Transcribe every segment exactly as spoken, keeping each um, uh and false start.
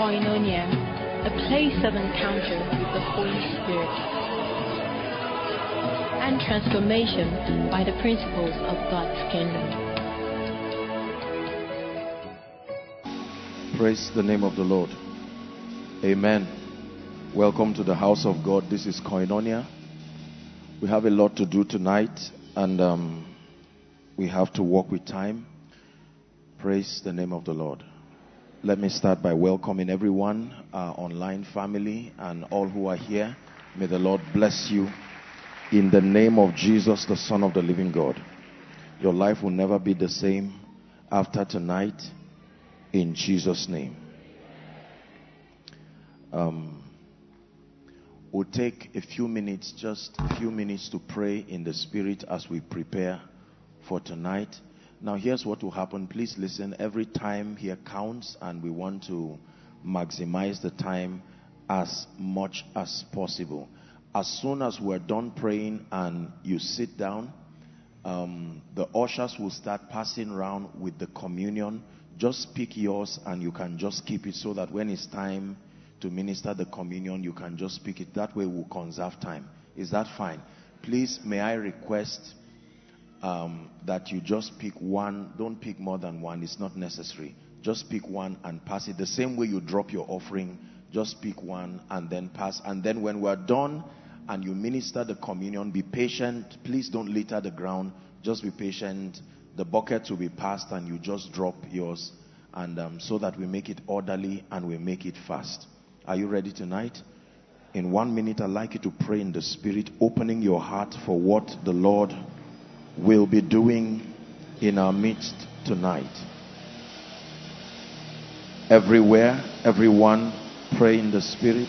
Koinonia, a place of encounter with the Holy Spirit and transformation by the principles of God's kingdom. Praise the name of the Lord. Amen. Welcome to the house of God. This is Koinonia. We have a lot to do tonight, and um, we have to walk with time. Praise the name of the Lord. Let me start by welcoming everyone, our online family, and all who are here. May the Lord bless you in the name of Jesus, the Son of the living God. Your life will never be the same after tonight, in Jesus' name. Um, we'll take a few minutes, just a few minutes to pray in the Spirit as we prepare for tonight. Now here's what will happen. Please listen. Every time here counts, and we want to maximize the time as much as possible. As soon as we're done praying and you sit down, um, the ushers will start passing around with the communion. Just pick yours and you can just keep it, so that when it's time to minister the communion, you can just pick it. That way we'll conserve time. Is that fine? Please, may I request um, that you just pick one. Don't pick more than one. It's not necessary. Just pick one and pass it. The same way you drop your offering, just pick one and then pass. And then when we're done and you minister the communion, be patient. Please don't litter the ground. Just be patient. The bucket will be passed and you just drop yours, and um, so that we make it orderly and we make it fast. Are you ready tonight? In one minute, I'd like you to pray in the Spirit, opening your heart for what the Lord will be doing in our midst tonight. Everywhere, everyone, pray in the Spirit.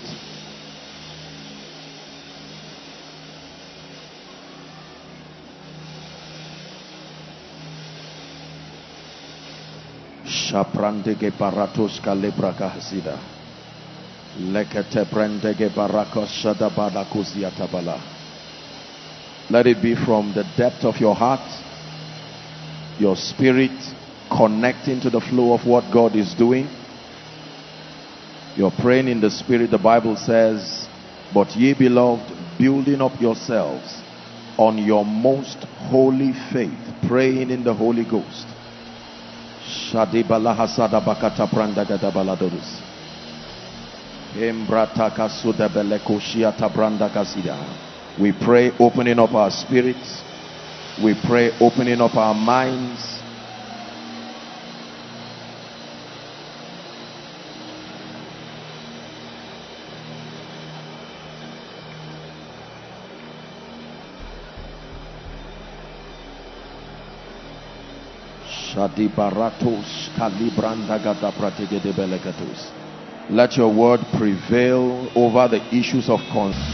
Shaprandege baratos kalebraka hasida. Lekete brandege barakos shadabala kuziatabala. Let it be from the depth of your heart, your spirit, connecting to the flow of what God is doing. You're praying in the Spirit. The Bible says, but ye beloved, building up yourselves on your most holy faith, praying in the Holy Ghost. Shadibala hasada bakata branda gada baladorus. Embrata kasuda belekoshia tabranda kasida. We pray opening up our spirits. We pray opening up our minds. Let your word prevail over the issues of conscience.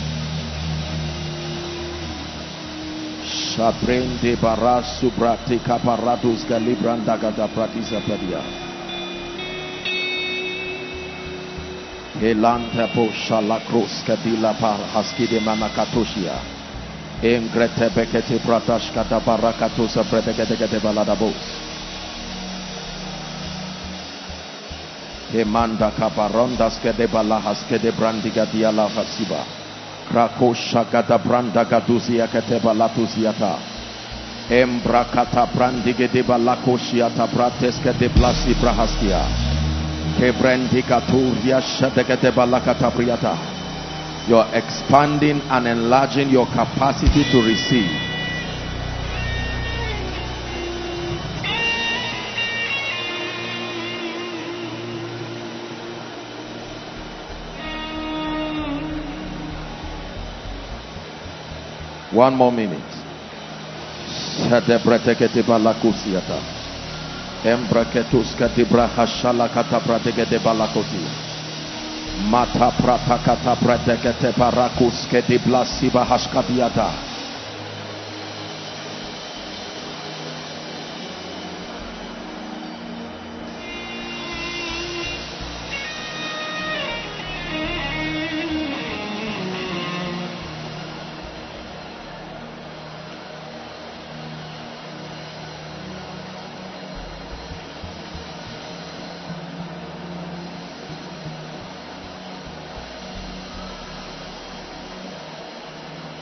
Shabrende baras subrate kaparados galibranda gada pratisa pradia. Elanta po shalakros kadila par haskide manakatoshia. Engrete bekete pratash kata barakatosa predegete gete baladabos. Emanda kabarondas kede balahas kede brandiga diala hasiba. Krako shagada branda gaduzia kete balatuziata. Embra kata brandige de balako shiata brates kede blasi brahastia. Kebrandika turia shadekete balakata priata. You're expanding and enlarging your capacity to receive. One more minute. Sadebretekete balakusiata. Embraketuska dibraha shalakata pratekete balakosi. Mata pratakata pratekete barakuske diblasiba hashkadiata.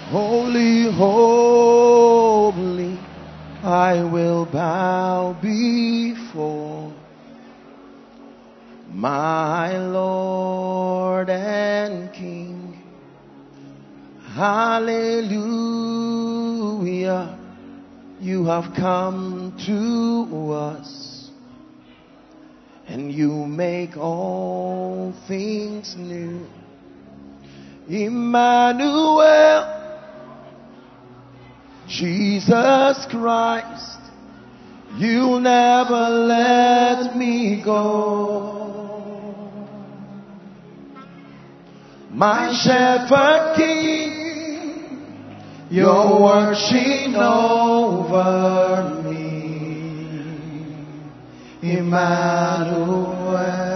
Holy, holy, I will bow before my Lord and King. Hallelujah, you have come to us, and you make all things new. Emmanuel, Jesus Christ, you'll never let me go. My shepherd king, you're watching over me. Emmanuel.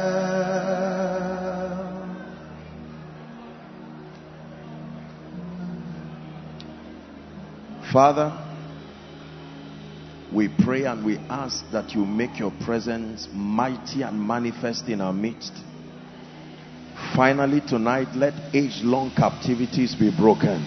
Father, we pray and we ask that you make your presence mighty and manifest in our midst. Finally tonight, let age-long captivities be broken.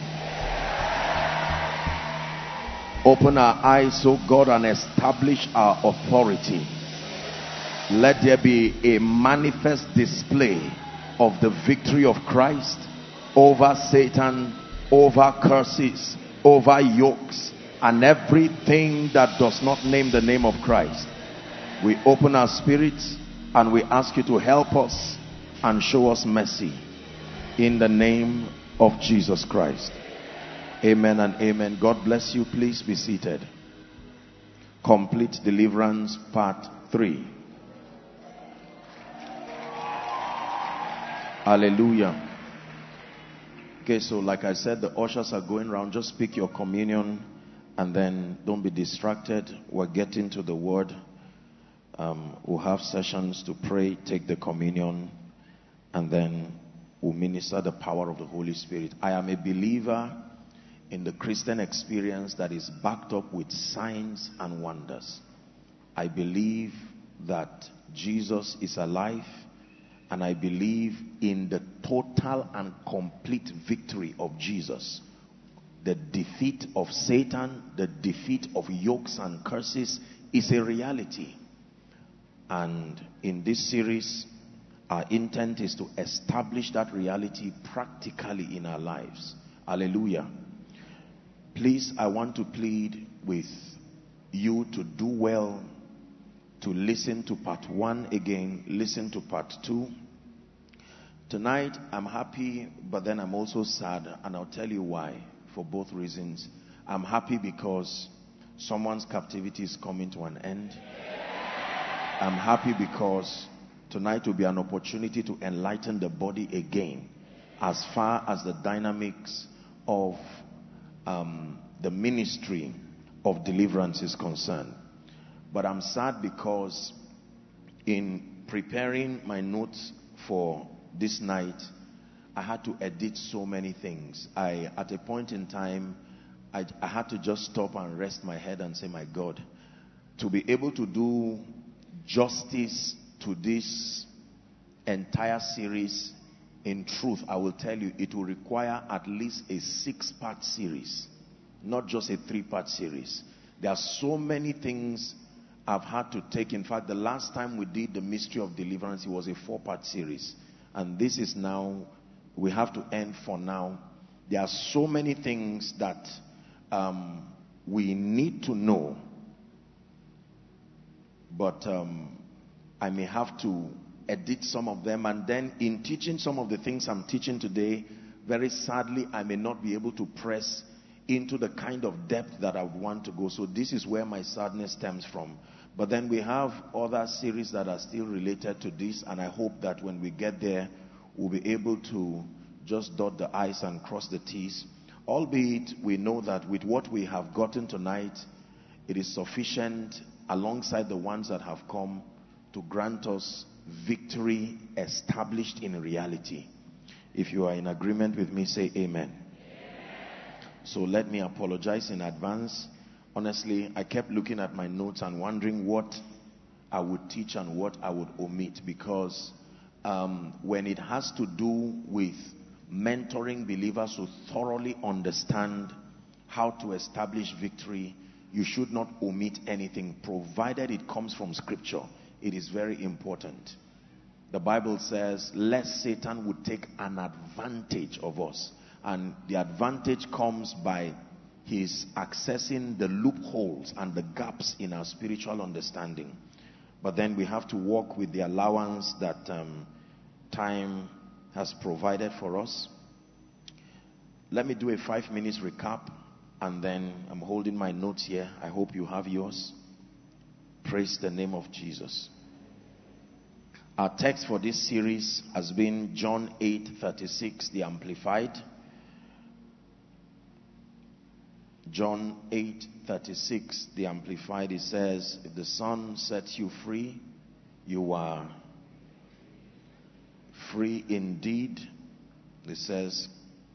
Open our eyes, O God, and establish our authority. Let there be a manifest display of the victory of Christ over Satan, over curses, over yokes, and everything that does not name the name of Christ. We open our spirits and we ask you to help us and show us mercy in the name of Jesus Christ. Amen and amen. God bless you. Please be seated. Complete Deliverance Part three. Hallelujah. Okay, so like I said, the ushers are going around. Just pick your communion and then don't be distracted. We're getting to the word. Um, we'll have sessions to pray, take the communion, and then we'll minister the power of the Holy Spirit. I am a believer in the Christian experience that is backed up with signs and wonders. I believe that Jesus is alive, and I believe in the total and complete victory of Jesus. The defeat of Satan, the defeat of yokes and curses is a reality. And in this series, our intent is to establish that reality practically in our lives. Hallelujah. Please, I want to plead with you to do well to listen to part one again, listen to part two. Tonight, I'm happy, but then I'm also sad, and I'll tell you why, for both reasons. I'm happy because someone's captivity is coming to an end. I'm happy because tonight will be an opportunity to enlighten the body again as far as the dynamics of um, the ministry of deliverance is concerned. But I'm sad because in preparing my notes for this night, I had to edit so many things. I, at a point in time, I, I had to just stop and rest my head and say, my God, to be able to do justice to this entire series, in truth, I will tell you, it will require at least a six-part series, not just a three-part series. There are so many things I've had to take. In fact, the last time we did the mystery of deliverance, it was a four-part series. And this is now, we have to end for now. There are so many things that um, we need to know. But um, I may have to edit some of them. And then in teaching some of the things I'm teaching today, very sadly, I may not be able to press into the kind of depth that I would want to go. So this is where my sadness stems from. But then we have other series that are still related to this, and I hope that when we get there, we'll be able to just dot the I's and cross the T's. Albeit, we know that with what we have gotten tonight, it is sufficient alongside the ones that have come to grant us victory established in reality. If you are in agreement with me, say amen. Amen. So let me apologize in advance. Honestly, I kept looking at my notes and wondering what I would teach and what I would omit, because um, when it has to do with mentoring believers to thoroughly understand how to establish victory, you should not omit anything, provided it comes from scripture. It is very important. The Bible says, lest Satan would take an advantage of us. And the advantage comes by his accessing the loopholes and the gaps in our spiritual understanding. But then we have to walk with the allowance that um, time has provided for us. Let me do a five minutes recap, and then I'm holding my notes here. I hope you have yours. Praise the name of Jesus. Our text for this series has been John eight thirty-six, the Amplified. John eight thirty-six, the Amplified. It says, if the Son sets you free, you are free indeed. It says,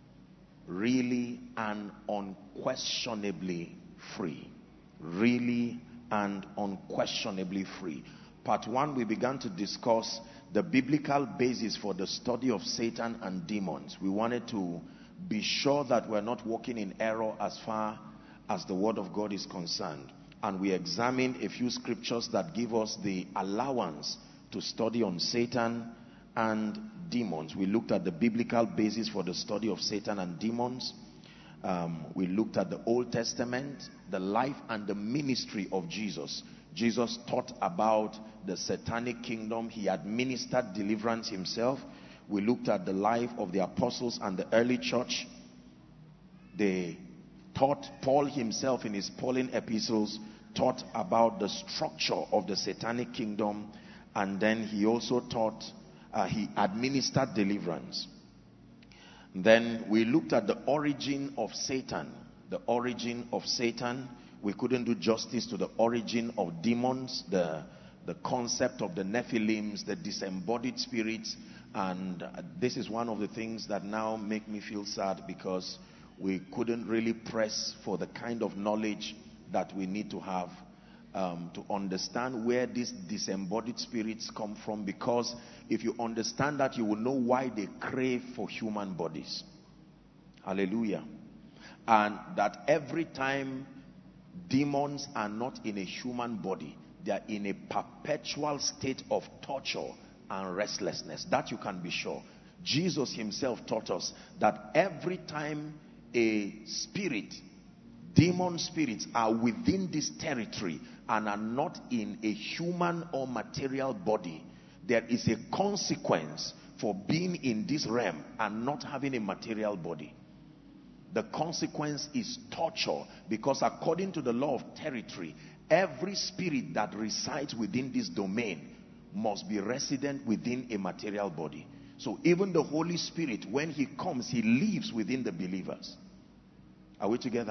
really and unquestionably free. Really and unquestionably free. Part one, we began to discuss the biblical basis for the study of Satan and demons. We wanted to be sure that we're not walking in error as far as the word of God is concerned. And we examined a few scriptures that give us the allowance to study on Satan and demons. We looked at the biblical basis for the study of Satan and demons. Um, we looked at the Old Testament, the life and the ministry of Jesus. Jesus taught about the satanic kingdom. He administered deliverance himself. We looked at the life of the apostles and the early church. They taught, Paul himself in his Pauline epistles taught about the structure of the satanic kingdom, and then he also taught, uh, he administered deliverance. Then we looked at the origin of Satan, the origin of Satan. We couldn't do justice to the origin of demons, the, the concept of the Nephilims, the disembodied spirits. And this is one of the things that now make me feel sad, because we couldn't really press for the kind of knowledge that we need to have um, to understand where these disembodied spirits come from. Because if you understand that, you will know why they crave for human bodies. Hallelujah. And that every time demons are not in a human body, they are in a perpetual state of torture and restlessness. That you can be sure. Jesus himself taught us that every time a spirit, demon spirits, are within this territory and are not in a human or material body, there is a consequence for being in this realm and not having a material body. The consequence is torture, because according to the law of territory, every spirit that resides within this domain must be resident within a material body. So even the Holy Spirit, when he comes, he lives within the believers. Are we together?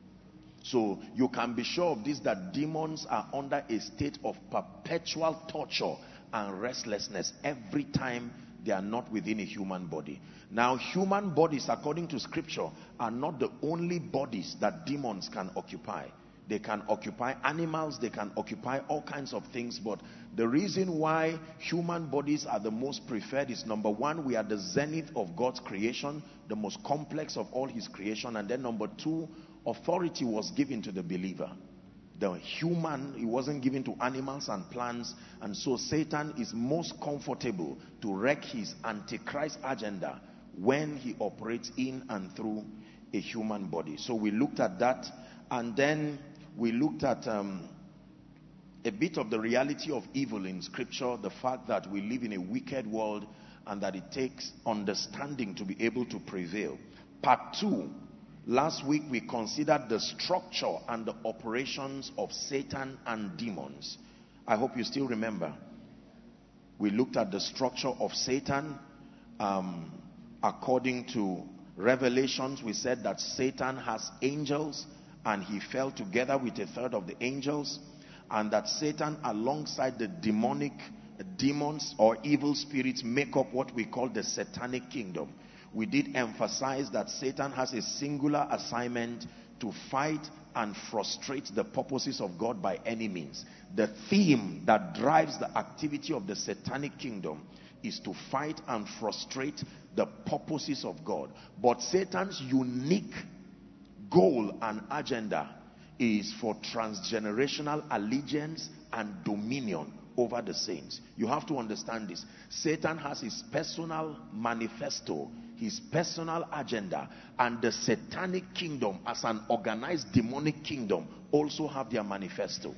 So you can be sure of this, that demons are under a state of perpetual torture and restlessness every time they are not within a human body. Now, human bodies, according to scripture, are not the only bodies that demons can occupy. They can occupy animals, they can occupy all kinds of things. But the reason why human bodies are the most preferred is, number one, we are the zenith of God's creation, the most complex of all his creation. And then number two, authority was given to the believer. The human, it wasn't given to animals and plants. And so Satan is most comfortable to wreak his antichrist agenda when he operates in and through a human body. So we looked at that, and then we looked at um, a bit of the reality of evil in scripture, the fact that we live in a wicked world and that it takes understanding to be able to prevail. Part two, last week we considered the structure and the operations of Satan and demons. I hope you still remember. We looked at the structure of Satan. Um, according to Revelations, we said that Satan has angels, and he fell together with a third of the angels, and that Satan, alongside the demonic demons or evil spirits, make up what we call the satanic kingdom. We did emphasize that Satan has a singular assignment to fight and frustrate the purposes of God by any means. The theme that drives the activity of the satanic kingdom is to fight and frustrate the purposes of God. But Satan's unique goal and agenda is for transgenerational allegiance and dominion over the saints. You have to understand this. Satan has his personal manifesto, his personal agenda, and the satanic kingdom as an organized demonic kingdom also have their manifesto.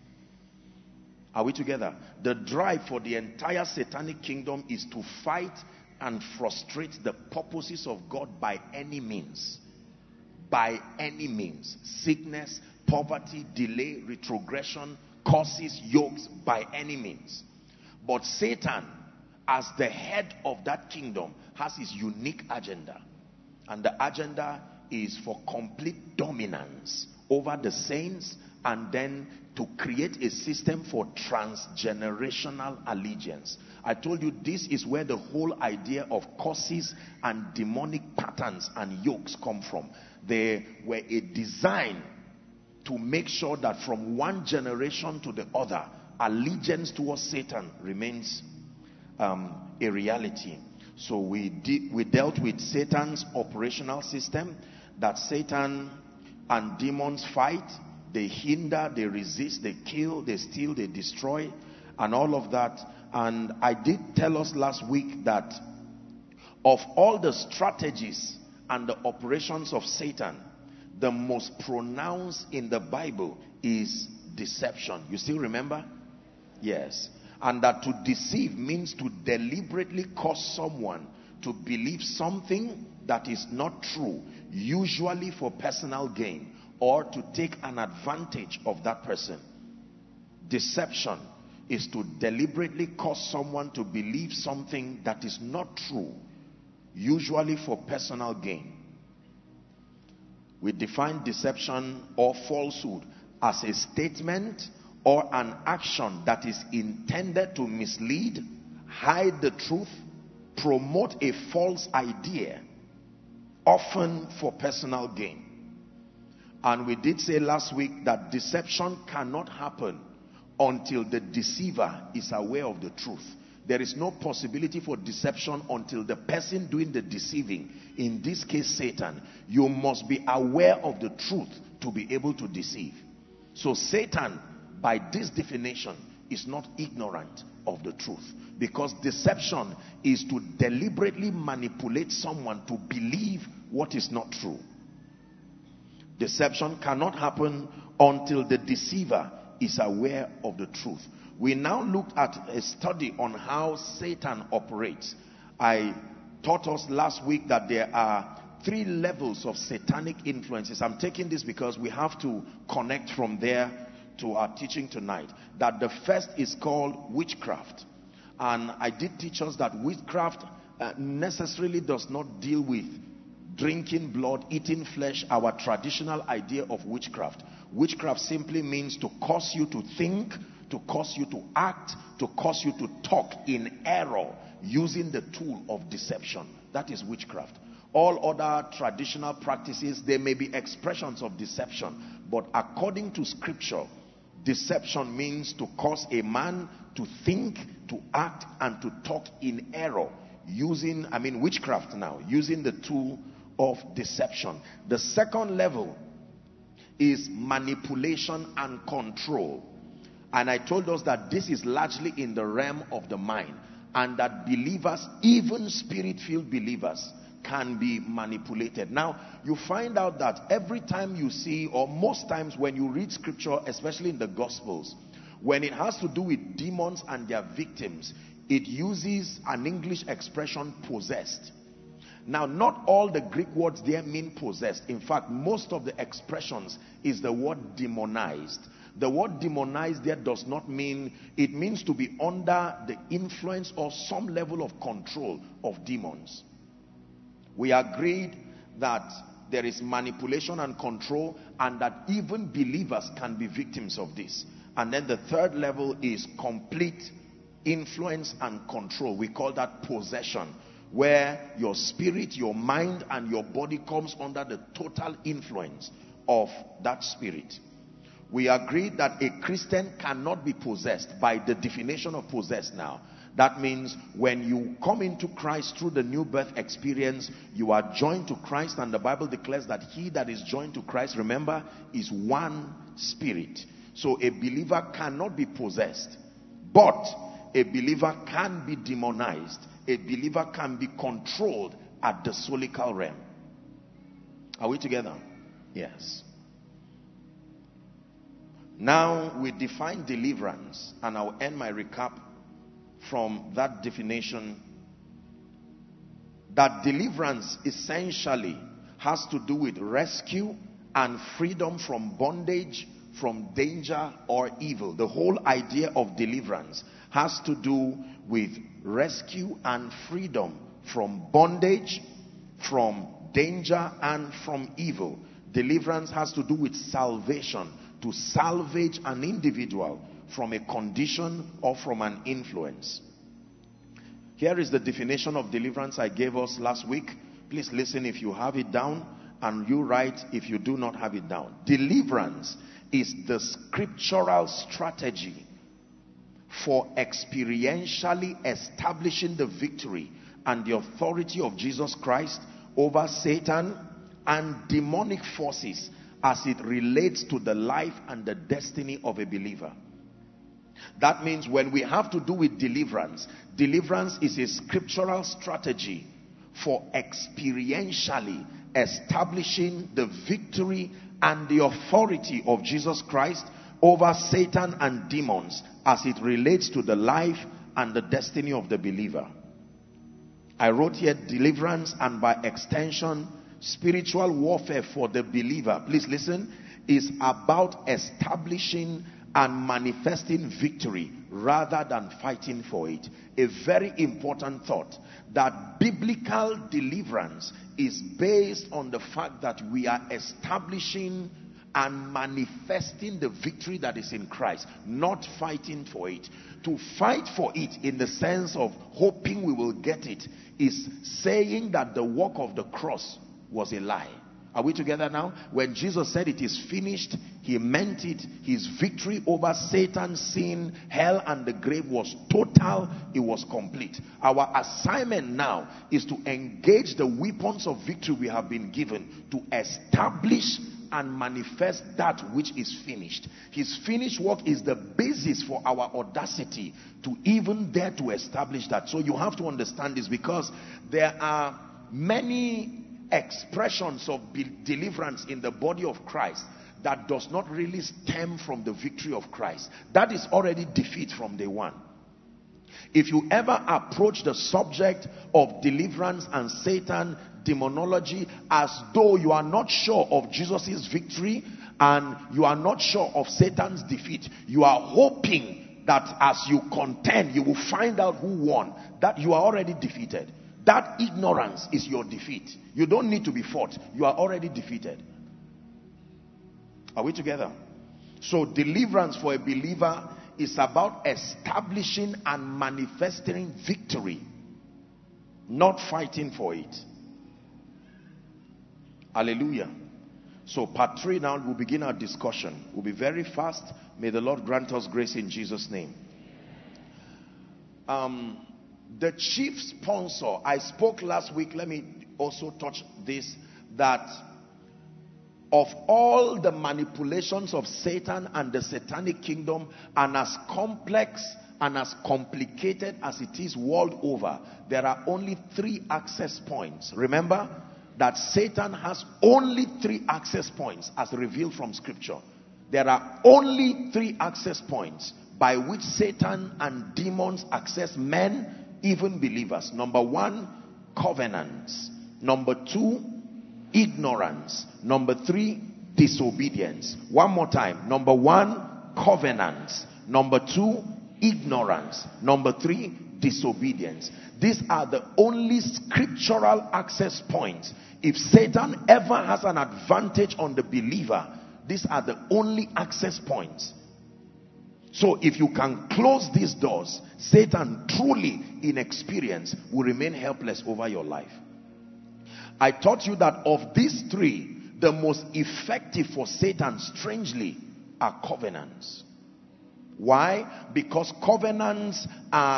Are we together? The drive for the entire satanic kingdom is to fight and frustrate the purposes of God by any means. By any means. Sickness, poverty, delay, retrogression, curses, yokes, by any means. But Satan, as the head of that kingdom, has his unique agenda. And the agenda is for complete dominance over the saints, and then to create a system for transgenerational allegiance. I told you this is where the whole idea of curses and demonic patterns and yokes come from. They were a design to make sure that from one generation to the other, allegiance towards Satan remains um, a reality. So we, de we dealt with Satan's operational system, that Satan and demons fight. They hinder, they resist, they kill, they steal, they destroy, and all of that. And I did tell us last week that of all the strategies and the operations of Satan, the most pronounced in the Bible is deception. You still remember? Yes. And that to deceive means to deliberately cause someone to believe something that is not true, usually for personal gain, or to take an advantage of that person. Deception is to deliberately cause someone to believe something that is not true, usually for personal gain. We define deception or falsehood as a statement or an action that is intended to mislead, hide the truth, promote a false idea, often for personal gain. And we did say last week that deception cannot happen until the deceiver is aware of the truth. There is no possibility for deception until the person doing the deceiving, in this case Satan, you must be aware of the truth to be able to deceive. So Satan, by this definition, is not ignorant of the truth, because deception is to deliberately manipulate someone to believe what is not true. Deception cannot happen until the deceiver is aware of the truth. We now looked at a study on how Satan operates. I taught us last week that there are three levels of satanic influences. I'm taking this because we have to connect from there to our teaching tonight. That the first is called witchcraft. And I did teach us that witchcraft uh, necessarily does not deal with drinking blood, eating flesh, our traditional idea of witchcraft. Witchcraft simply means to cause you to think, to cause you to act, to cause you to talk in error using the tool of deception. That is witchcraft. All other traditional practices, they may be expressions of deception, but according to scripture, deception means to cause a man to think, to act, and to talk in error using, I mean witchcraft now, using the tool of deception. The second level is manipulation and control. And I told us that this is largely in the realm of the mind, and that believers, even spirit-filled believers, can be manipulated. Now, you find out that every time you see, or most times when you read scripture, especially in the Gospels, when it has to do with demons and their victims, it uses an English expression, possessed. Now, not all the Greek words there mean possessed. In fact, most of the expressions is the word demonized. The word demonized there does not mean, it means to be under the influence or some level of control of demons. We agreed that there is manipulation and control, and that even believers can be victims of this. And then the third level is complete influence and control. We call that possession, where your spirit, your mind, and your body comes under the total influence of that spirit. We agreed that a Christian cannot be possessed by the definition of possessed now. That means when you come into Christ through the new birth experience, you are joined to Christ, and the Bible declares that he that is joined to Christ, remember, is one spirit. So a believer cannot be possessed, but a believer can be demonized. A believer can be controlled at the soulical realm. Are we together? Yes. Now we define deliverance, and I'll end my recap from that definition. That deliverance essentially has to do with rescue and freedom from bondage, from danger or evil. The whole idea of deliverance has to do with rescue and freedom from bondage, from danger and from evil. Deliverance has to do with salvation, to salvage an individual from a condition or from an influence. Here is the definition of deliverance I gave us last week. Please listen if you have it down, and you write if you do not have it down. Deliverance is the scriptural strategy for experientially establishing the victory and the authority of Jesus Christ over Satan and demonic forces as it relates to the life and the destiny of a believer. That means when we have to do with deliverance, deliverance is a scriptural strategy for experientially establishing the victory and the authority of Jesus Christ over Satan and demons as it relates to the life and the destiny of the believer. I wrote here deliverance, and by extension spiritual warfare for the believer, please listen, is about establishing and manifesting victory rather than fighting for it. A very important thought, that biblical deliverance is based on the fact that we are establishing and manifesting the victory that is in Christ, not fighting for it. To fight for it in the sense of hoping we will get it is saying that the work of the cross was a lie. Are we together now? When Jesus said it is finished, he meant it. His victory over Satan, sin, hell and the grave was total. It was complete. Our assignment now is to engage the weapons of victory we have been given to establish and manifest that which is finished. His finished work is the basis for our audacity to even dare to establish that. So you have to understand this, because there are many expressions of deliverance in the body of Christ that does not really stem from the victory of Christ. That is already defeat from day one. If you ever approach the subject of deliverance and Satan, demonology, as though you are not sure of Jesus' victory and you are not sure of Satan's defeat, you are hoping that as you contend you will find out who won, that you are already defeated. That ignorance is your defeat. You don't need to be fought. You are already defeated. Are we together? So deliverance for a believer is about establishing and manifesting victory, not fighting for it. Hallelujah. So part three now, we'll begin our discussion. We'll be very fast. May the Lord grant us grace in Jesus' name. Um... The chief sponsor, I spoke last week, let me also touch this, that of all the manipulations of Satan and the satanic kingdom, and as complex and as complicated as it is world over, there are only three access points. Remember that Satan has only three access points as revealed from scripture. There are only three access points by which Satan and demons access men, even believers. Number one, covenants. Number two, ignorance. Number three, disobedience. One more time. Number one, covenants. Number two, ignorance. Number three, disobedience. These are the only scriptural access points. If Satan ever has an advantage on the believer, these are the only access points. So if you can close these doors, Satan, truly in experience, will remain helpless over your life. I taught you that of these three, the most effective for Satan, strangely, are covenants. Why? Because covenants are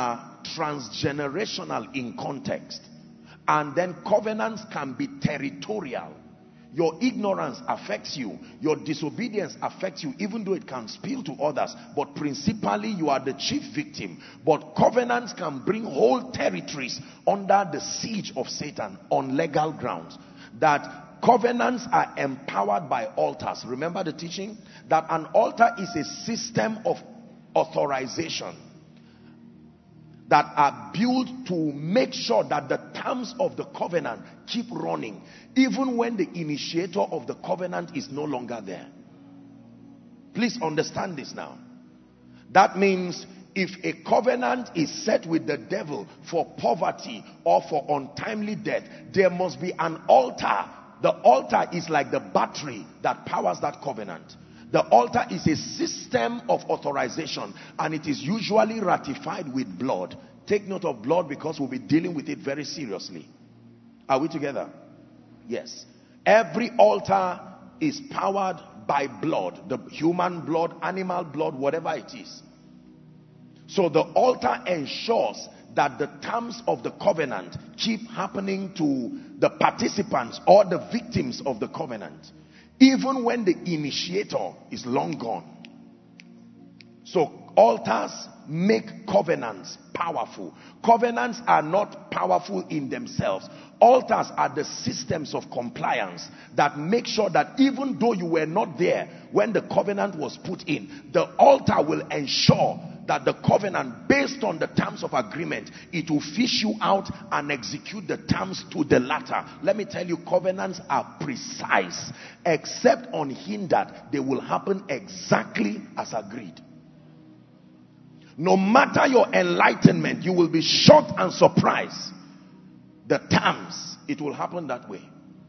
transgenerational in context. And then covenants can be territorial. Your ignorance affects you. Your disobedience affects you, even though it can spill to others. But principally, you are the chief victim. But covenants can bring whole territories under the siege of Satan on legal grounds. That covenants are empowered by altars. Remember the teaching? That an altar is a system of authorization that are built to make sure that the terms of the covenant keep running, even when the initiator of the covenant is no longer there. Please understand this now. That means if a covenant is set with the devil for poverty or for untimely death, there must be an altar. The altar is like the battery that powers that covenant. The altar is a system of authorization, and it is usually ratified with blood. Take note of blood, because we'll be dealing with it very seriously. Are we together? Yes. Every altar is powered by blood. The human blood, animal blood, whatever it is. So the altar ensures that the terms of the covenant keep happening to the participants or the victims of the covenant, even when the initiator is long gone. So altars make covenants powerful. Covenants are not powerful in themselves. Altars are the systems of compliance that make sure that even though you were not there when the covenant was put in, the altar will ensure that the covenant, based on the terms of agreement, it will fish you out and execute the terms to the latter. Let me tell you, covenants are precise. Except unhindered, they will happen exactly as agreed. No matter your enlightenment, you will be shocked and surprised. The terms, it will happen that way.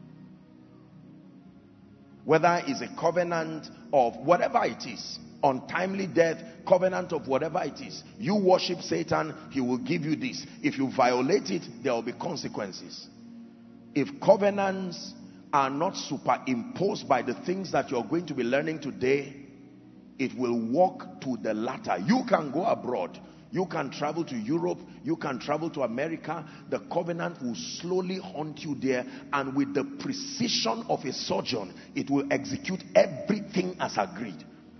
Whether it's a covenant of whatever it is, untimely death, covenant of whatever it is. You worship Satan, he will give you this. If you violate it, there will be consequences. If covenants are not superimposed by the things that you're going to be learning today, it will walk to the latter. You can go abroad. You can travel to Europe. You can travel to America. The covenant will slowly haunt you there. And with the precision of a surgeon, it will execute everything as agreed.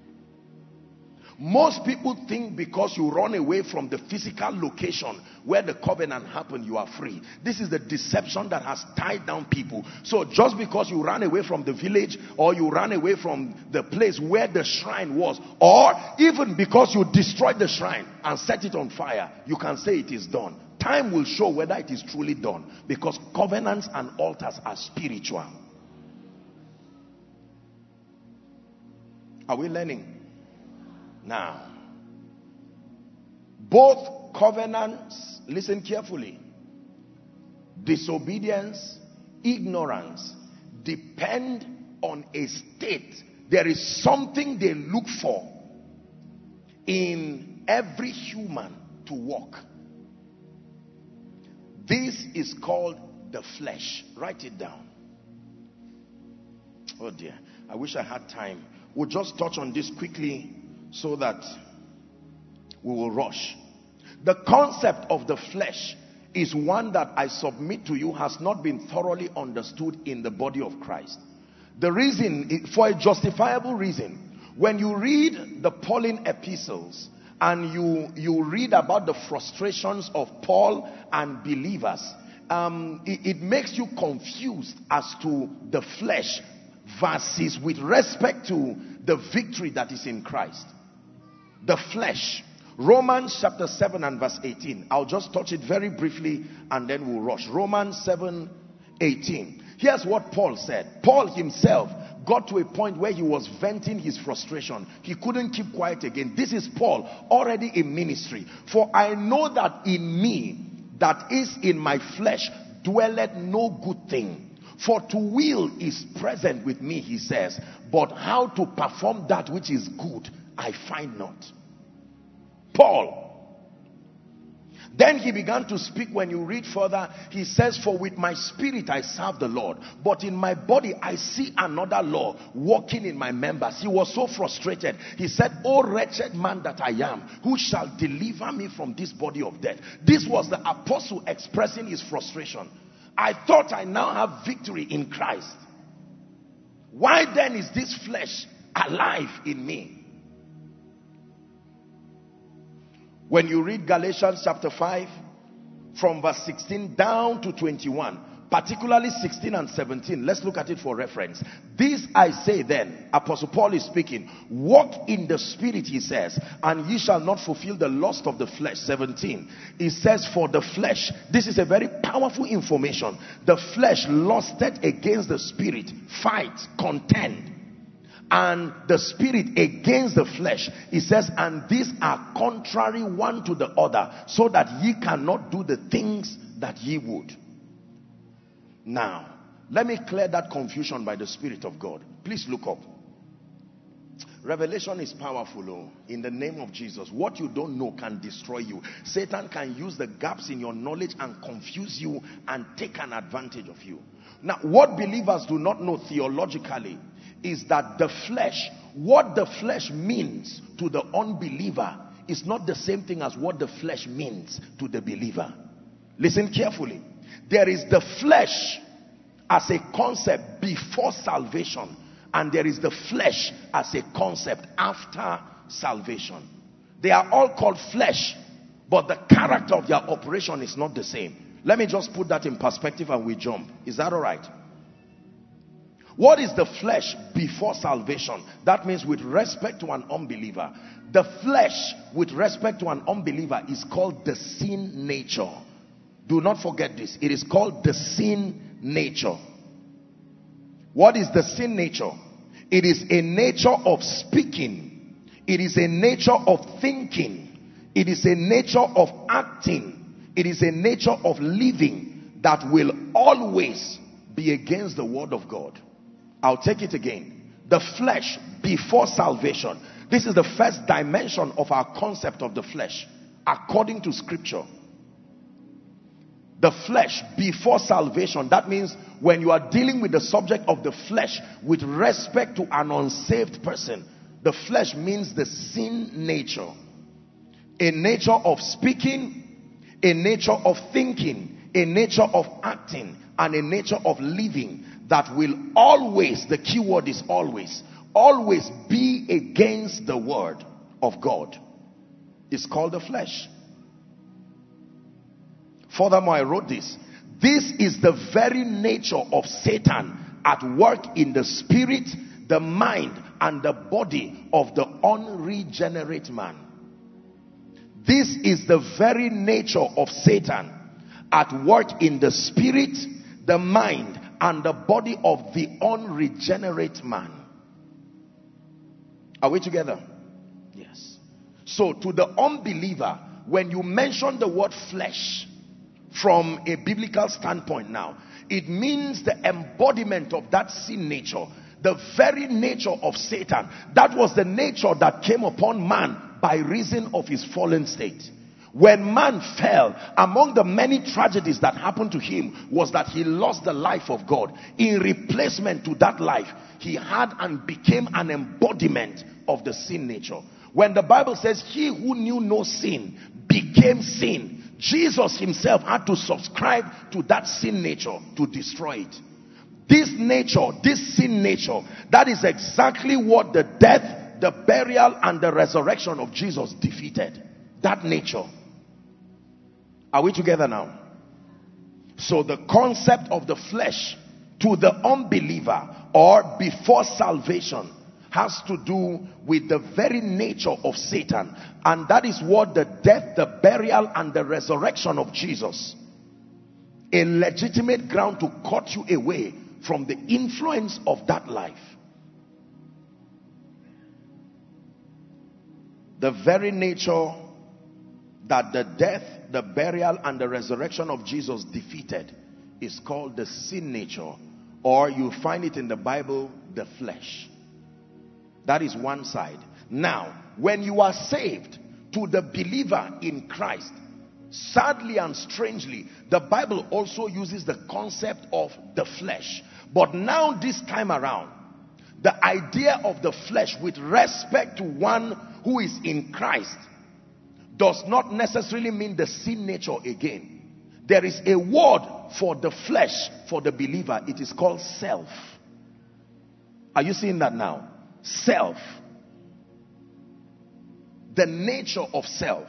Most people think because you run away from the physical location where the covenant happened, you are free. This is the deception that has tied down people. So just because you ran away from the village, or you ran away from the place where the shrine was, or even because you destroyed the shrine and set it on fire, you can say it is done. Time will show whether it is truly done, because covenants and altars are spiritual. Are we learning? Now, both covenants, listen carefully, disobedience, ignorance, depend on a state. There is something they look for in every human to walk. This is called the flesh. Write it down. Oh dear, I wish I had time. We'll just touch on this quickly, so that we will rush. The concept of the flesh is one that I submit to you has not been thoroughly understood in the body of Christ. The reason, for a justifiable reason, when you read the Pauline epistles and you, you read about the frustrations of Paul and believers, um, it, it makes you confused as to the flesh versus with respect to the victory that is in Christ. The flesh. Romans chapter seven and verse eighteen. I'll just touch it very briefly and then we'll rush. Romans seven eighteen. Here's what Paul said. Paul himself got to a point where he was venting his frustration. He couldn't keep quiet again. This is Paul, already in ministry. For I know that in me, that is in my flesh, dwelleth no good thing. For to will is present with me, he says, but how to perform that which is good, I find not. Paul. Then he began to speak. When you read further, he says, for with my spirit I serve the Lord, but in my body I see another law working in my members. He was so frustrated. He said, oh wretched man that I am, who shall deliver me from this body of death? This was the apostle expressing his frustration. I thought I now have victory in Christ. Why then is this flesh alive in me? When you read Galatians chapter five, from verse sixteen down to twenty-one, particularly sixteen and seventeen, let's look at it for reference. This I say then, Apostle Paul is speaking, walk in the spirit, he says, and ye shall not fulfill the lust of the flesh. seventeen, he says, for the flesh, this is a very powerful information, the flesh lusted against the spirit, fight, contend. And the spirit against the flesh. He says, and these are contrary one to the other, so that ye cannot do the things that ye would. Now, let me clear that confusion by the Spirit of God. Please look up. Revelation is powerful, oh, in the name of Jesus. What you don't know can destroy you. Satan can use the gaps in your knowledge and confuse you and take an advantage of you. Now, what believers do not know theologically is that the flesh, what the flesh means to the unbeliever is not the same thing as what the flesh means to the believer. Listen carefully. There is the flesh as a concept before salvation, and there is the flesh as a concept after salvation. They are all called flesh, but the character of their operation is not the same. Let me just put that in perspective and we jump. Is that all right? What is the flesh before salvation? That means with respect to an unbeliever. The flesh with respect to an unbeliever is called the sin nature. Do not forget this. It is called the sin nature. What is the sin nature? It is a nature of speaking. It is a nature of thinking. It is a nature of acting. It is a nature of living that will always be against the word of God. I'll take it again. The flesh before salvation. This is the first dimension of our concept of the flesh according to scripture. The flesh before salvation. That means when you are dealing with the subject of the flesh with respect to an unsaved person, the flesh means the sin nature. A nature of speaking, a nature of thinking, a nature of acting, and a nature of living that will always, the key word is always, always be against the word of God. It's called the flesh. Furthermore, I wrote this. This is the very nature of Satan at work in the spirit, the mind, and the body of the unregenerate man. This is the very nature of Satan at work in the spirit, the mind, and the body of the unregenerate man. Are we together? Yes. So to the unbeliever, when you mention the word flesh from a biblical standpoint now, it means the embodiment of that sin nature, the very nature of Satan. That was the nature that came upon man by reason of his fallen state. When man fell, among the many tragedies that happened to him was that he lost the life of God. In replacement to that life, he had and became an embodiment of the sin nature. When the Bible says he who knew no sin became sin, Jesus himself had to subscribe to that sin nature to destroy it. This nature, this sin nature, that is exactly what the death, the burial, and the resurrection of Jesus defeated. That nature. Are we together now? So the concept of the flesh to the unbeliever or before salvation has to do with the very nature of Satan. And that is what the death, the burial, and the resurrection of Jesus, a legitimate ground to cut you away from the influence of that life. The very nature that the death, the burial, and the resurrection of Jesus defeated is called the sin nature, or you find it in the Bible, the flesh. That is one side. Now, when you are saved, to the believer in Christ, Sadly and strangely, the Bible also uses the concept of the flesh. But now this time around, the idea of the flesh with respect to one who is in Christ does not necessarily mean the sin nature again. There is a word for the flesh for the believer. It is called self. Are you seeing that now? Self. The nature of self.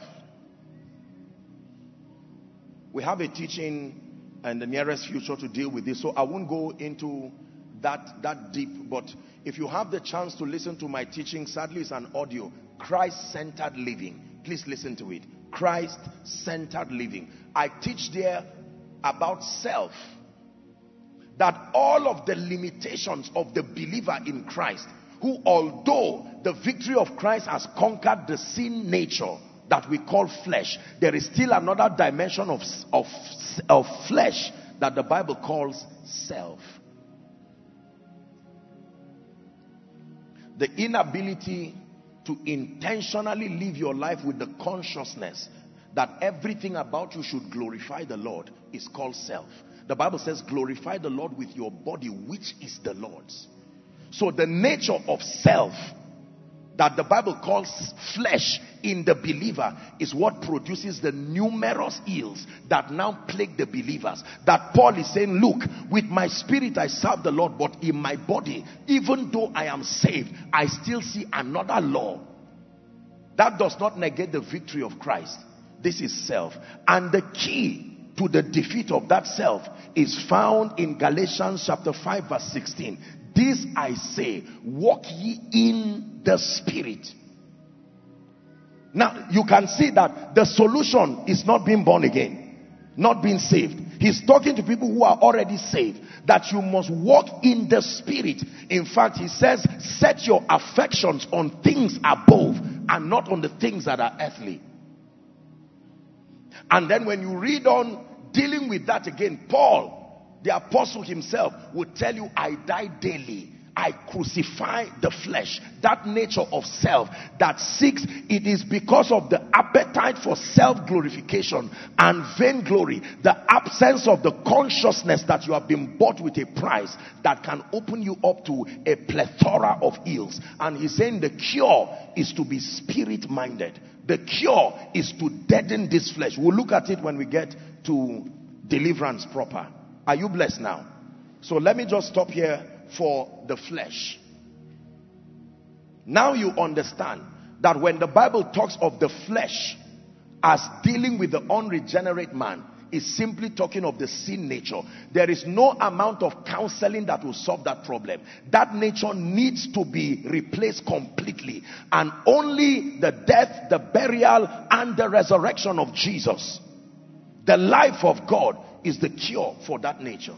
We have a teaching in the nearest future to deal with this, so I won't go into that that deep. But if you have the chance to listen to my teaching, sadly it's an audio, Christ-centered living. Please listen to it. Christ-centered living. I teach there about self. That all of the limitations of the believer in Christ, who although the victory of Christ has conquered the sin nature that we call flesh, there is still another dimension of, of, of flesh that the Bible calls self. The inability to intentionally live your life with the consciousness that everything about you should glorify the Lord is called self. The Bible says, glorify the Lord with your body, which is the Lord's. So the nature of self that the Bible calls flesh in the believer is what produces the numerous ills that now plague the believers. That Paul is saying, look, with my spirit I serve the Lord, but in my body, even though I am saved, I still see another law. That does not negate the victory of Christ. This is self. And the key to the defeat of that self is found in Galatians chapter five verse sixteen. This I say, walk ye in the Spirit. Now you can see that the solution is not being born again, not being saved. He's talking to people who are already saved, that you must walk in the Spirit. In fact, he says, set your affections on things above and not on the things that are earthly. And then when you read on dealing with that again, Paul, the apostle himself, would tell you, I die daily. I crucify the flesh, that nature of self that seeks. It is because of the appetite for self-glorification and vainglory, the absence of the consciousness that you have been bought with a price, that can open you up to a plethora of ills. And he's saying the cure is to be spirit-minded. The cure is to deaden this flesh. We'll look at it when we get to deliverance proper. Are you blessed now? So let me just stop here for the flesh. Now you understand that when the Bible talks of the flesh as dealing with the unregenerate man, is simply talking of the sin nature. There is no amount of counseling that will solve that problem. That nature needs to be replaced completely. And only the death, the burial, and the resurrection of Jesus, the life of God, is the cure for that nature.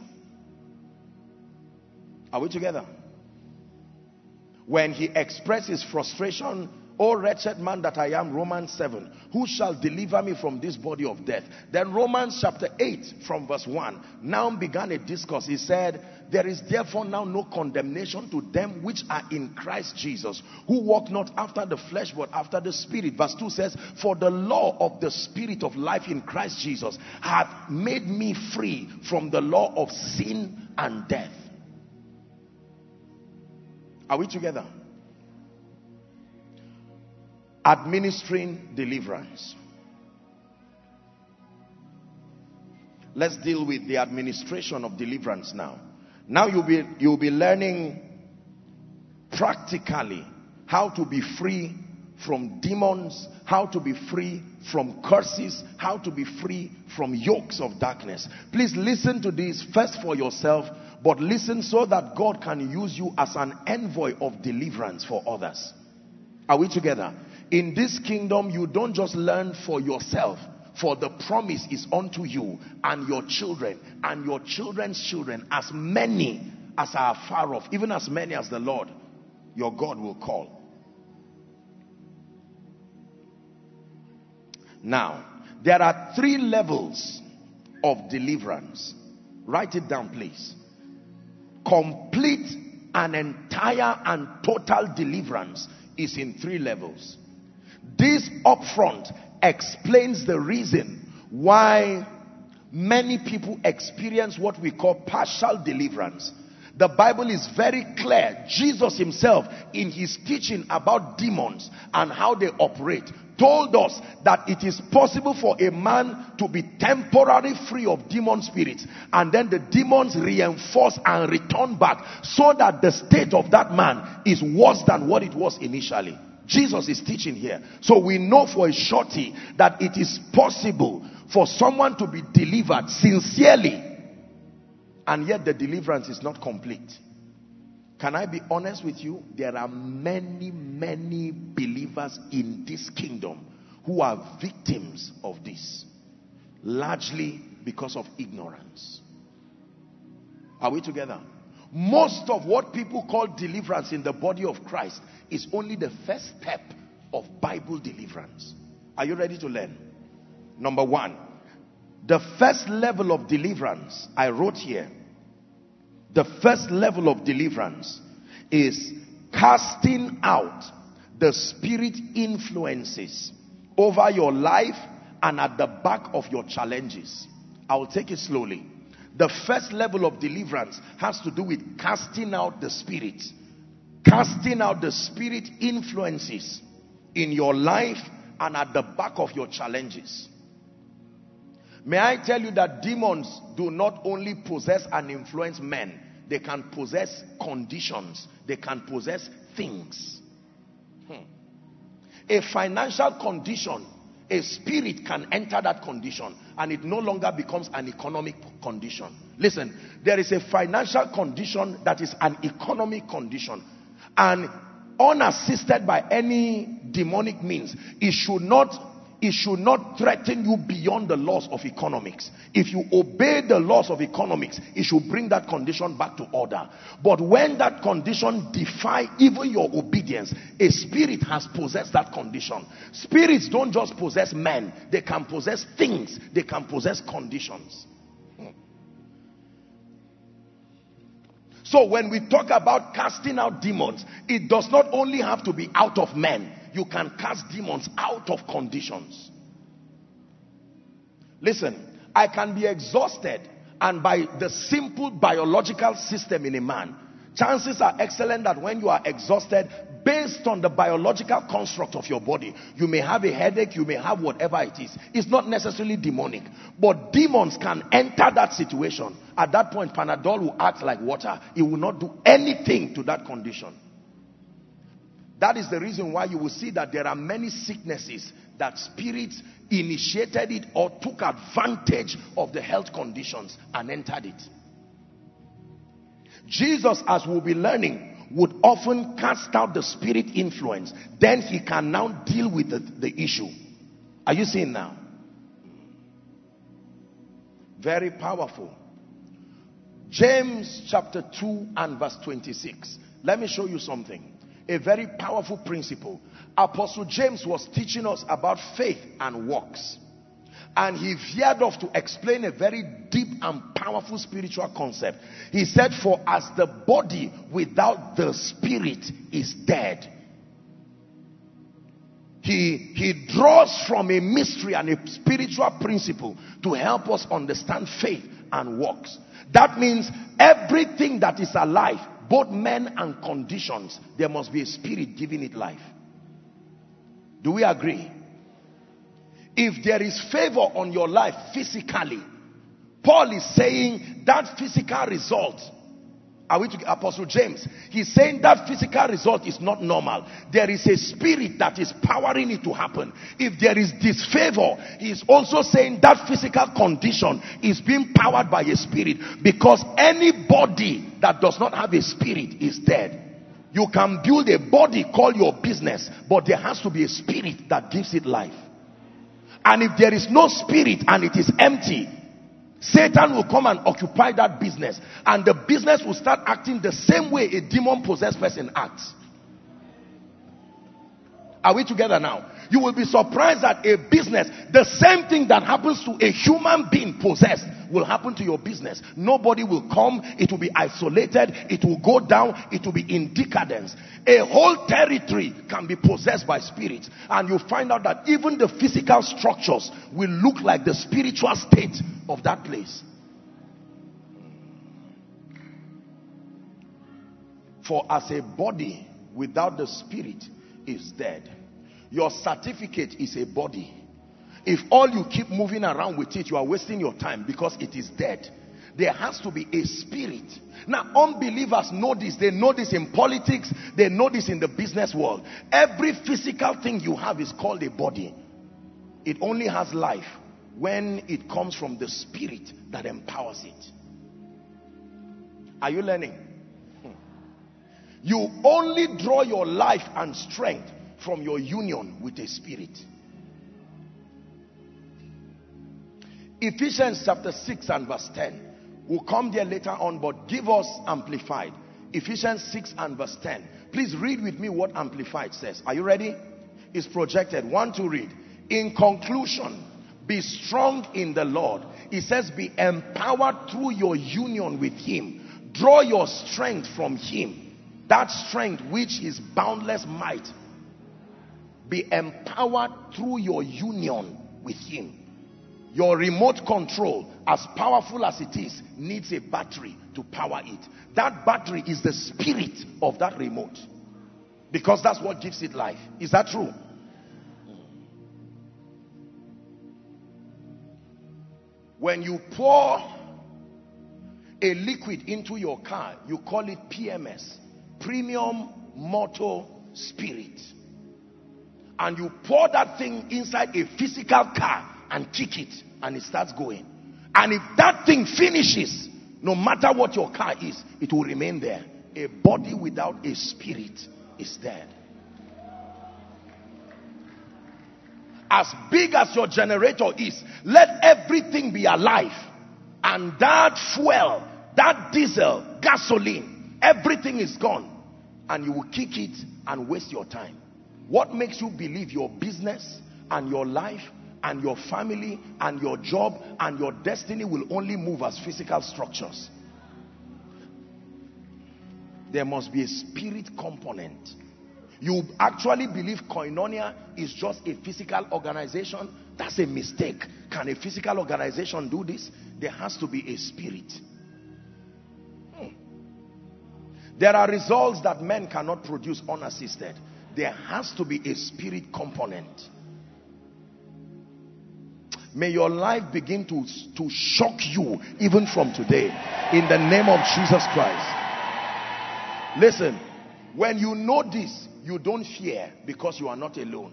Are we together? When he expressed his frustration, O wretched man that I am, Romans seven, who shall deliver me from this body of death? Then Romans chapter eight from verse one now began a discourse. He said, there is therefore now no condemnation to them which are in Christ Jesus, who walk not after the flesh but after the Spirit. Verse two says, for the law of the Spirit of life in Christ Jesus hath made me free from the law of sin and death. Are we together? Administering deliverance. Let's deal with the administration of deliverance now. Now you'll be, you'll be learning practically how to be free from demons, how to be free from curses, how to be free from yokes of darkness. Please listen to this first for yourself, but listen so that God can use you as an envoy of deliverance for others. Are we together? In this kingdom, you don't just learn for yourself, for the promise is unto you and your children and your children's children, as many as are far off, even as many as the Lord your God will call. Now, there are three levels of deliverance. Write it down, please. Complete and entire and total deliverance is in three levels. This up front explains the reason why many people experience what we call partial deliverance. The Bible is very clear. Jesus himself, in his teaching about demons and how they operate, told us that it is possible for a man to be temporarily free of demon spirits, and then the demons reinforce and return back, so that the state of that man is worse than what it was initially. Jesus is teaching here. So we know for a surety that it is possible for someone to be delivered sincerely, and yet the deliverance is not complete. Can I be honest with you? There are many, many believers in this kingdom who are victims of this, largely because of ignorance. Are we together? Most of what people call deliverance in the body of Christ is only the first step of Bible deliverance. Are you ready to learn? Number one, the first level of deliverance, I wrote here, the first level of deliverance is casting out the spirit influences over your life and at the back of your challenges. I will take it slowly. The first level of deliverance has to do with casting out the spirit. Casting out the spirit influences in your life and at the back of your challenges. May I tell you that demons do not only possess and influence men. They can possess conditions. They can possess things. Hmm. A financial condition, a spirit can enter that condition, and it no longer becomes an economic condition. Listen, there is a financial condition that is an economic condition, and unassisted by any demonic means, it should not it should not threaten you beyond the laws of economics. If you obey the laws of economics, it should bring that condition back to order. But when that condition defies even your obedience, a spirit has possessed that condition. Spirits don't just possess men. They can possess things. They can possess conditions. So when we talk about casting out demons, it does not only have to be out of men. You can cast demons out of conditions. Listen, I can be exhausted, and by the simple biological system in a man, chances are excellent that when you are exhausted, based on the biological construct of your body, you may have a headache, you may have whatever it is. It's not necessarily demonic, but demons can enter that situation. At that point, Panadol will act like water. It will not do anything to that condition. That is the reason why you will see that there are many sicknesses that spirits initiated it or took advantage of the health conditions and entered it. Jesus, as we'll be learning, would often cast out the spirit influence. Then he can now deal with the, the issue. Are you seeing now? Very powerful. James chapter two and verse twenty-six. Let me show you something. A very powerful principle. Apostle James was teaching us about faith and works. And he veered off to explain a very deep and powerful spiritual concept. He said, for as the body without the spirit is dead. He, he draws from a mystery and a spiritual principle to help us understand faith and works. That means everything that is alive, both men and conditions, there must be a spirit giving it life. Do we agree? If there is favor on your life physically, Paul is saying that physical result, are we to Apostle James? He's saying that physical result is not normal. There is a spirit that is powering it to happen. If there is disfavor, he is also saying that physical condition is being powered by a spirit, because anybody that does not have a spirit is dead. You can build a body, call your business, but there has to be a spirit that gives it life. And if there is no spirit and it is empty, Satan will come and occupy that business, and the business will start acting the same way a demon-possessed person acts. Are we together now? You will be surprised that a business, the same thing that happens to a human being possessed, will happen to your business. Nobody will come. It will be isolated. It will go down. It will be in decadence. A whole territory can be possessed by spirits. And you find out that even the physical structures will look like the spiritual state of that place. For as a body without the spirit is dead. Your certificate is a body. If all you keep moving around with it, you are wasting your time because it is dead. There has to be a spirit. Now, unbelievers know this. They know this in politics. They know this in the business world. Every physical thing you have is called a body. It only has life when it comes from the spirit that empowers it. Are you learning? Hmm. You only draw your life and strength from your union with a spirit. Ephesians chapter six and verse ten. We'll come there later on, but give us amplified. Ephesians six and verse ten. Please read with me what amplified says. Are you ready? It's projected. One to read. In conclusion, be strong in the Lord. It says be empowered through your union with him. Draw your strength from him. That strength which is boundless might. Be empowered through your union with him. Your remote control, as powerful as it is, needs a battery to power it. That battery is the spirit of that remote. Because that's what gives it life. Is that true? When you pour a liquid into your car, you call it P M S. Premium Motor Spirit. And you pour that thing inside a physical car and kick it, and it starts going. And if that thing finishes, no matter what your car is, it will remain there. A body without a spirit is dead. As big as your generator is, let everything be alive. And that fuel, that diesel, gasoline, everything is gone. And you will kick it and waste your time. What makes you believe your business and your life and your family and your job and your destiny will only move as physical structures? There must be a spirit component. You actually believe Koinonia is just a physical organization? That's a mistake. Can a physical organization do this? There has to be a spirit. Hmm. There are results that men cannot produce unassisted. There has to be a spirit component. May your life begin to, to shock you even from today. In the name of Jesus Christ. Listen, when you know this, you don't fear because you are not alone.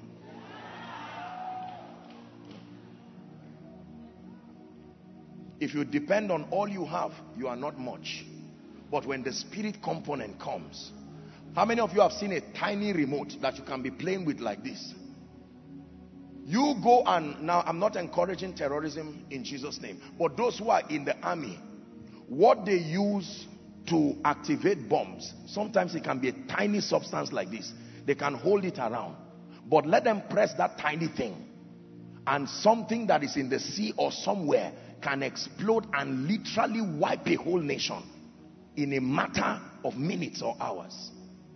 If you depend on all you have, you are not much. But when the spirit component comes, how many of you have seen a tiny remote that you can be playing with like this? You go and, now I'm not encouraging terrorism in Jesus' name, but those who are in the army, what they use to activate bombs, sometimes it can be a tiny substance like this. They can hold it around, but let them press that tiny thing and something that is in the sea or somewhere can explode and literally wipe a whole nation in a matter of minutes or hours.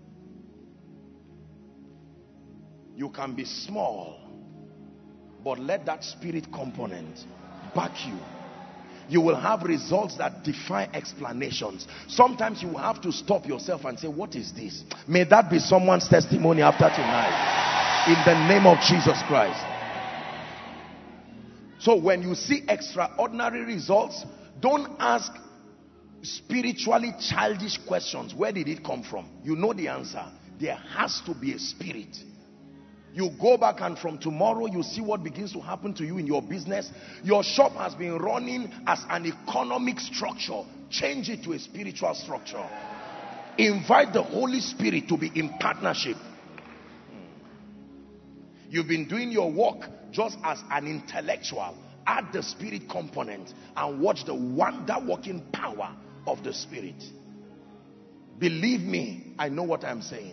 You can be small, but let that spirit component back you. You will have results that defy explanations. Sometimes you will have to stop yourself and say, what is this? May that be someone's testimony after tonight. In the name of Jesus Christ. So when you see extraordinary results, don't ask spiritually childish questions. Where did it come from? You know the answer. There has to be a spirit. You go back and from tomorrow you see what begins to happen to you in your business. Your shop has been running as an economic structure. Change it to a spiritual structure. Invite the Holy Spirit to be in partnership. You've been doing your work just as an intellectual. Add the spirit component and watch the wonder working power of the spirit. Believe me, I know what I'm saying.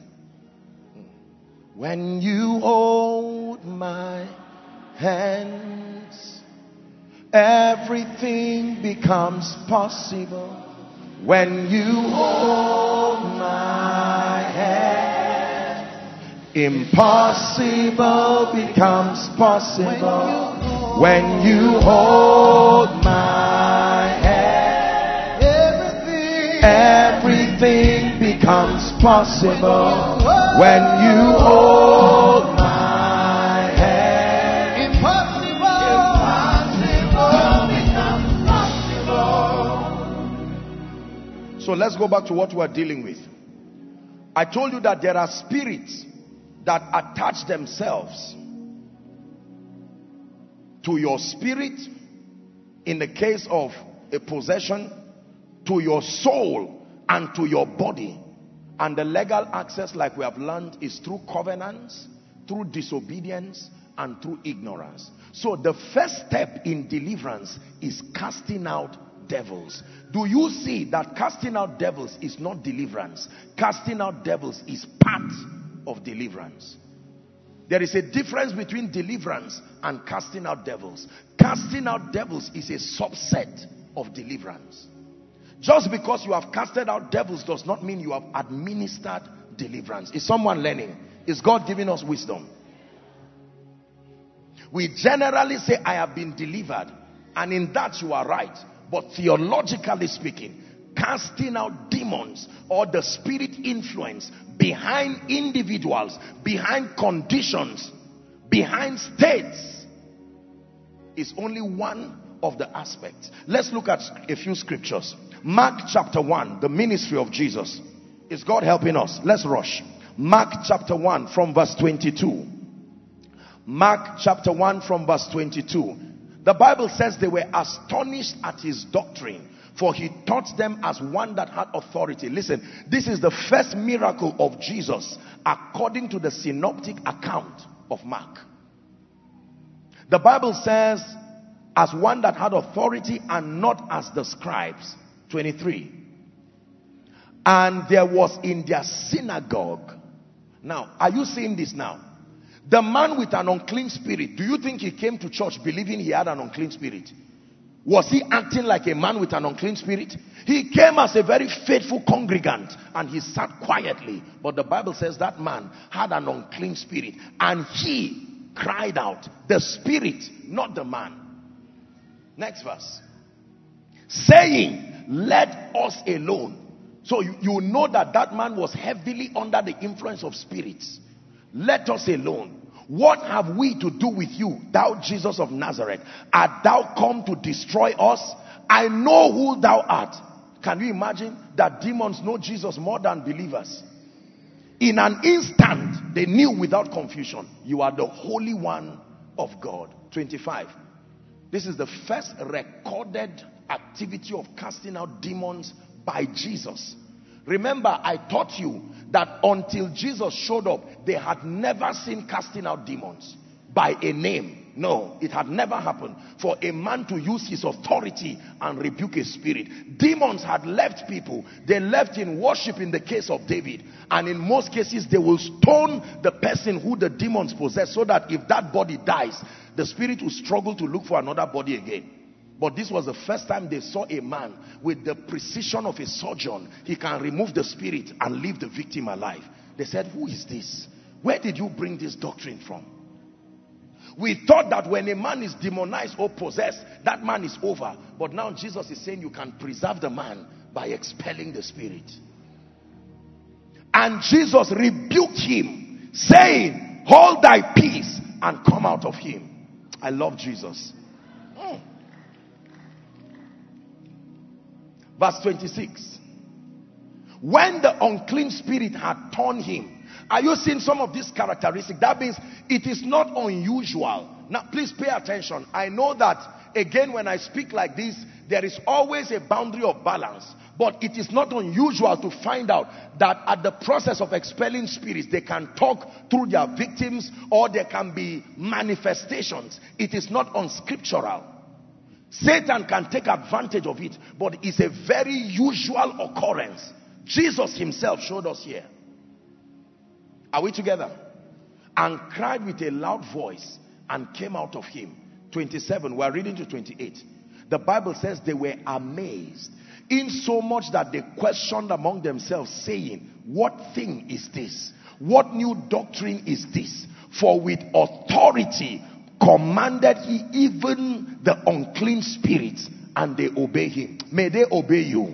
When you hold my hands Everything becomes possible when you hold my hand. Impossible becomes possible when you hold my hand. Everything, everything becomes possible when you hold my hand. Impossible, impossible becomes possible. So let's go back to what we are dealing with. I told you that there are spirits that attach themselves to your spirit, in the case of a possession, to your soul and to your body. And the legal access, like we have learned, is through covenants, through disobedience, and through ignorance. So the first step in deliverance is casting out devils. Do you see that casting out devils is not deliverance? Casting out devils is part of deliverance. There is a difference between deliverance and casting out devils. Casting out devils is a subset of deliverance. Just because you have casted out devils does not mean you have administered deliverance. Is someone learning? Is God giving us wisdom? We generally say, I have been delivered. And in that you are right. But theologically speaking, casting out demons or the spirit influence behind individuals, behind conditions, behind states is only one of the aspects. Let's look at a few scriptures. Mark chapter one, the ministry of Jesus. Is God helping us? Let's rush. Mark chapter one from verse twenty-two. Mark chapter one from verse twenty-two. The Bible says they were astonished at his doctrine, for he taught them as one that had authority. Listen, this is the first miracle of Jesus according to the synoptic account of Mark. The Bible says, as one that had authority and not as the scribes. twenty-three. And there was in their synagogue. Now, are you seeing this now? The man with an unclean spirit, do you think he came to church believing he had an unclean spirit? Was he acting like a man with an unclean spirit? He came as a very faithful congregant and he sat quietly. But the Bible says that man had an unclean spirit and he cried out. The spirit, not the man. Next verse. Saying, let us alone. So you, you know that that man was heavily under the influence of spirits. Let us alone. What have we to do with you, thou Jesus of Nazareth? Art thou come to destroy us? I know who thou art. Can you imagine that demons know Jesus more than believers? In an instant, they knew without confusion, you are the Holy One of God. twenty-five. This is the first recorded activity of casting out demons by Jesus. Remember, I taught you that until Jesus showed up, they had never seen casting out demons by a name. No, it had never happened for a man to use his authority and rebuke a spirit. Demons had left people. They left in worship in the case of David. And in most cases, they will stone the person who the demons possess, so that if that body dies, the spirit will struggle to look for another body again. But this was the first time they saw a man with the precision of a surgeon. He can remove the spirit and leave the victim alive. They said, who is this? Where did you bring this doctrine from? We thought that when a man is demonized or possessed, that man is over. But now Jesus is saying you can preserve the man by expelling the spirit. And Jesus rebuked him, saying, hold thy peace and come out of him. I love Jesus. Mm. Verse twenty-six. When the unclean spirit had torn him. Are you seeing some of these characteristics? That means it is not unusual. Now please pay attention. I know that again when I speak like this, there is always a boundary of balance. But it is not unusual to find out that at the process of expelling spirits, they can talk through their victims or there can be manifestations. It is not unscriptural. Satan can take advantage of it, but it's a very usual occurrence. Jesus himself showed us here. Are we together? And cried with a loud voice and came out of him. twenty-seven, we are reading to twenty-eight. The Bible says they were amazed, in so much that they questioned among themselves, saying, what thing is this? What new doctrine is this? For with authority commanded he even the unclean spirits, and they obey him. May they obey you.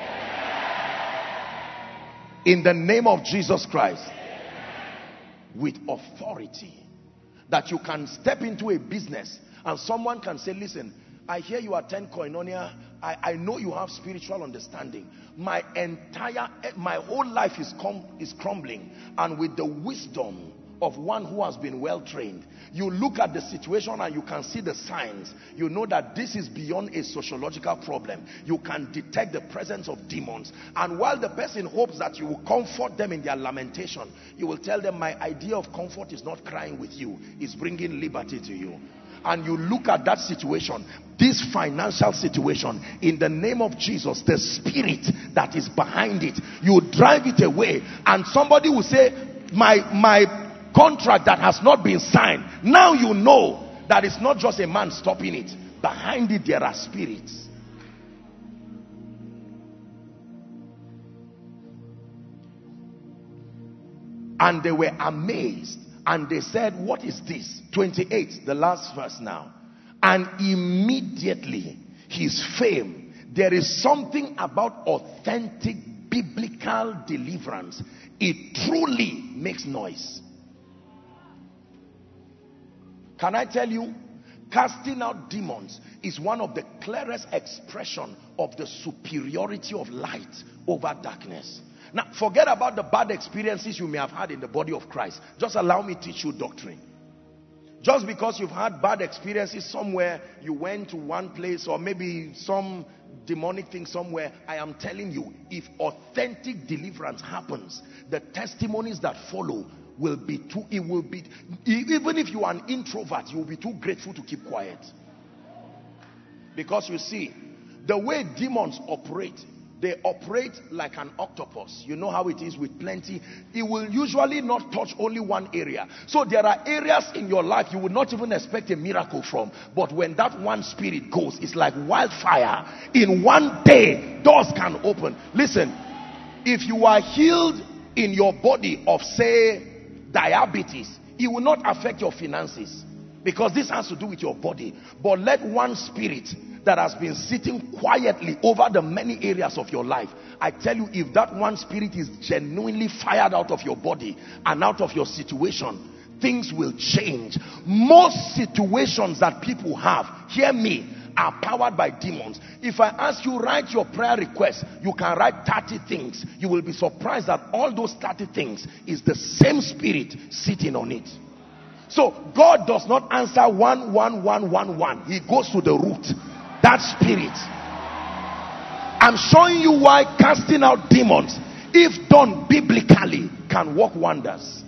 In the name of Jesus Christ. With authority. That you can step into a business and someone can say, listen, I hear you attend Koinonia. I, I know you have spiritual understanding. My entire, my whole life is, com is crumbling. And with the wisdom of one who has been well trained, you look at the situation and you can see the signs. You know that this is beyond a sociological problem. You can detect the presence of demons. And while the person hopes that you will comfort them in their lamentation, you will tell them, my idea of comfort is not crying with you, it's bringing liberty to you. And you look at that situation, this financial situation, in the name of Jesus, the spirit that is behind it, you drive it away. And somebody will say, my my contract that has not been signed. Now you know that it's not just a man stopping it. Behind it there are spirits. And they were amazed. And they said, what is this? twenty-eight, the last verse now. And immediately his fame. There is something about authentic biblical deliverance. It truly makes noise. Can I tell you, casting out demons is one of the clearest expression of the superiority of light over darkness. Now, forget about the bad experiences you may have had in the body of Christ. Just allow me to teach you doctrine. Just because you've had bad experiences somewhere, you went to one place or maybe some demonic thing somewhere, I am telling you, if authentic deliverance happens, the testimonies that follow will be too, it will be, even if you are an introvert, you will be too grateful to keep quiet. Because you see, the way demons operate, they operate like an octopus. You know how it is with plenty. It will usually not touch only one area. So there are areas in your life you would not even expect a miracle from. But when that one spirit goes, it's like wildfire. In one day, doors can open. Listen, if you are healed in your body of, say, diabetes, it will not affect your finances, because this has to do with your body. But let one spirit that has been sitting quietly over the many areas of your life, I tell you, if that one spirit is genuinely fired out of your body and out of your situation, things will change. Most situations that people have, hear me, are powered by demons. If I ask you, write your prayer request, you can write thirty things. You will be surprised that all those thirty things is the same spirit sitting on it. So God does not answer one, one, one, one, one. He goes to the root. That spirit. I'm showing you why casting out demons, if done biblically, can work wonders.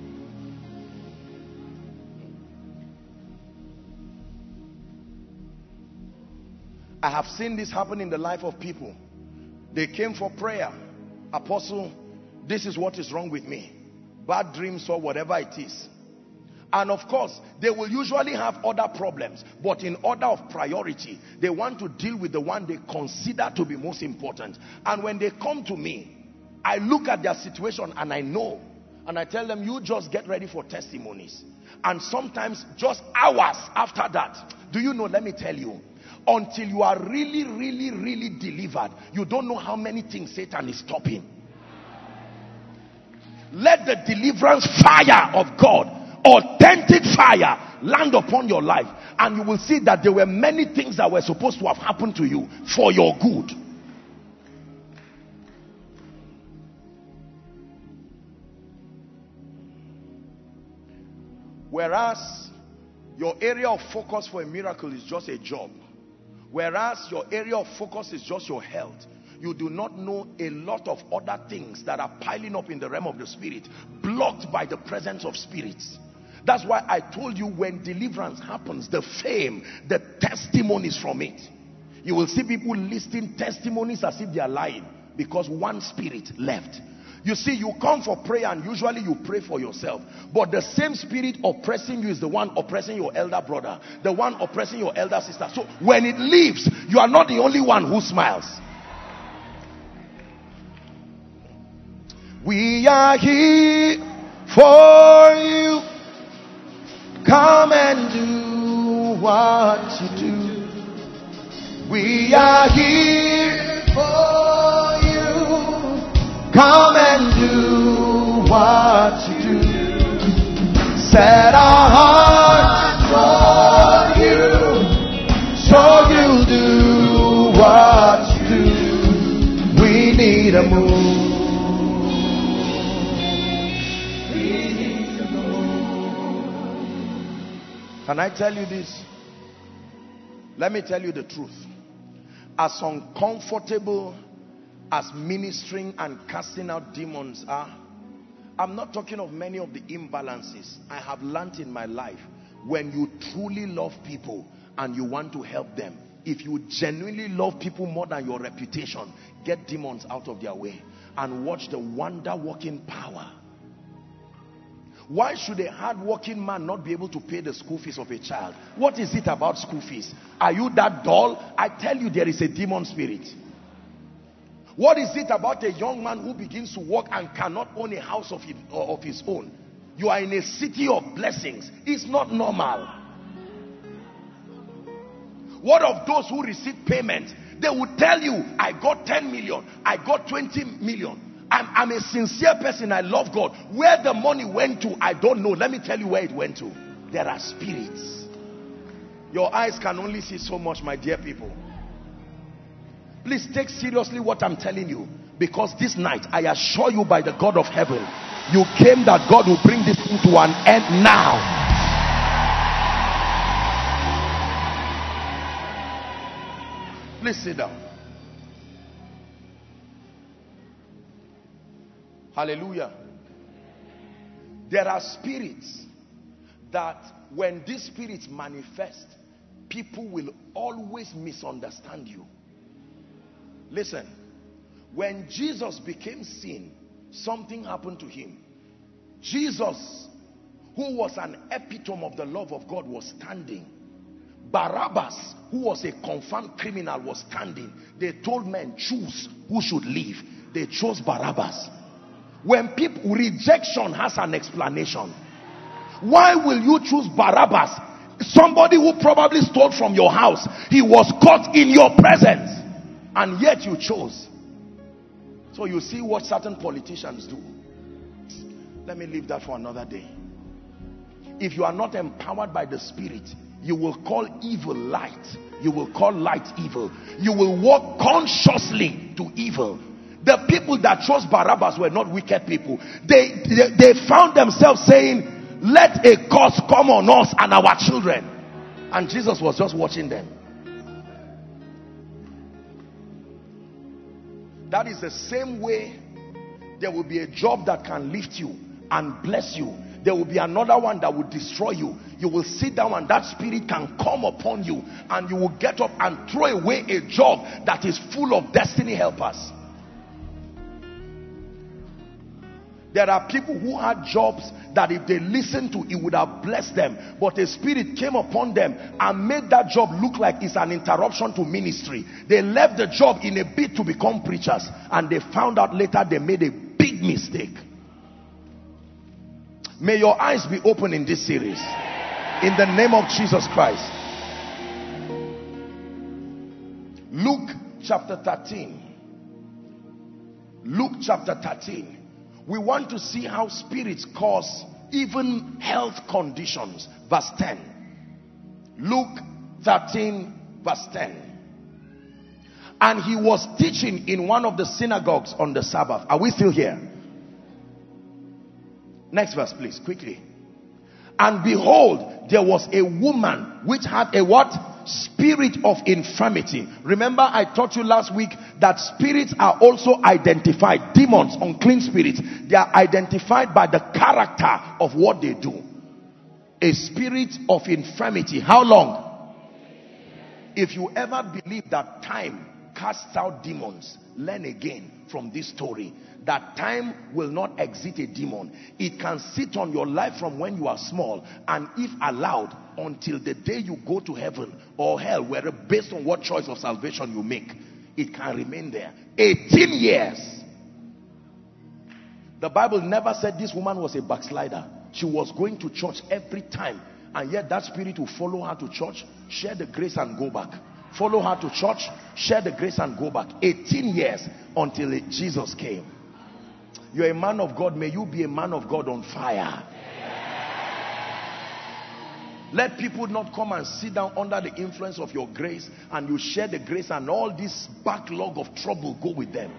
I have seen this happen in the life of people. They came for prayer. Apostle, this is what is wrong with me. Bad dreams or whatever it is. And of course, they will usually have other problems. But in order of priority, they want to deal with the one they consider to be most important. And when they come to me, I look at their situation and I know. And I tell them, you just get ready for testimonies. And sometimes just hours after that, do you know, let me tell you, until you are really, really, really delivered, you don't know how many things Satan is stopping. Let the deliverance fire of God, authentic fire, land upon your life, and you will see that there were many things that were supposed to have happened to you for your good. Whereas your area of focus for a miracle is just a job. Whereas your area of focus is just your health. You do not know a lot of other things that are piling up in the realm of the spirit, blocked by the presence of spirits. That's why I told you, when deliverance happens, the fame, the testimonies from it. You will see people listing testimonies as if they are lying, because one spirit left. You see, you come for prayer and usually you pray for yourself. But the same spirit oppressing you is the one oppressing your elder brother, the one oppressing your elder sister. So when it leaves, you are not the only one who smiles. We are here for you. Come and do what you do. We are here for you. Come and do what you do. Set our hearts for you, so you'll do what you do. We need a move. Can I tell you this? Let me tell you the truth. As uncomfortable as ministering and casting out demons are, I'm not talking of many of the imbalances. I have learned in my life, when you truly love people and you want to help them, if you genuinely love people more than your reputation, get demons out of their way and watch the wonder-working power. Why should a hard-working man not be able to pay the school fees of a child? What is it about school fees? Are you that dull? I tell you, there is a demon spirit. What is it about a young man who begins to work and cannot own a house of his, of his own? You are in a city of blessings. It's not normal. What of those who receive payment? They would tell you, I got ten million, I got twenty million. I'm, I'm a sincere person. I love God. Where the money went to, I don't know. Let me tell you where it went to. There are spirits. Your eyes can only see so much, my dear people. Please take seriously what I'm telling you. Because this night, I assure you by the God of heaven, you came that God will bring this thing to an end now. Please sit down. Hallelujah. There are spirits that when these spirits manifest, people will always misunderstand you. Listen, when Jesus became sin, something happened to him. Jesus, who was an epitome of the love of God, was standing. Barabbas, who was a confirmed criminal, was standing. They told men, choose who should live. They chose Barabbas. When people, rejection has an explanation. Why will you choose Barabbas? Somebody who probably stole from your house. He was caught in your presence. And yet you chose. So you see what certain politicians do. Let me leave that for another day. If you are not empowered by the Spirit, you will call evil light. You will call light evil. You will walk consciously to evil. The people that chose Barabbas were not wicked people. They, they, they found themselves saying, let a curse come on us and our children. And Jesus was just watching them. That is the same way there will be a job that can lift you and bless you. There will be another one that will destroy you. You will sit down and that spirit can come upon you and you will get up and throw away a job that is full of destiny helpers. There are people who had jobs that if they listened to, it would have blessed them. But a spirit came upon them and made that job look like it's an interruption to ministry. They left the job in a bid to become preachers. And they found out later they made a big mistake. May your eyes be open in this series. In the name of Jesus Christ. Luke chapter thirteen. Luke chapter thirteen. We want to see how spirits cause even health conditions. Verse ten. Luke thirteen verse ten. And he was teaching in one of the synagogues on the Sabbath. Are we still here? Next verse please, quickly. And behold, there was a woman which had a what? Spirit of infirmity. Remember I taught you last week that spirits are also identified. Demons, unclean spirits, they are identified by the character of what they do. A spirit of infirmity. How long? If you ever believe that time casts out demons, learn again from this story that time will not exit a demon. It can sit on your life from when you are small, and if allowed, until the day you go to heaven or hell, whether based on what choice of salvation you make, it can remain there. eighteen years. The Bible never said this woman was a backslider. She was going to church every time, and yet that spirit will follow her to church, share the grace and go back. Follow her to church, share the grace and go back. eighteen years until Jesus came. You're a man of God. May you be a man of God on fire. Let people not come and sit down under the influence of your grace, and you share the grace, and all this backlog of trouble go with them.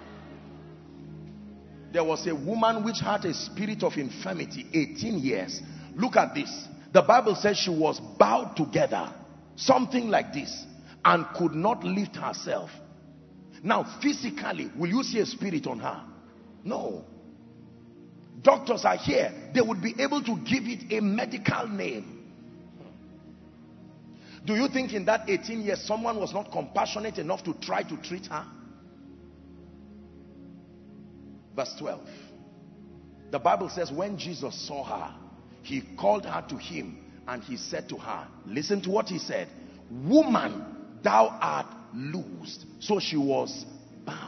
There was a woman which had a spirit of infirmity, eighteen years. Look at this. The Bible says she was bowed together, something like this, and could not lift herself. Now, physically, will you see a spirit on her? No. Doctors are here. They would be able to give it a medical name. Do you think in that eighteen years someone was not compassionate enough to try to treat her? Verse twelve. The Bible says when Jesus saw her, he called her to him and he said to her, listen to what he said, woman, thou art loosed. So she was bound.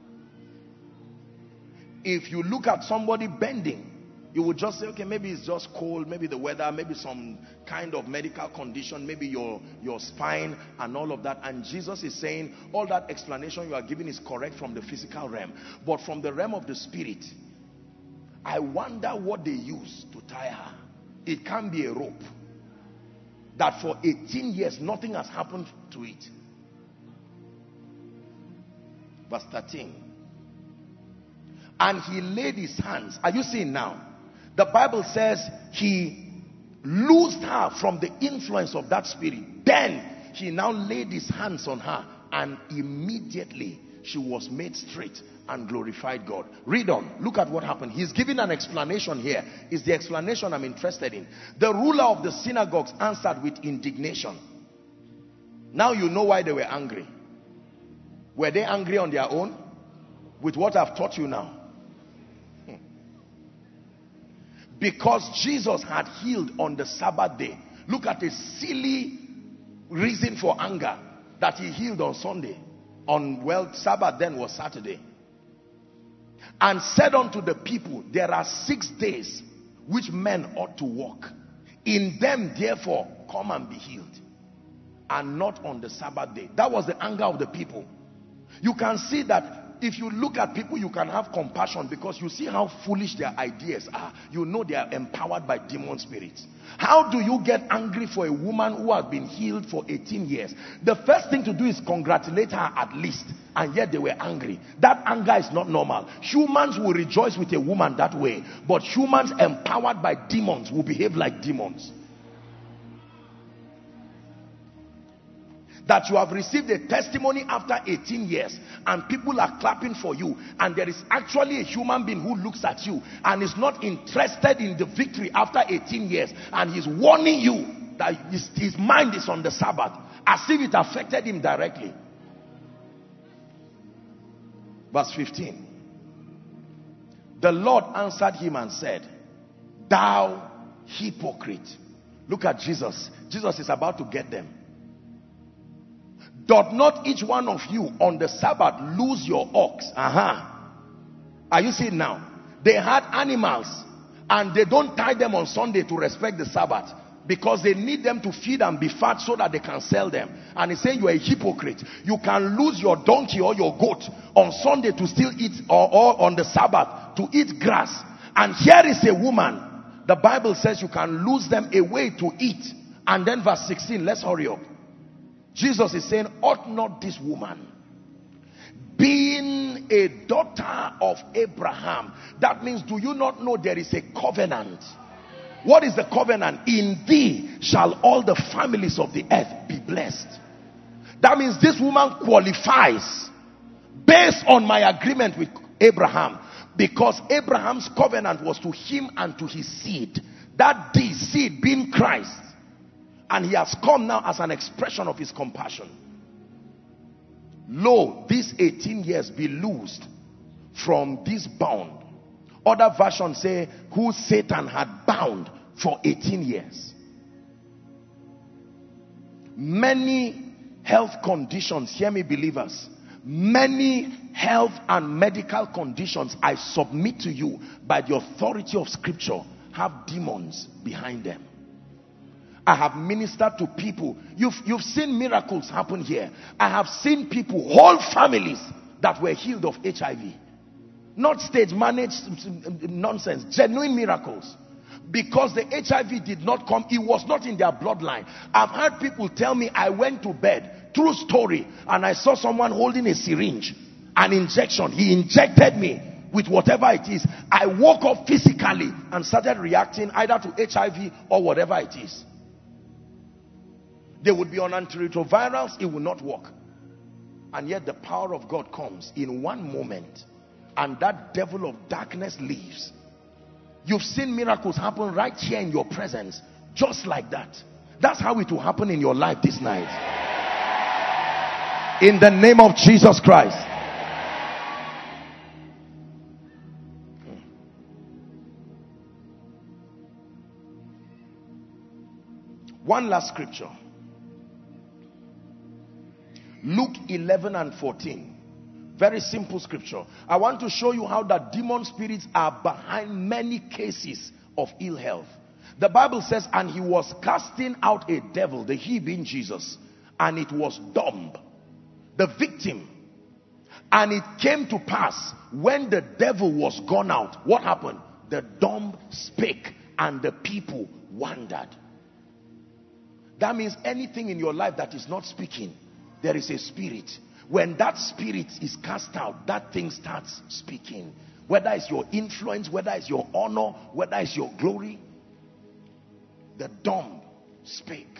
If you look at somebody bending, you would just say, okay, maybe it's just cold, maybe the weather, maybe some kind of medical condition, maybe your, your spine and all of that. And Jesus is saying, all that explanation you are giving is correct from the physical realm. But from the realm of the spirit, I wonder what they use to tie her. It can be a rope. That for eighteen years, nothing has happened to it. Verse thirteen. And he laid his hands. Are you seeing now? The Bible says he loosed her from the influence of that spirit. Then he now laid his hands on her, and immediately she was made straight and glorified God. Read on. Look at what happened. He's giving an explanation here. It's the explanation I'm interested in. The ruler of the synagogues answered with indignation. Now you know why they were angry. Were they angry on their own? With what I've taught you now? Because Jesus had healed on the Sabbath day. Look at a silly reason for anger, that he healed on Sunday. On, well, Sabbath then was Saturday. And said unto the people, there are six days which men ought to walk. In them therefore come and be healed, and not on the Sabbath day. That was the anger of the people. You can see that if you look at people, you can have compassion, because you see how foolish their ideas are. You know they are empowered by demon spirits. How do you get angry for a woman who has been healed for eighteen years? The first thing to do is congratulate her at least, and yet they were angry. That anger is not normal. Humans will rejoice with a woman that way, but humans empowered by demons will behave like demons. That you have received a testimony after eighteen years and people are clapping for you, and there is actually a human being who looks at you and is not interested in the victory after eighteen years, and he's warning you that his, his mind is on the Sabbath, as if it affected him directly. Verse fifteen. The Lord answered him and said, thou hypocrite. Look at Jesus. Jesus is about to get them. Doth not each one of you on the Sabbath lose your ox? Uh-huh. Are you seeing now? They had animals, and they don't tie them on Sunday to respect the Sabbath, because they need them to feed and be fat so that they can sell them. And he's saying you are a hypocrite. You can lose your donkey or your goat on Sunday to still eat, or, or on the Sabbath to eat grass. And here is a woman. The Bible says you can lose them away to eat. And then verse sixteen, let's hurry up. Jesus is saying, ought not this woman, being a daughter of Abraham? That means, do you not know there is a covenant? What is the covenant? In thee shall all the families of the earth be blessed. That means this woman qualifies based on my agreement with Abraham, because Abraham's covenant was to him and to his seed. That the seed being Christ. And he has come now as an expression of his compassion. lo, these eighteen years be loosed from this bond. Other versions say, who Satan had bound for eighteen years. Many health conditions, hear me believers, many health and medical conditions, I submit to you by the authority of scripture, have demons behind them. I have ministered to people. You've, you've seen miracles happen here. I have seen people, whole families that were healed of H I V. Not stage managed nonsense, genuine miracles. Because the H I V did not come, it was not in their bloodline. I've heard people tell me, I went to bed, true story, and I saw someone holding a syringe, an injection. He injected me with whatever it is. I woke up physically and started reacting either to H I V or whatever it is. They would be on antiretrovirals, it will not work. And yet the power of God comes in one moment, and that devil of darkness leaves. You've seen miracles happen right here in your presence, just like that. That's how it will happen in your life this night. In the name of Jesus Christ. One last scripture. Luke eleven and fourteen. Very simple scripture. I want to show you how that demon spirits are behind many cases of ill health. The Bible says, and he was casting out a devil, the he being Jesus, and it was dumb. The victim. And it came to pass, when the devil was gone out, what happened? The dumb spake, and the people wondered. That means anything in your life that is not speaking, there is a spirit. When that spirit is cast out, that thing starts speaking. Whether it's your influence, whether it's your honor, whether it's your glory. The dumb spake.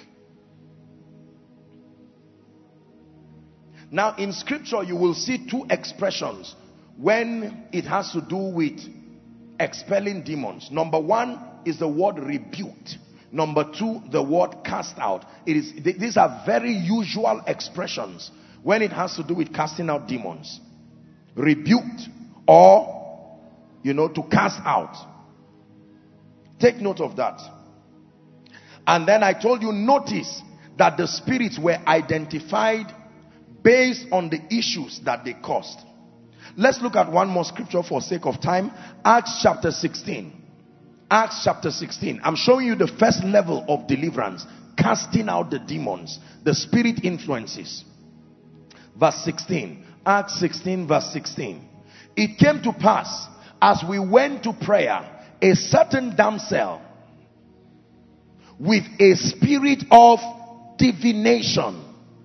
Now in scripture you will see two expressions when it has to do with expelling demons. Number one is the word rebuked. Number two, the word cast out. It is, these are very usual expressions when it has to do with casting out demons. Rebuked, or, you know, to cast out. Take note of that. And then I told you, notice that the spirits were identified based on the issues that they caused. Let's look at one more scripture for sake of time. Acts chapter sixteen. Acts chapter sixteen. I'm showing you the first level of deliverance. Casting out the demons. The spirit influences. Verse sixteen. Acts sixteen verse sixteen. It came to pass, as we went to prayer, a certain damsel with a spirit of divination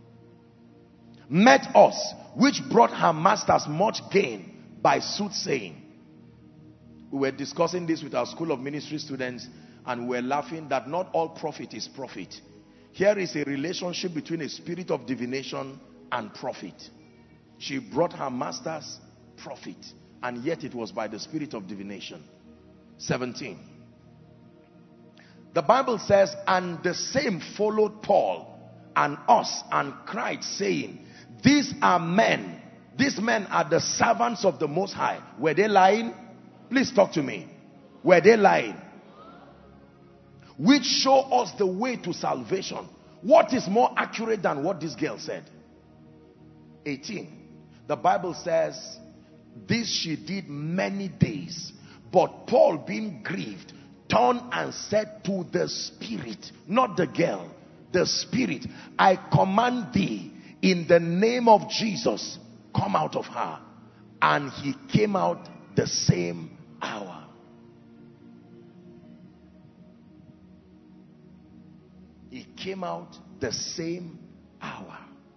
met us, which brought her masters much gain by soothsaying. We were discussing this with our School of Ministry students, and we were laughing that not all prophet is prophet. Here is a relationship between a spirit of divination and prophet. She brought her masters profit, and yet it was by the spirit of divination. seventeen. The Bible says, and the same followed Paul and us, and cried, saying, these are men. These men are the servants of the Most High. Were they lying? Please talk to me. Were they lying? Which show us the way to salvation. What is more accurate than what this girl said? eighteen. The Bible says, this she did many days. But Paul, being grieved, turned and said to the spirit, not the girl, the spirit, I command thee in the name of Jesus, come out of her. And he came out the same hour. He came out the same hour.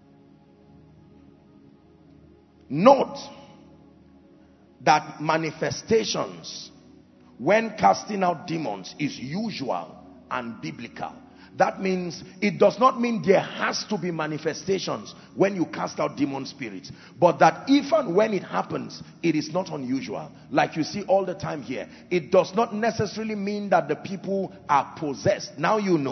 Note that manifestations when casting out demons is usual and biblical. That means, it does not mean there has to be manifestations when you cast out demon spirits. But that if and when it happens, it is not unusual. Like you see all the time here. It does not necessarily mean that the people are possessed. Now you know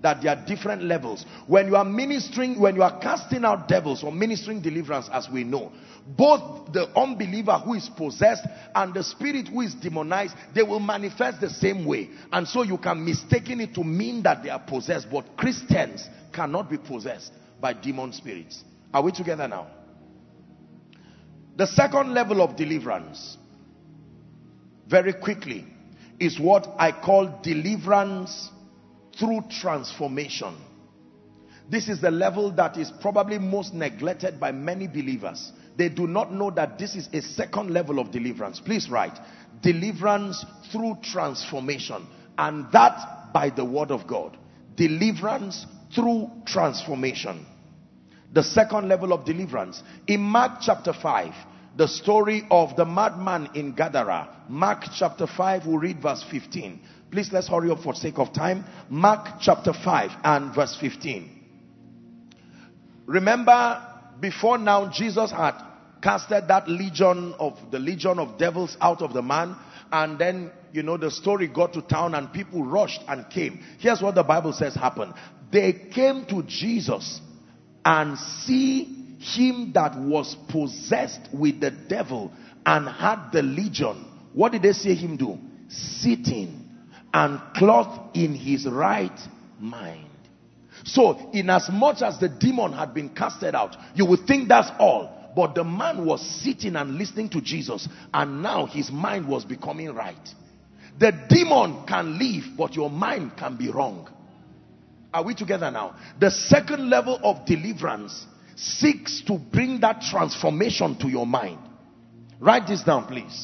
that there are different levels. When you are ministering, when you are casting out devils or ministering deliverance, as we know, both the unbeliever who is possessed and the spirit who is demonized, they will manifest the same way. And so you can mistake it to mean that they are possessed, but Christians cannot be possessed by demon spirits. Are we together now? The second level of deliverance, very quickly, is what I call deliverance through transformation. This is the level that is probably most neglected by many believers. They do not know that this is a second level of deliverance. Please write, deliverance through transformation, and that by the word of God. Deliverance through transformation. The second level of deliverance. In Mark chapter five, the story of the madman in Gadara. Mark chapter five, we'll read verse fifteen. Please, let's hurry up for sake of time. Mark chapter five and verse fifteen. Remember, before now, Jesus had casted that legion of the legion of devils out of the man, and then, you know, the story got to town and people rushed and came. Here's what the Bible says happened. They came to Jesus and see him that was possessed with the devil and had the legion. What did they see him do? Sitting and clothed in his right mind. So, in as much as the demon had been casted out, you would think that's all. But the man was sitting and listening to Jesus, and now his mind was becoming right. The demon can leave, but your mind can be wrong. Are we together now? The second level of deliverance seeks to bring that transformation to your mind. Write this down, please.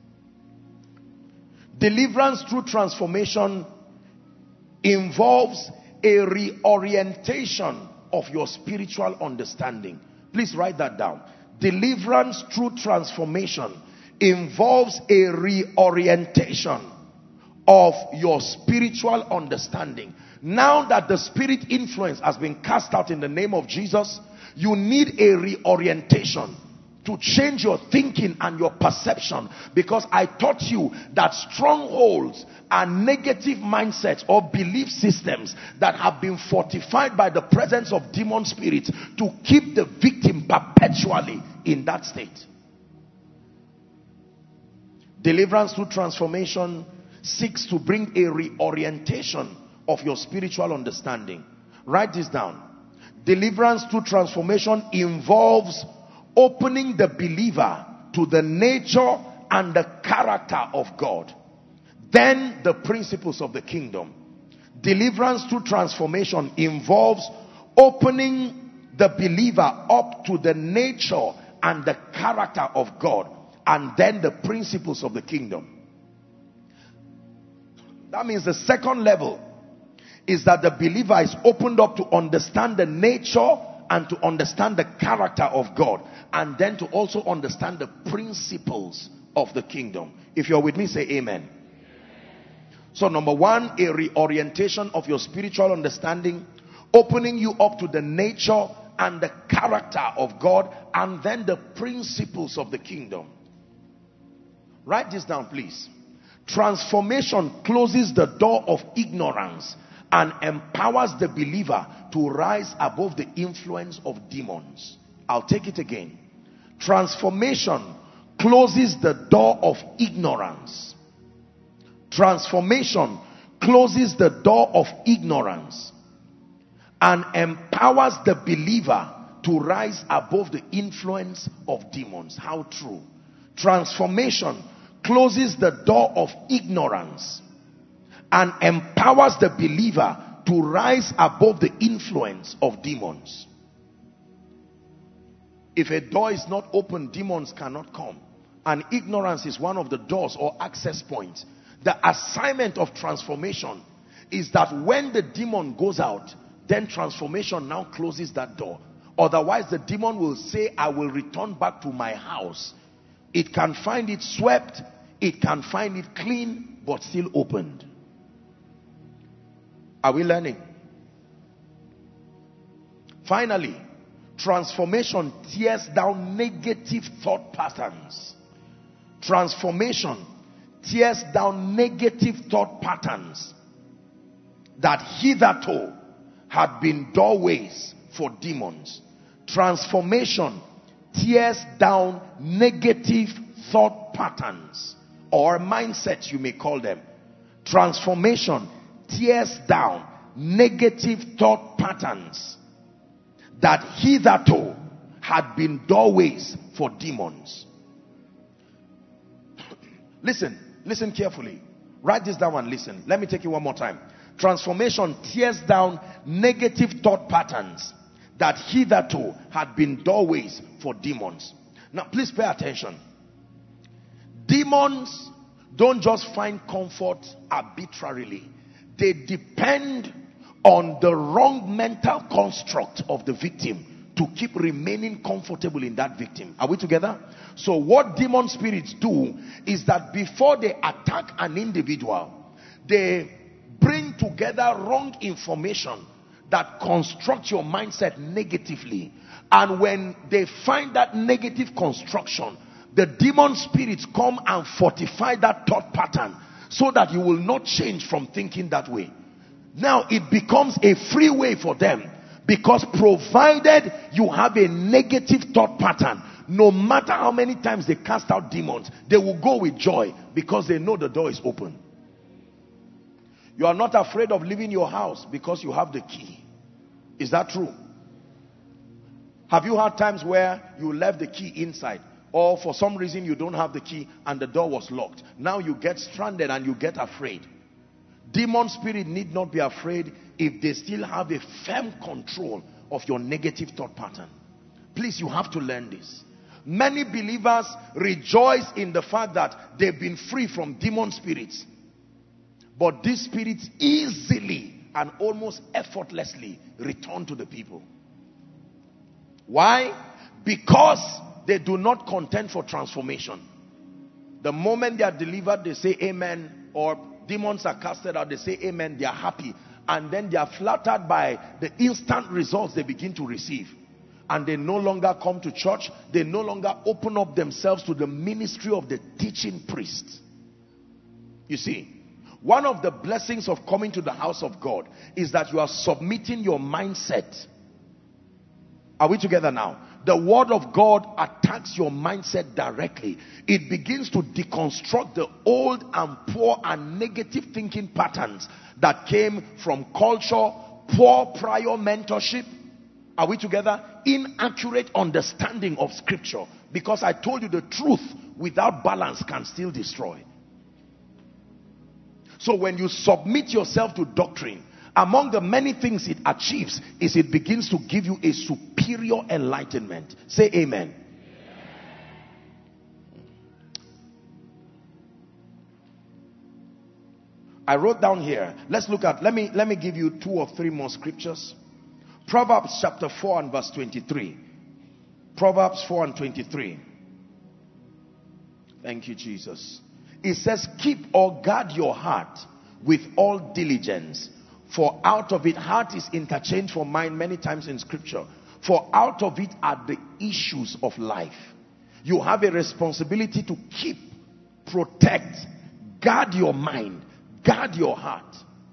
Deliverance through transformation involves a reorientation of your spiritual understanding. Please write that down. Deliverance through transformation involves a reorientation of your spiritual understanding. Now that the spirit influence has been cast out in the name of Jesus, you need a reorientation to change your thinking and your perception, because I taught you that strongholds are negative mindsets or belief systems that have been fortified by the presence of demon spirits to keep the victim perpetually in that state. Deliverance through transformation seeks to bring a reorientation of your spiritual understanding. Write this down. Deliverance through transformation involves opening the believer to the nature and the character of God, then the principles of the kingdom. Deliverance through transformation involves opening the believer up to the nature and the character of God, and then the principles of the kingdom. That means the second level is that the believer is opened up to understand the nature and to understand the character of God, and then to also understand the principles of the kingdom. If you're with me, say amen. So number one, a reorientation of your spiritual understanding, opening you up to the nature and the character of God, and then the principles of the kingdom. Write this down, please. Transformation closes the door of ignorance and empowers the believer to rise above the influence of demons. I'll take it again. Transformation closes the door of ignorance. Transformation closes the door of ignorance and empowers the believer to rise above the influence of demons. How true. Transformation closes the door of ignorance and empowers the believer to rise above the influence of demons. If a door is not open, demons cannot come. And ignorance is one of the doors or access points. The assignment of transformation is that when the demon goes out, then transformation now closes that door. Otherwise, the demon will say, I will return back to my house. It can find it swept, it can find it clean, but still opened. Are we learning? Finally, transformation tears down negative thought patterns. Transformation tears down negative thought patterns that hitherto had been doorways for demons. Transformation tears down negative thought patterns or mindsets, you may call them. Transformation tears down negative thought patterns that hitherto had been doorways for demons. Listen, listen carefully. Write this down and listen. Let me take it one more time. Transformation tears down negative thought patterns that hitherto had been doorways for demons. Now, please pay attention. Demons don't just find comfort arbitrarily. They depend on the wrong mental construct of the victim to keep remaining comfortable in that victim. Are we together? So what demon spirits do is that before they attack an individual, they bring together wrong information that construct your mindset negatively. And when they find that negative construction, the demon spirits come and fortify that thought pattern so that you will not change from thinking that way. Now it becomes a free way for them, because provided you have a negative thought pattern, no matter how many times they cast out demons, they will go with joy because they know the door is open. You are not afraid of leaving your house because you have the key. Is that true? Have you had times where you left the key inside, or for some reason you don't have the key and the door was locked? Now you get stranded and you get afraid. Demon spirit need not be afraid if they still have a firm control of your negative thought pattern. Please, you have to learn this. Many believers rejoice in the fact that they've been free from demon spirits. But these spirits easily and almost effortlessly return to the people. Why? Because they do not contend for transformation. The moment they are delivered, they say amen, or demons are casted out, they say amen, they are happy. And then they are flattered by the instant results they begin to receive. And they no longer come to church. They no longer open up themselves to the ministry of the teaching priest. You see, one of the blessings of coming to the house of God is that you are submitting your mindset. Are we together now? The word of God attacks your mindset directly. It begins to deconstruct the old and poor and negative thinking patterns that came from culture, poor prior mentorship. Are we together? Inaccurate understanding of scripture. Because I told you the truth without balance can still destroy. So when you submit yourself to doctrine, among the many things it achieves is it begins to give you a superior enlightenment. Say amen. I wrote down here. Let's look at, let me, let me give you two or three more scriptures. Proverbs chapter four and verse twenty-three. Proverbs four and twenty-three. Thank you, Jesus. It says, keep or guard your heart with all diligence, for out of it, heart is interchanged for mind many times in scripture. For out of it are the issues of life. You have a responsibility to keep, protect, guard your mind, guard your heart.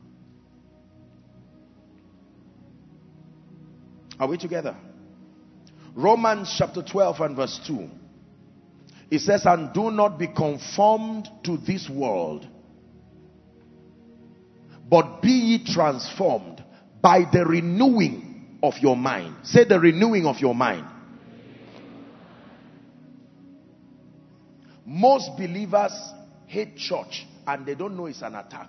Are we together? Romans chapter twelve and verse two. It says, and do not be conformed to this world, but be ye transformed by the renewing of your mind. Say the renewing of your mind. Most believers hate church and they don't know it's an attack.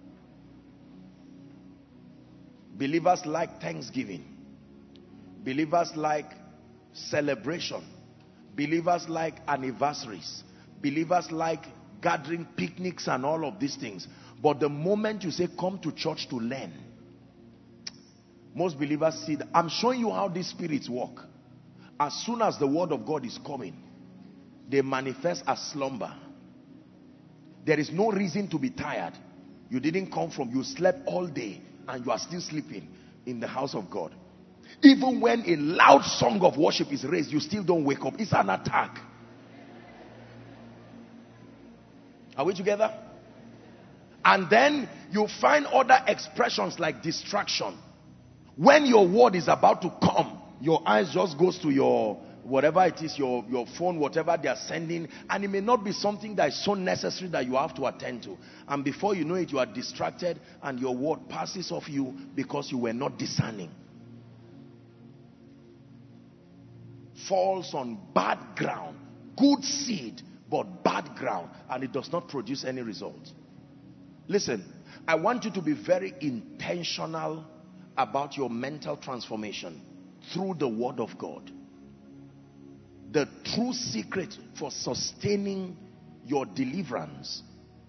Believers like Thanksgiving. Believers like celebration. Believers like anniversaries. Believers like gathering picnics and all of these things. But the moment you say come to church to learn, most believers see that. I'm showing you how these spirits work. As soon as the word of God is coming, they manifest as slumber. There is no reason to be tired. You didn't come from, you slept all day and you are still sleeping in the house of God. Even when a loud song of worship is raised, you still don't wake up. It's an attack. Are we together? And then you find other expressions like distraction. When your word is about to come, your eyes just goes to your whatever it is, your, your phone, whatever they are sending, and it may not be something that is so necessary that you have to attend to. And before you know it, you are distracted and your word passes off you because you were not discerning. Falls on bad ground, good seed, but bad ground, and it does not produce any result. Listen, I want you to be very intentional about your mental transformation through the word of God. The true secret for sustaining your deliverance,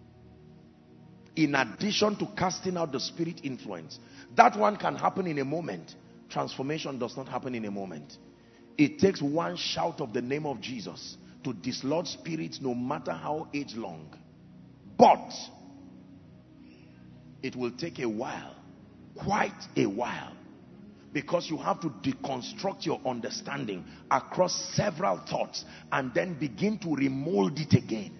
in addition to casting out the spirit influence, that one can happen in a moment. Transformation does not happen in a moment. It takes one shout of the name of Jesus to dislodge spirits, no matter how age long. But it will take a while, quite a while, because you have to deconstruct your understanding across several thoughts and then begin to remold it again.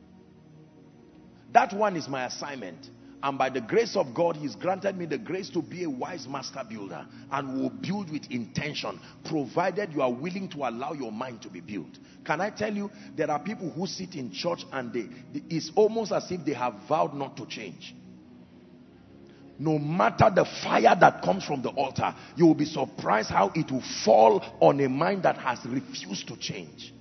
That one is my assignment. And by the grace of God, he's granted me the grace to be a wise master builder, and will build with intention, provided you are willing to allow your mind to be built. Can I tell you, there are people who sit in church and they, it's almost as if they have vowed not to change. No matter the fire that comes from the altar, you will be surprised how it will fall on a mind that has refused to change.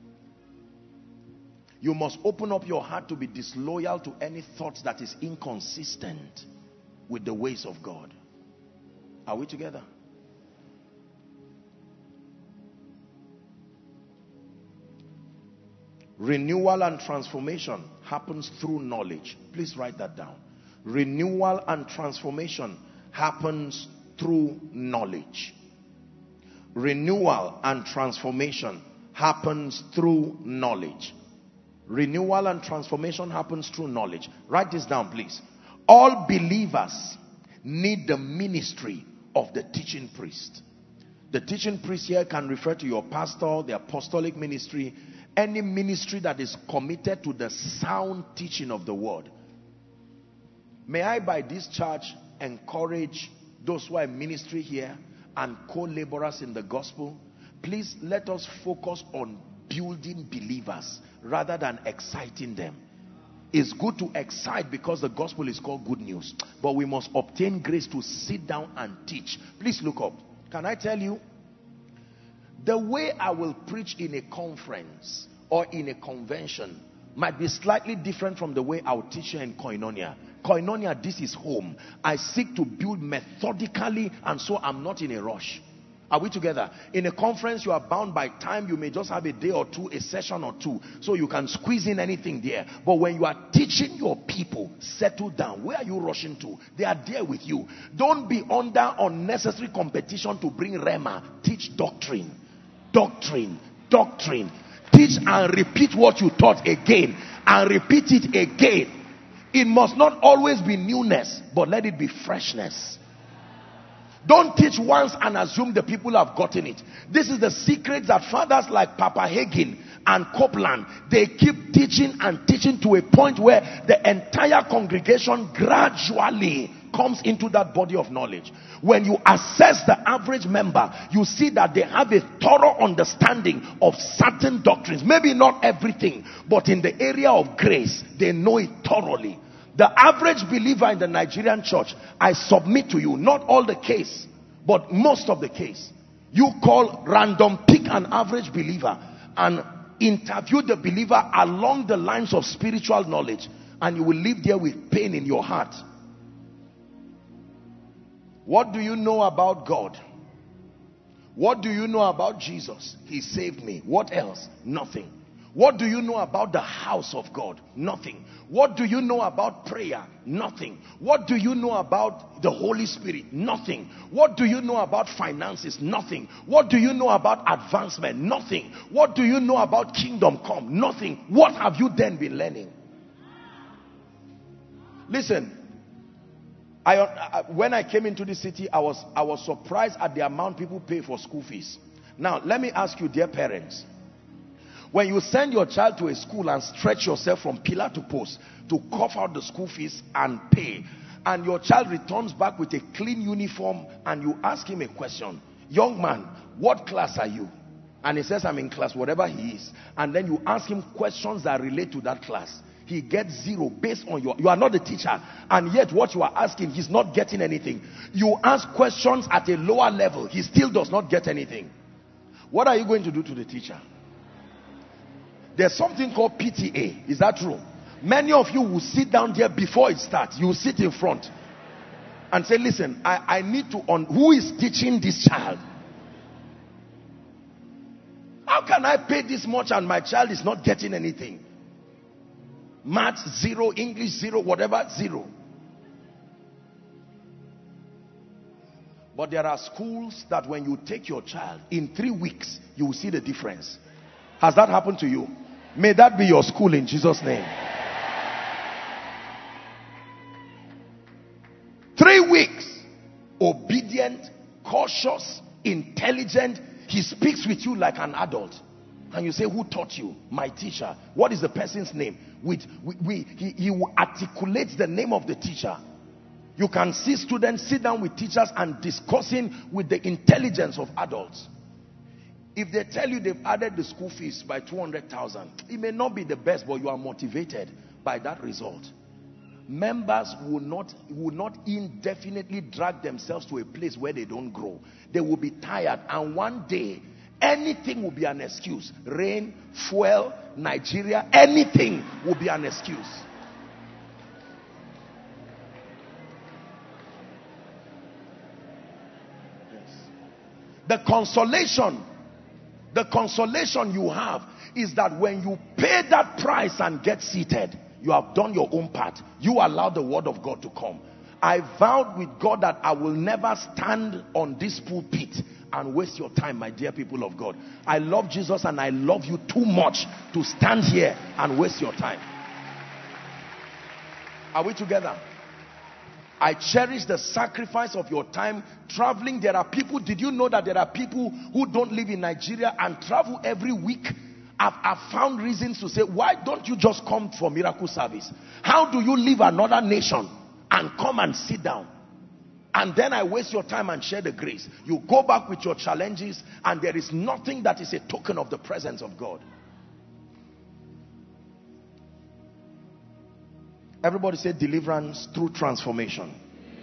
You must open up your heart to be disloyal to any thoughts that is inconsistent with the ways of God. Are we together? Renewal and transformation happens through knowledge. Please write that down. Renewal and transformation happens through knowledge. Renewal and transformation happens through knowledge. Renewal and transformation happens through knowledge. Write this down, please. All believers need the ministry of the teaching priest. The teaching priest here can refer to your pastor, the apostolic ministry, any ministry that is committed to the sound teaching of the word. May I, by this charge, encourage those who are in ministry here and co-laborers in the gospel. Please let us focus on building believers rather than exciting them. It's good to excite because the gospel is called good news, but we must obtain grace to sit down and teach. Please look up. Can I tell you, the way I will preach in a conference or in a convention might be slightly different from the way I'll teach you in Koinonia. Koinonia, this is home. I seek to build methodically, and so I'm not in a rush. Are we together? In a conference, you are bound by time. You may just have a day or two, a session or two, so you can squeeze in anything there. But when you are teaching your people, settle down. Where are you rushing to? They are there with you. Don't be under unnecessary competition to bring Rema. Teach doctrine. Doctrine. Doctrine. Teach and repeat what you taught again, and repeat it again. It must not always be newness, but let it be freshness. Don't teach once and assume the people have gotten it. This is the secret that fathers like Papa Hagin and Copeland, they keep teaching and teaching to a point where the entire congregation gradually comes into that body of knowledge. When you assess the average member, you see that they have a thorough understanding of certain doctrines. Maybe not everything, but in the area of grace, they know it thoroughly. The average believer in the Nigerian church, I submit to you, not all the case, but most of the case. You call random, pick an average believer and interview the believer along the lines of spiritual knowledge, and you will live there with pain in your heart. What do you know about God? What do you know about Jesus? He saved me. What else? Nothing. What do you know about the house of God? Nothing. What do you know about prayer? Nothing. What do you know about the Holy Spirit? Nothing. What do you know about finances? Nothing. What do you know about advancement? Nothing. What do you know about kingdom come? Nothing. What have you then been learning? Listen, I, I, when I came into the city, I was, I was surprised at the amount people pay for school fees. Now, let me ask you, dear parents, when you send your child to a school and stretch yourself from pillar to post to cough out the school fees and pay, and your child returns back with a clean uniform, and you ask him a question, young man, what class are you? And he says, I'm in class, whatever he is. And then you ask him questions that relate to that class. He gets zero based on your, you are not the teacher, and yet what you are asking, he's not getting anything. You ask questions at a lower level, he still does not get anything. What are you going to do to the teacher? There's something called P T A. Is that true? Many of you will sit down there before it starts. You will sit in front and say, listen, I, I need to, on who is teaching this child? How can I pay this much and my child is not getting anything? Maths zero, English zero, whatever zero. But there are schools that when you take your child, in three weeks, you will see the difference. Has that happened to you? May that be your school in Jesus' name. Three weeks. Obedient, cautious, intelligent. He speaks with you like an adult. And you say, who taught you? My teacher. What is the person's name? With, we, we, he, he will articulate the name of the teacher. You can see students sit down with teachers and discussing with the intelligence of adults. If they tell you they've added the school fees by two hundred thousand, it may not be the best, but you are motivated by that result. Members will not, will not indefinitely drag themselves to a place where they don't grow. They will be tired, and one day, anything will be an excuse. Rain, fuel, Nigeria, anything will be an excuse. Yes. The consolation, the consolation you have is that when you pay that price and get seated, you have done your own part. You allow the word of God to come. I vowed with God that I will never stand on this pulpit and waste your time, my dear people of God. I love Jesus and I love you too much to stand here and waste your time. Are we together? I cherish the sacrifice of your time traveling. There are people, did you know that there are people who don't live in Nigeria and travel every week? I've, I've found reasons to say, why don't you just come for miracle service? How do you leave another nation and come and sit down? And then I waste your time and share the grace. You go back with your challenges and there is nothing that is a token of the presence of God. Everybody say deliverance through transformation.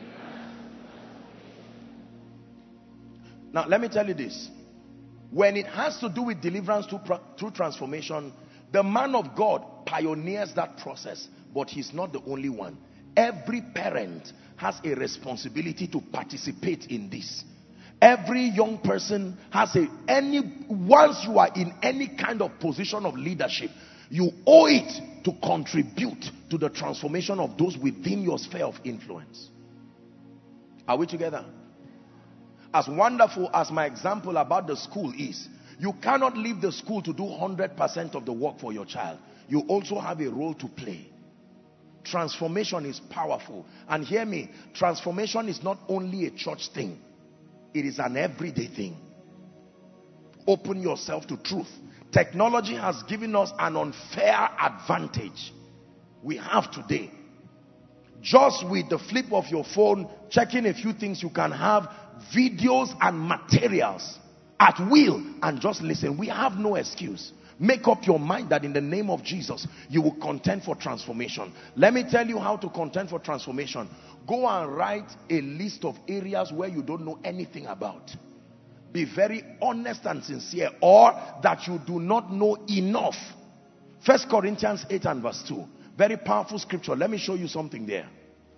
Now let me tell you this. When it has to do with deliverance through, through transformation, the man of God pioneers that process, but he's not the only one. Every parent has a responsibility to participate in this. Every young person has a, any, once you are in any kind of position of leadership, you owe it to contribute to the transformation of those within your sphere of influence. Are we together? As wonderful as my example about the school is, you cannot leave the school to do one hundred percent of the work for your child. You also have a role to play. Transformation is powerful. And hear me, transformation is not only a church thing. It is an everyday thing. Open yourself to truth. Technology has given us an unfair advantage. We have today. Just with the flip of your phone, checking a few things, you can have videos and materials at will and just listen. We have no excuse. Make up your mind that in the name of Jesus, you will contend for transformation. Let me tell you how to contend for transformation. Go and write a list of areas where you don't know anything about. Be very honest and sincere, or that you do not know enough. First Corinthians eight and verse two. Very powerful scripture. Let me show you something there.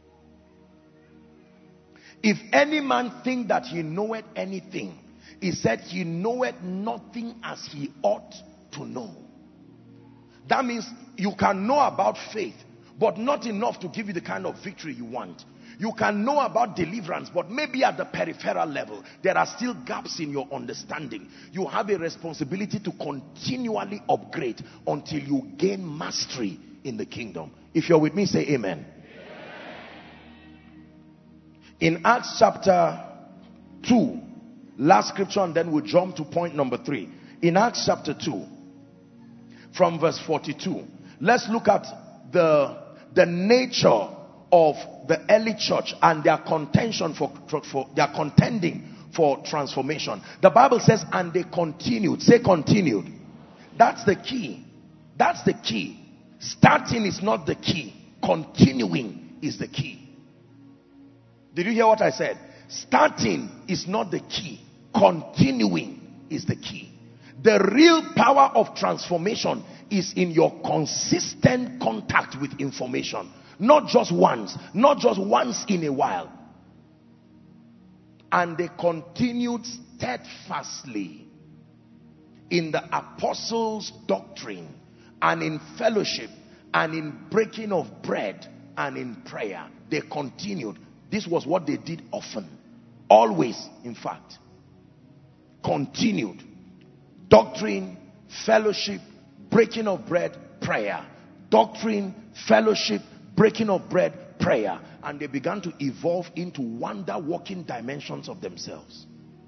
If any man think that he knoweth anything, he said he knoweth nothing as he ought to know. That means you can know about faith, but not enough to give you the kind of victory you want. You can know about deliverance, but maybe at the peripheral level, there are still gaps in your understanding. You have a responsibility to continually upgrade until you gain mastery in the kingdom. If you're with me, say amen. In Acts chapter two, last scripture, and then we'll jump to point number three. In Acts chapter two, from verse forty-two, let's look at the, the nature of the early church and their contention for, for their contending for transformation. The Bible says, and they continued. Say continued. That's the key. That's the key. Starting is not the key. Continuing is the key. Did you hear what I said? Starting is not the key. Continuing is the key. The real power of transformation is in your consistent contact with information. Not just once. Not just once in a while. And they continued steadfastly in the apostles' doctrine, and in fellowship, and in breaking of bread, and in prayer. They continued. This was what they did often. Always, in fact. Continued. Doctrine, fellowship, breaking of bread, prayer. Doctrine, fellowship, breaking of bread, prayer. And they began to evolve into wonder-working dimensions of themselves.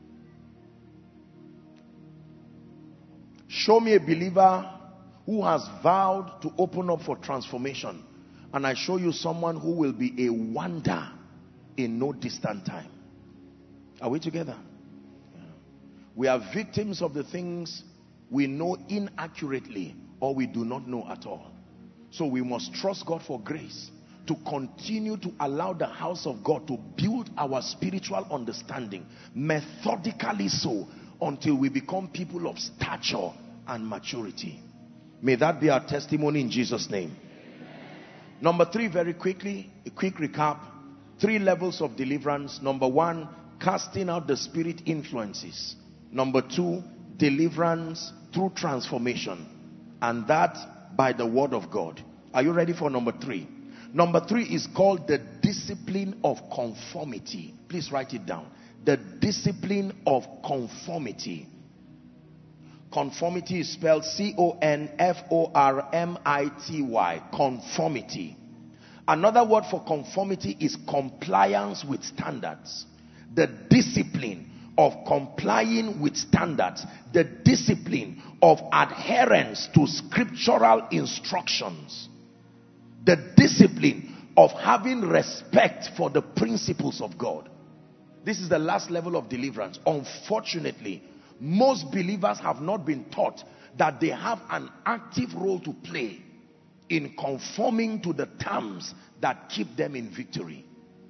Show me a believer who has vowed to open up for transformation, and I show you someone who will be a wonder in no distant time. Are we together? Yeah. We are victims of the things we know inaccurately or we do not know at all. So we must trust God for grace to continue to allow the house of God to build our spiritual understanding, methodically so, until we become people of stature and maturity. May that be our testimony in Jesus' name. Number three, very quickly, a quick recap. Three levels of deliverance. Number one, casting out the spirit influences. Number two, deliverance through transformation. And that by the word of God. Are you ready for number three? Number three is called the discipline of conformity. Please write it down. The discipline of conformity. Conformity is spelled C O N F O R M I T Y. Conformity. Another word for conformity is compliance with standards. The discipline of complying with standards. The discipline of adherence to scriptural instructions. The discipline of having respect for the principles of God. This is the last level of deliverance. Unfortunately, most believers have not been taught that they have an active role to play in conforming to the terms that keep them in victory.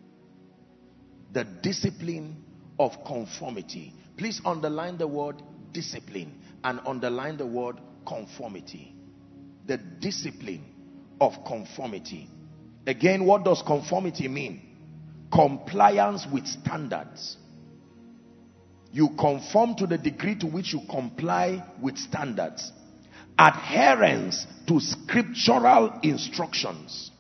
The discipline of conformity. Please underline the word discipline and underline the word conformity. The discipline of conformity. Again, what does conformity mean? Compliance with standards. You conform to the degree to which you comply with standards. Adherence to scriptural instructions.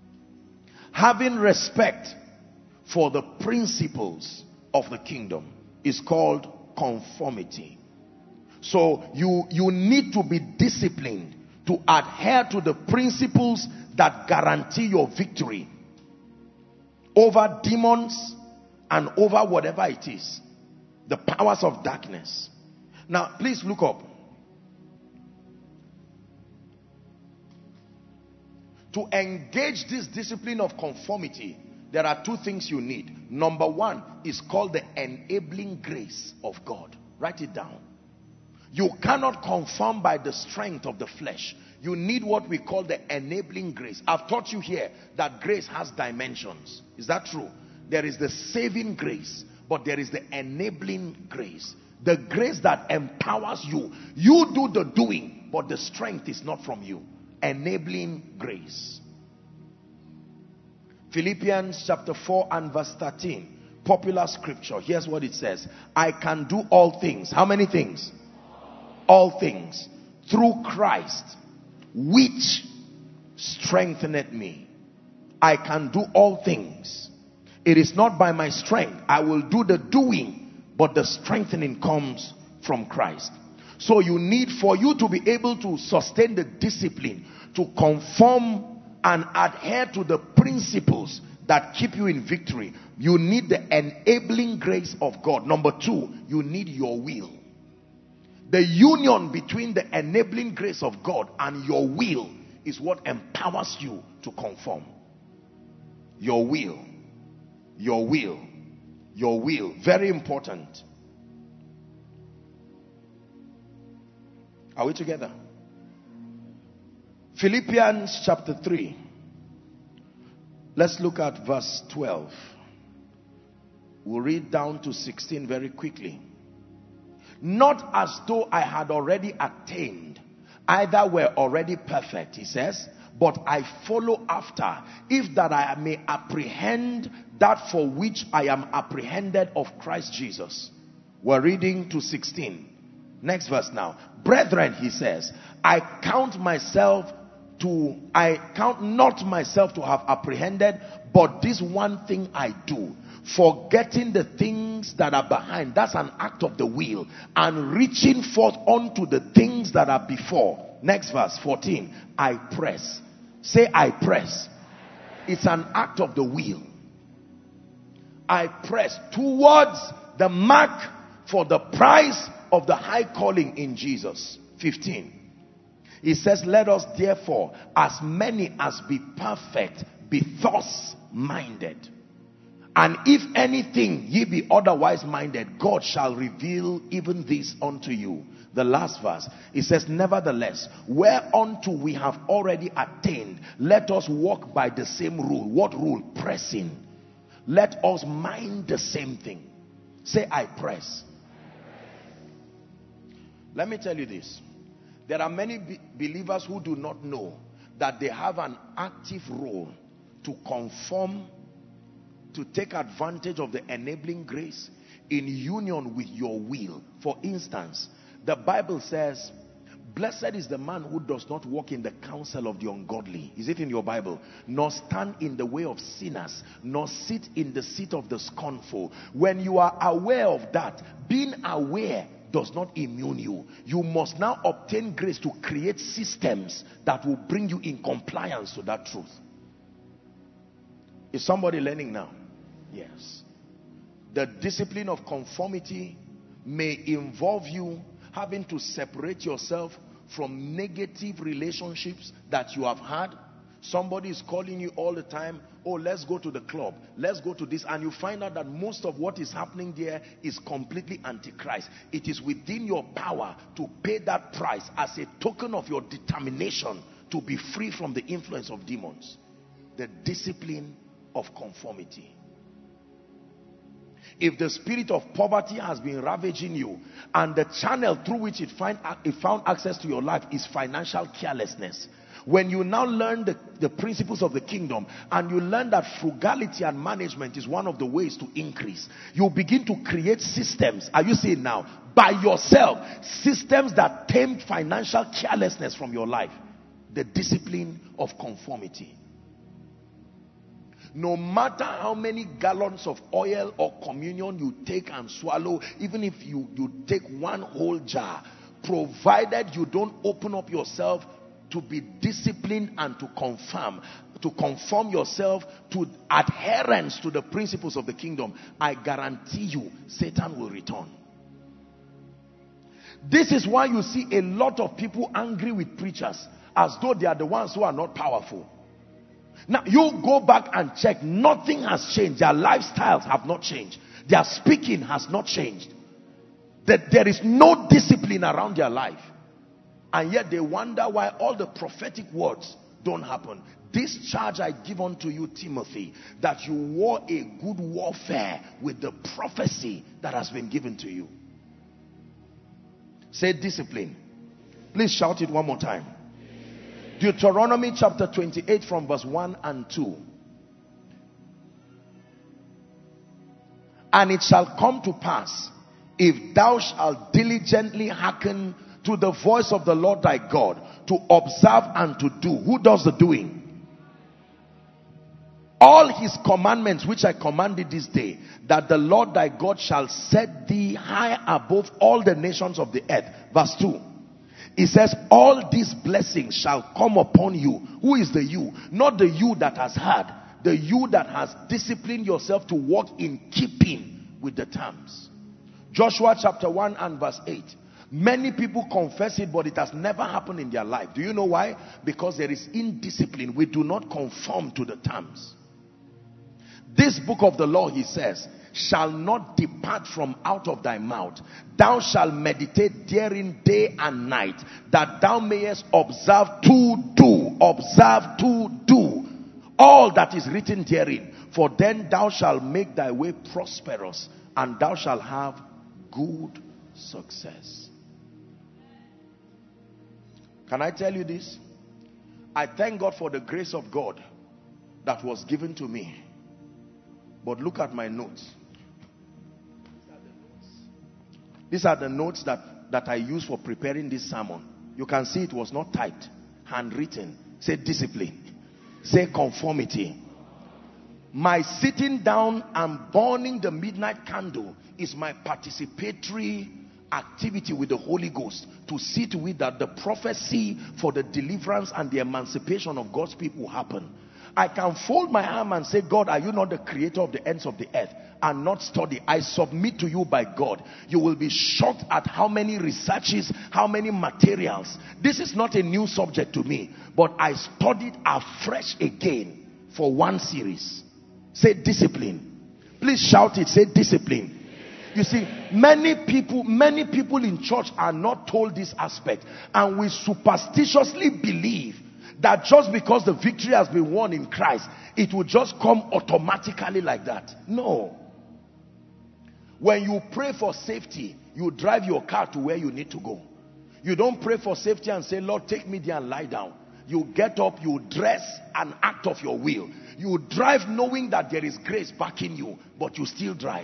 Having respect for the principles of the kingdom is called conformity. So you, you need to be disciplined to adhere to the principles that guarantee your victory over demons and over whatever it is. The powers of darkness. Now, please look up. To engage this discipline of conformity, there are two things you need. Number one is called the enabling grace of God. Write it down. You cannot conform by the strength of the flesh. You need what we call the enabling grace. I've taught you here that grace has dimensions. Is that true? There is the saving grace, but there is the enabling grace. The grace that empowers you. You do the doing, but the strength is not from you. Enabling grace. Philippians chapter four and verse thirteen. Popular scripture. Here's what it says. I can do all things. How many things? All things. Through Christ, which strengtheneth me. I can do all things. It is not by my strength. I will do the doing, but the strengthening comes from Christ. So you need, for you to be able to sustain the discipline, to conform and adhere to the principles that keep you in victory, you need the enabling grace of God. Number two, you need your will. The union between the enabling grace of God and your will is what empowers you to conform. Your will. Your will. Your will. Very important. Are we together? Philippians chapter three. Let's look at verse twelve. We'll read down to sixteen very quickly. Not as though I had already attained, either were already perfect, he says, but I follow after, if that I may apprehend that for which I am apprehended of Christ Jesus. We're reading to sixteen. Next verse now. Brethren, he says, I count myself to, I count not myself to have apprehended, but this one thing I do, forgetting the things that are behind. That's an act of the will. And reaching forth unto the things that are before. Next verse, fourteen. I press. Say, I press. It's an act of the will. I press towards the mark for the prize of the high calling in Jesus. fifteen. He says, let us therefore, as many as be perfect, be thus minded. And if anything ye be otherwise minded, God shall reveal even this unto you. The last verse, it says, nevertheless, whereunto we have already attained, let us walk by the same rule. What rule? Pressing. Let us mind the same thing. Say, I press. Let me tell you this. There are many be believers who do not know that they have an active role to conform, to take advantage of the enabling grace in union with your will. For instance, the Bible says, blessed is the man who does not walk in the counsel of the ungodly. Is it in your Bible? Nor stand in the way of sinners, nor sit in the seat of the scornful. When you are aware of that, being aware does not immune you. You must now obtain grace to create systems that will bring you in compliance to that truth. Is somebody learning now? Yes. The discipline of conformity may involve you having to separate yourself from negative relationships that you have had. Somebody is calling you all the time, oh, let's go to the club, let's go to this, and you find out that most of what is happening there is completely antichrist. It is within your power to pay that price as a token of your determination to be free from the influence of demons. The discipline of conformity. If the spirit of poverty has been ravaging you, and the channel through which it, find, it found access to your life is financial carelessness, when you now learn the, the principles of the kingdom, and you learn that frugality and management is one of the ways to increase, you begin to create systems. Are you seeing now? By yourself, systems that tame financial carelessness from your life. The discipline of conformity. No matter how many gallons of oil or communion you take and swallow, even if you, you take one whole jar, provided you don't open up yourself to be disciplined and to confirm, to conform yourself to adherence to the principles of the kingdom, I guarantee you, Satan will return. This is why you see a lot of people angry with preachers, as though they are the ones who are not powerful. Now, you go back and check. Nothing has changed. Their lifestyles have not changed. Their speaking has not changed. That there is no discipline around their life. And yet they wonder why all the prophetic words don't happen. This charge I give unto you, Timothy, that you war a good warfare with the prophecy that has been given to you. Say discipline. Please shout it one more time. Deuteronomy chapter twenty-eight from verse one and two. And it shall come to pass, if thou shalt diligently hearken to the voice of the Lord thy God, to observe and to do. Who does the doing? All his commandments which I commanded this day, that the Lord thy God shall set thee high above all the nations of the earth. Verse two. It says, all these blessings shall come upon you. Who is the you? Not the you that has had. The you that has disciplined yourself to walk in keeping with the terms. Joshua chapter one and verse eight. Many people confess it, but it has never happened in their life. Do you know why? Because there is indiscipline. We do not conform to the terms. This book of the law, he says, shall not depart from out of thy mouth. Thou shalt meditate therein day and night, that thou mayest observe to do, observe to do all that is written therein. For then thou shalt make thy way prosperous, and thou shalt have good success. Can I tell you this? I thank God for the grace of God that was given to me. But look at my notes. These are the notes that, that I use for preparing this sermon. You can see it was not typed, handwritten. Say discipline. Say conformity. My sitting down and burning the midnight candle is my participatory activity with the Holy Ghost, to see to it that the prophecy for the deliverance and the emancipation of God's people happen. I can fold my arm and say, God, are you not the creator of the ends of the earth? And not study. I submit to you by God. You will be shocked at how many researches, how many materials. This is not a new subject to me, but I studied afresh again for one series. Say discipline. Please shout it. Say discipline. You see, many people, many people in church are not told this aspect, and we superstitiously believe that just because the victory has been won in Christ, it will just come automatically like that. No. When you pray for safety, you drive your car to where you need to go. You don't pray for safety and say, Lord, take me there and lie down. You get up, you dress and act of your will. You drive knowing that there is grace backing you, but you still drive.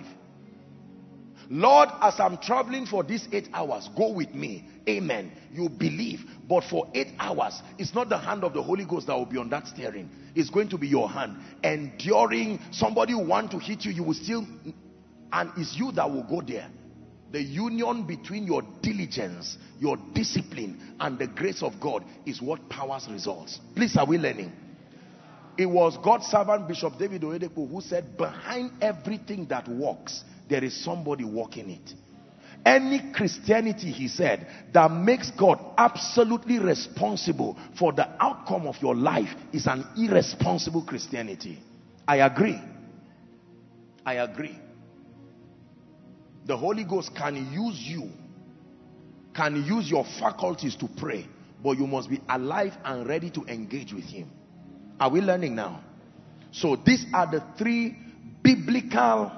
Lord, as I'm traveling for these eight hours, go with me. Amen. You believe. But for eight hours, it's not the hand of the Holy Ghost that will be on that steering. It's going to be your hand. Enduring, somebody who want to hit you, you will still, and it's you that will go there. The union between your diligence, your discipline, and the grace of God is what powers results. Please, are we learning? It was God's servant, Bishop David Oyedepo, who said, behind everything that works, there is somebody walking it. Any Christianity, he said, that makes God absolutely responsible for the outcome of your life is an irresponsible Christianity. I agree. I agree. The Holy Ghost can use you, can use your faculties to pray, but you must be alive and ready to engage with him. Are we learning now? So these are the three biblical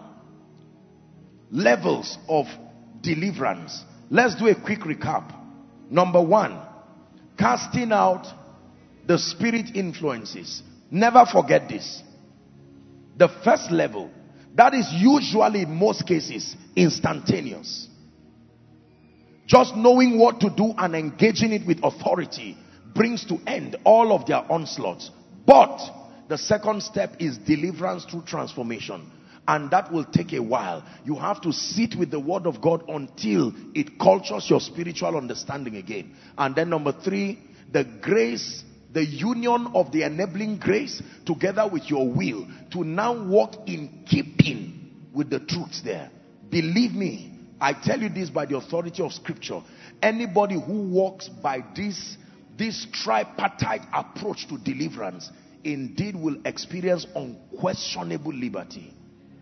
levels of deliverance. Let's do a quick recap. Number one, casting out the spirit influences. Never forget this. The first level, that is usually in most cases instantaneous. Just knowing what to do and engaging it with authority brings to end all of their onslaughts. But the second step is deliverance through transformation. And that will take a while. You have to sit with the word of God until it cultures your spiritual understanding again. And then number three, the grace, the union of the enabling grace together with your will to now walk in keeping with the truths there. Believe me, I tell you this by the authority of scripture. Anybody who walks by this, this tripartite approach to deliverance indeed will experience unquestionable liberty.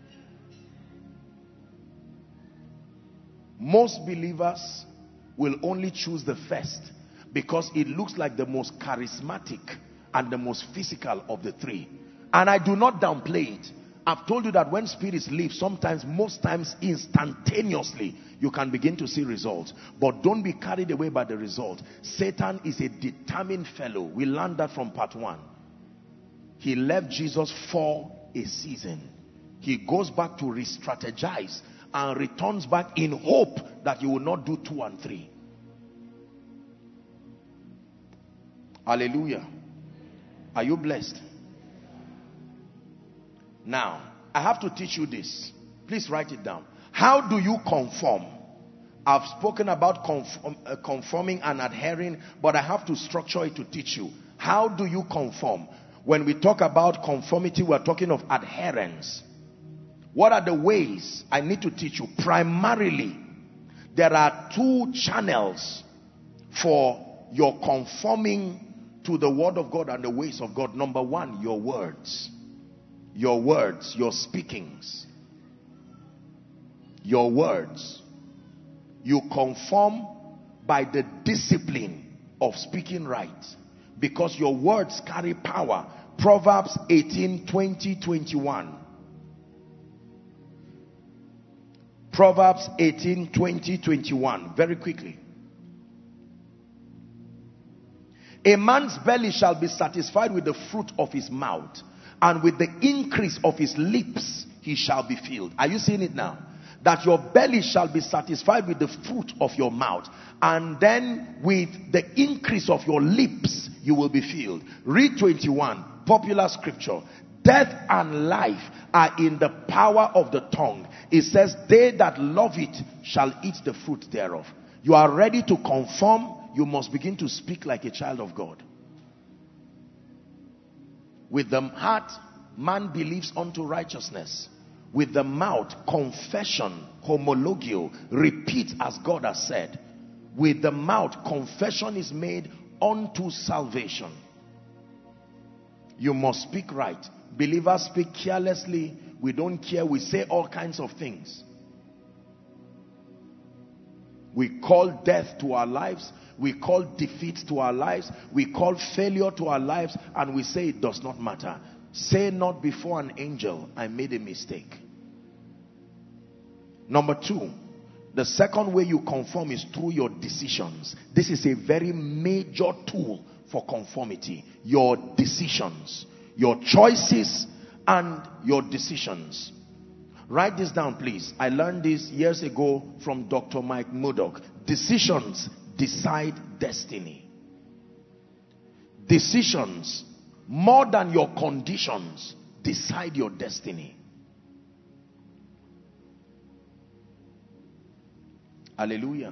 Most believers will only choose the first because it looks like the most charismatic and the most physical of the three. And I do not downplay it. I've told you that when spirits leave, sometimes, most times instantaneously, you can begin to see results. But don't be carried away by the result. Satan is a determined fellow. We learned that from part one. He left Jesus for a season. He goes back to re-strategize and returns back in hope that you will not do two and three. Hallelujah. Are you blessed? Now, I have to teach you this. Please write it down. How do you conform? I've spoken about conform, uh, conforming and adhering, but I have to structure it to teach you. How do you conform? When we talk about conformity, we're talking of adherence. What are the ways? I need to teach you. Primarily, there are two channels for your conforming to the word of God and the ways of God. Number one, your words. Your words, your speakings, your words. You conform by the discipline of speaking right, because your words carry power. Proverbs eighteen, twenty, twenty-one. Proverbs eighteen, twenty, twenty-one. Very quickly. A man's belly shall be satisfied with the fruit of his mouth, and with the increase of his lips he shall be filled. Are you seeing it now? That your belly shall be satisfied with the fruit of your mouth, and then with the increase of your lips you will be filled. Read twenty-one, popular scripture. Death and life are in the power of the tongue. It says, they that love it shall eat the fruit thereof. You are ready to conform. You must begin to speak like a child of God. With the heart, man believes unto righteousness. With the mouth, confession, homologio, repeat as God has said. With the mouth, confession is made unto salvation. You must speak right. Believers speak carelessly. We don't care. We say all kinds of things. We call death to our lives. We call defeat to our lives. We call failure to our lives. And we say it does not matter. Say not before an angel, I made a mistake. Number two, the second way you conform is through your decisions. This is a very major tool for conformity. Your decisions, your choices and your decisions. Write this down, please. I learned this years ago from Doctor Mike Murdock. Decisions decide destiny. Decisions, more than your conditions, decide your destiny. Hallelujah.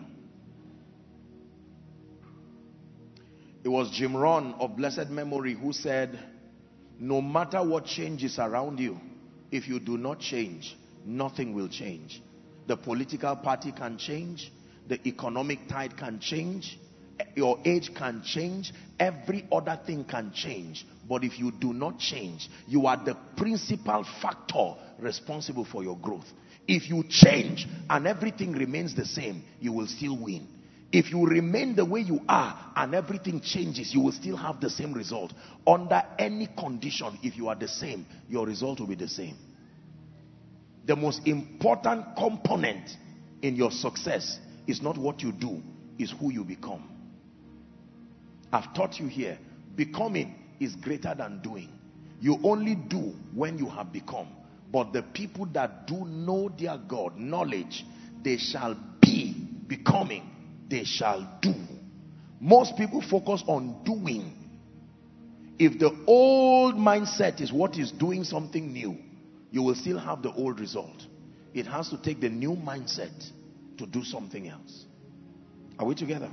It was Jim Rohn of blessed memory who said, no matter what changes around you, if you do not change, nothing will change. The political party can change. The economic tide can change. Your age can change. Every other thing can change. But if you do not change, you are the principal factor responsible for your growth. If you change and everything remains the same, you will still win. If you remain the way you are and everything changes, you will still have the same result. Under any condition, if you are the same, your result will be the same. The most important component in your success is not what you do, is who you become. I've taught you here, becoming is greater than doing. You only do when you have become. But the people that do know their God, knowledge, they shall be becoming. They shall do. Most people focus on doing. If the old mindset is what is doing something new, you will still have the old result. It has to take the new mindset to do something else. Are we together?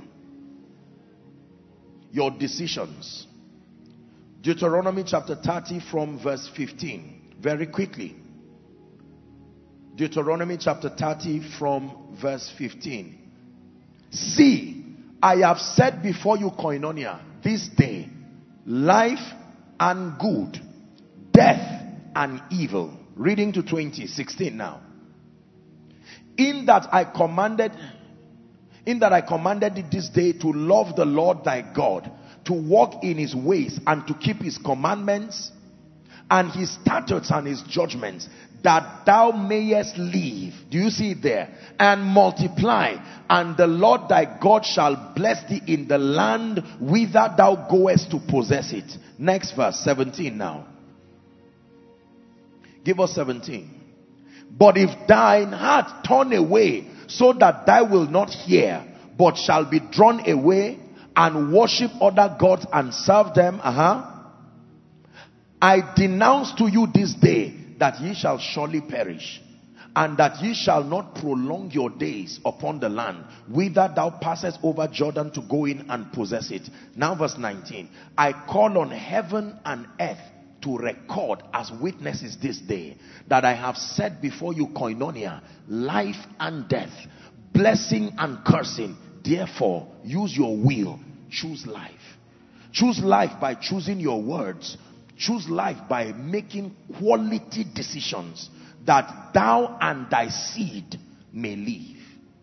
Your decisions. Deuteronomy chapter thirty from verse fifteen. Very quickly. Deuteronomy chapter thirty from verse fifteen. See, I have set before you, Koinonia, this day, life and good, death and evil. Reading to twenty, sixteen now. In that I commanded, in that I commanded thee this day to love the Lord thy God, to walk in his ways and to keep his commandments and his statutes and his judgments, that thou mayest live. Do you see it there? And multiply, and the Lord thy God shall bless thee in the land whither thou goest to possess it. Next verse, seventeen now. Give us seventeen. But if thine heart turn away, so that thou wilt not hear, but shall be drawn away and worship other gods and serve them, uh-huh. I denounce to you this day that ye shall surely perish, and that ye shall not prolong your days upon the land whither thou passest over Jordan to go in and possess it. Now verse nineteen. I call on heaven and earth to record as witnesses this day that I have set before you, Koinonia, life and death, blessing and cursing. Therefore, use your will. Choose life. Choose life by choosing your words. Choose life by making quality decisions that thou and thy seed may live.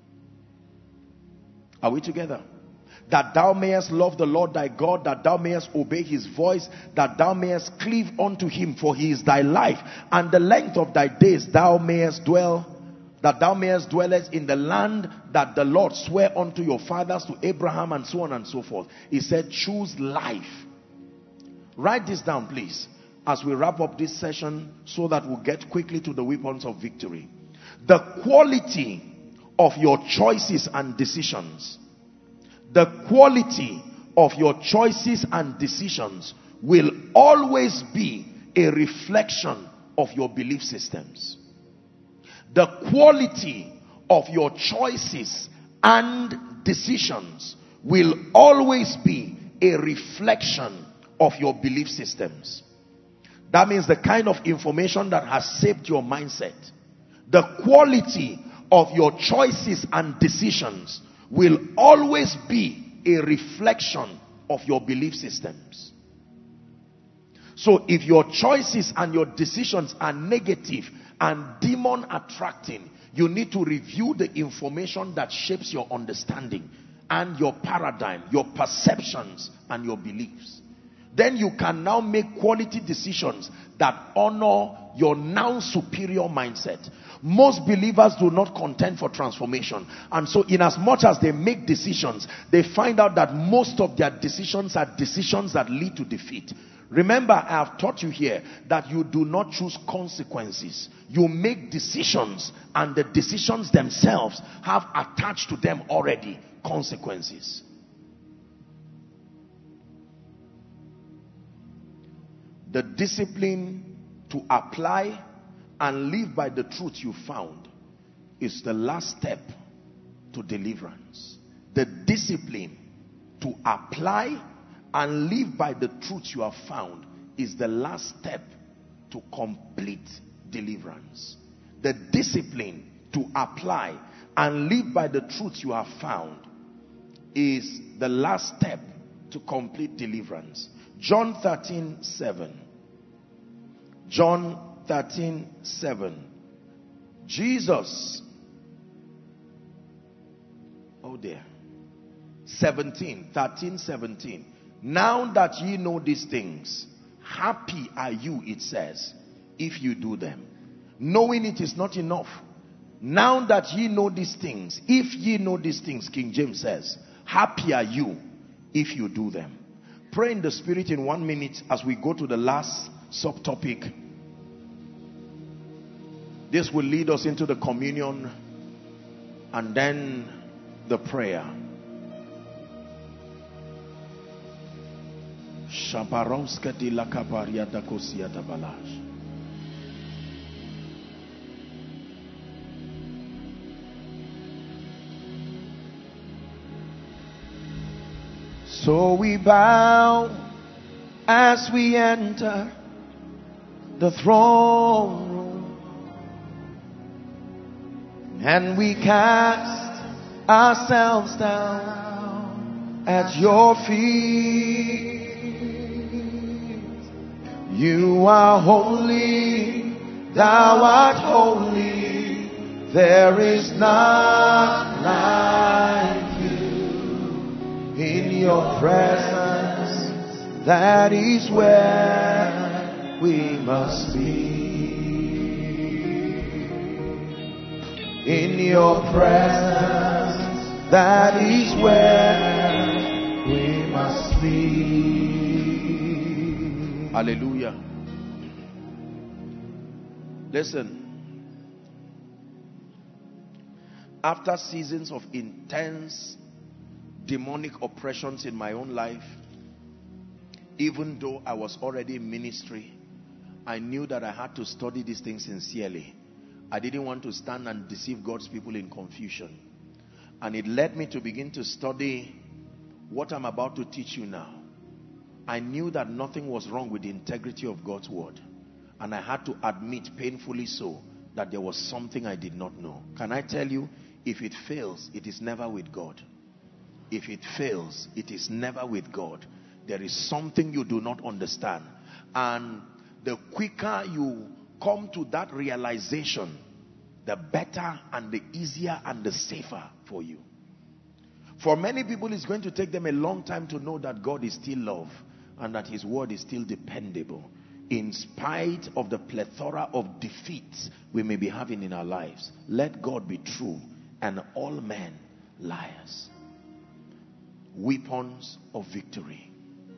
Are we together? That thou mayest love the Lord thy God, that thou mayest obey his voice, that thou mayest cleave unto him, for he is thy life, and the length of thy days thou mayest dwell, that thou mayest dwellest in the land that the Lord sware unto your fathers, to Abraham, and so on and so forth. He said, choose life. Write this down, please, as we wrap up this session, so that we'll get quickly to the weapons of victory. The quality of your choices and decisions, the quality of your choices and decisions will always be a reflection of your belief systems. The quality of your choices and decisions will always be a reflection of your belief systems. That means the kind of information that has shaped your mindset. The quality of your choices and decisions will always be a reflection of your belief systems. So if your choices and your decisions are negative and demon attracting, you need to review the information that shapes your understanding and your paradigm, your perceptions and your beliefs. Then you can now make quality decisions that honor your now superior mindset. Most believers do not contend for transformation, and so in as much as they make decisions, they find out that most of their decisions are decisions that lead to defeat. Remember, I have taught you here that you do not choose consequences. You make decisions, and the decisions themselves have attached to them already consequences. The discipline to apply and live by the truth you found is the last step to deliverance. The discipline to apply and live by the truth you have found is the last step to complete deliverance. The discipline to apply and live by the truth you have found is the last step to complete deliverance. John thirteen seven. John thirteen seven. Jesus. Oh dear. seventeen. thirteen seventeen. Now that ye know these things, happy are you, it says, if you do them. Knowing it is not enough. Now that ye know these things, if ye know these things, King James says, happy are you if you do them. Pray in the Spirit in one minute as we go to the last subtopic. This will lead us into the communion and then the prayer. So we bow as we enter the throne room, and we cast ourselves down at your feet. You are holy, thou art holy, there is none like you. In your presence, that is where we must be. In your presence, that is where we must be. Hallelujah. Listen. After seasons of intense demonic oppressions in my own life, even though I was already in ministry, I knew that I had to study these things sincerely. I didn't want to stand and deceive God's people in confusion. And it led me to begin to study what I'm about to teach you now. I knew that nothing was wrong with the integrity of God's word. And I had to admit, painfully so, that there was something I did not know. Can I tell you, if it fails, it is never with God. If it fails, it is never with God. There is something you do not understand. And the quicker you come to that realization, the better and the easier and the safer for you. For many people, it's going to take them a long time to know that God is still love and that his word is still dependable, in spite of the plethora of defeats we may be having in our lives. Let God be true and all men liars. Weapons of victory.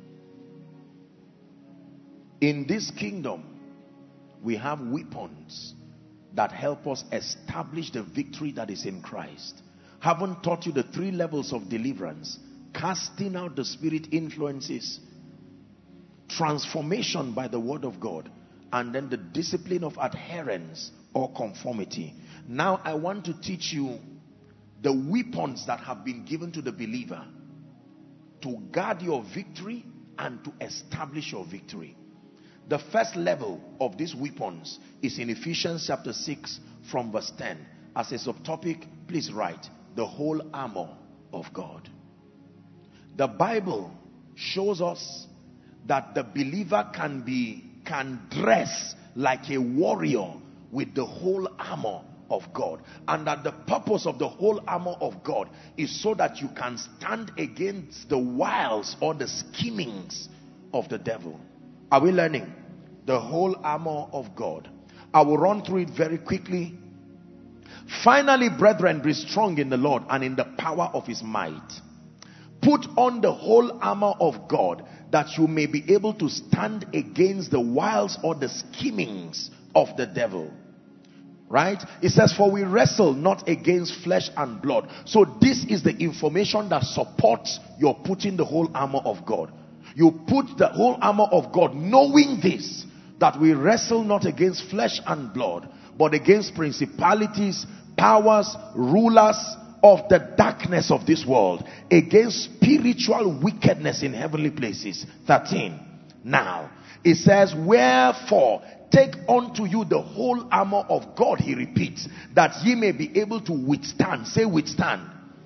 In this kingdom, we have weapons that help us establish the victory that is in Christ. Haven't taught you the three levels of deliverance: casting out the spirit influences, transformation by the word of God, and then the discipline of adherence or conformity. Now I want to teach you the weapons that have been given to the believer to guard your victory and to establish your victory. The first level of these weapons is in Ephesians chapter six from verse ten. As a subtopic, please write, the whole armor of God. The Bible shows us that the believer can be, can dress like a warrior with the whole armor of God. And that the purpose of the whole armor of God is so that you can stand against the wiles or the schemings of the devil. Are we learning? The whole armor of God. I will run through it very quickly. Finally, brethren, be strong in the Lord and in the power of his might. Put on the whole armor of God, that you may be able to stand against the wiles or the schemings of the devil. Right? It says, for we wrestle not against flesh and blood. So this is the information that supports your putting the whole armor of God. You put the whole armor of God knowing this, that we wrestle not against flesh and blood, but against principalities, powers, rulers of the darkness of this world, against spiritual wickedness in heavenly places. thirteen. Now, it says, wherefore, take unto you the whole armor of God, he repeats, that ye may be able to withstand. Say withstand.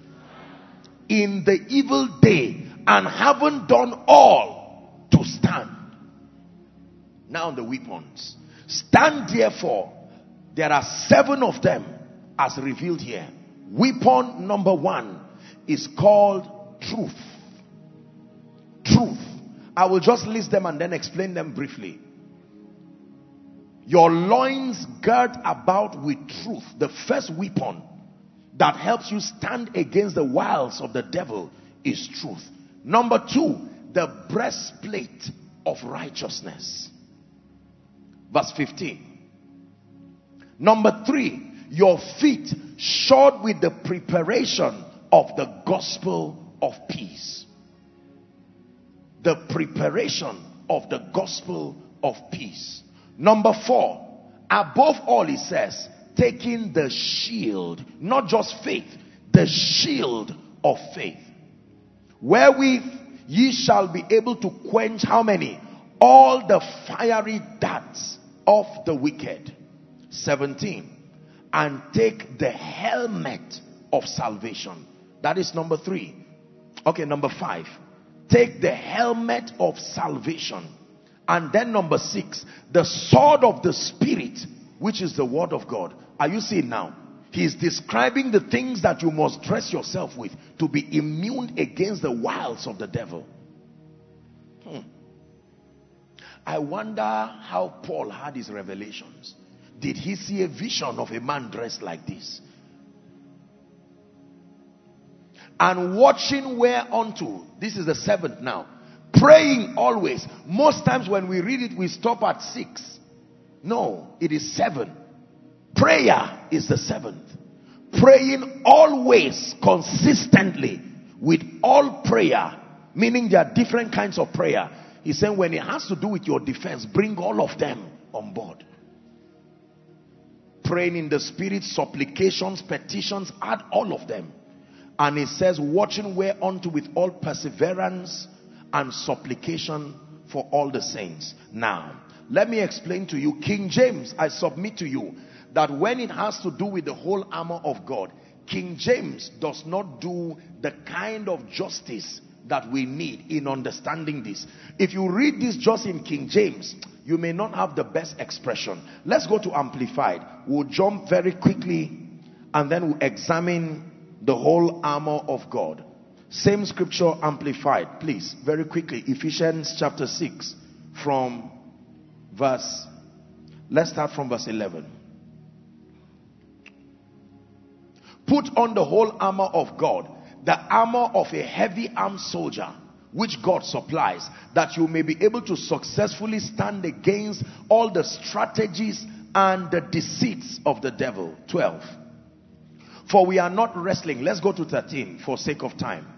In the evil day, and haven't done all to stand. Now the weapons. Stand therefore. There are seven of them as revealed here. Weapon number one is called truth. Truth. I will just list them and then explain them briefly. Your loins gird about with truth. The first weapon that helps you stand against the wiles of the devil is truth. Number two, the breastplate of righteousness. Verse fifteen. Number three, your feet shod with the preparation of the gospel of peace. The preparation of the gospel of peace. Number four, above all, he says, taking the shield, not just faith, the shield of faith, wherewith ye shall be able to quench how many? All the fiery darts of the wicked. seventeen. And take the helmet of salvation. That is number three. Okay, number five. Take the helmet of salvation. And then number six, the sword of the Spirit, which is the word of God. Are you seeing now? He is describing the things that you must dress yourself with to be immune against the wiles of the devil. Hmm. I wonder how Paul had his revelations. Did he see a vision of a man dressed like this? And watching whereunto, this is the seventh now, praying always. Most times when we read it, we stop at six. No, it is seven. Prayer is the seventh. Praying always, consistently, with all prayer, meaning there are different kinds of prayer. He's saying when it has to do with your defense, bring all of them on board. Praying in the spirit, supplications, petitions, add all of them. And it says, watching whereunto with all perseverance and supplication for all the saints. Now, let me explain to you. King James, I submit to you that when it has to do with the whole armor of God, King James does not do the kind of justice that we need in understanding this. If you read this just in King James, you may not have the best expression. Let's go to Amplified. We'll jump very quickly and then we'll examine the whole armor of God. Same scripture, Amplified, please, very quickly. Ephesians chapter six from verse, let's start from verse eleven. Put on the whole armor of God, the armor of a heavy armed soldier, which God supplies, that you may be able to successfully stand against all the strategies and the deceits of the devil. twelve. For we are not wrestling. Let's go to thirteen for sake of time.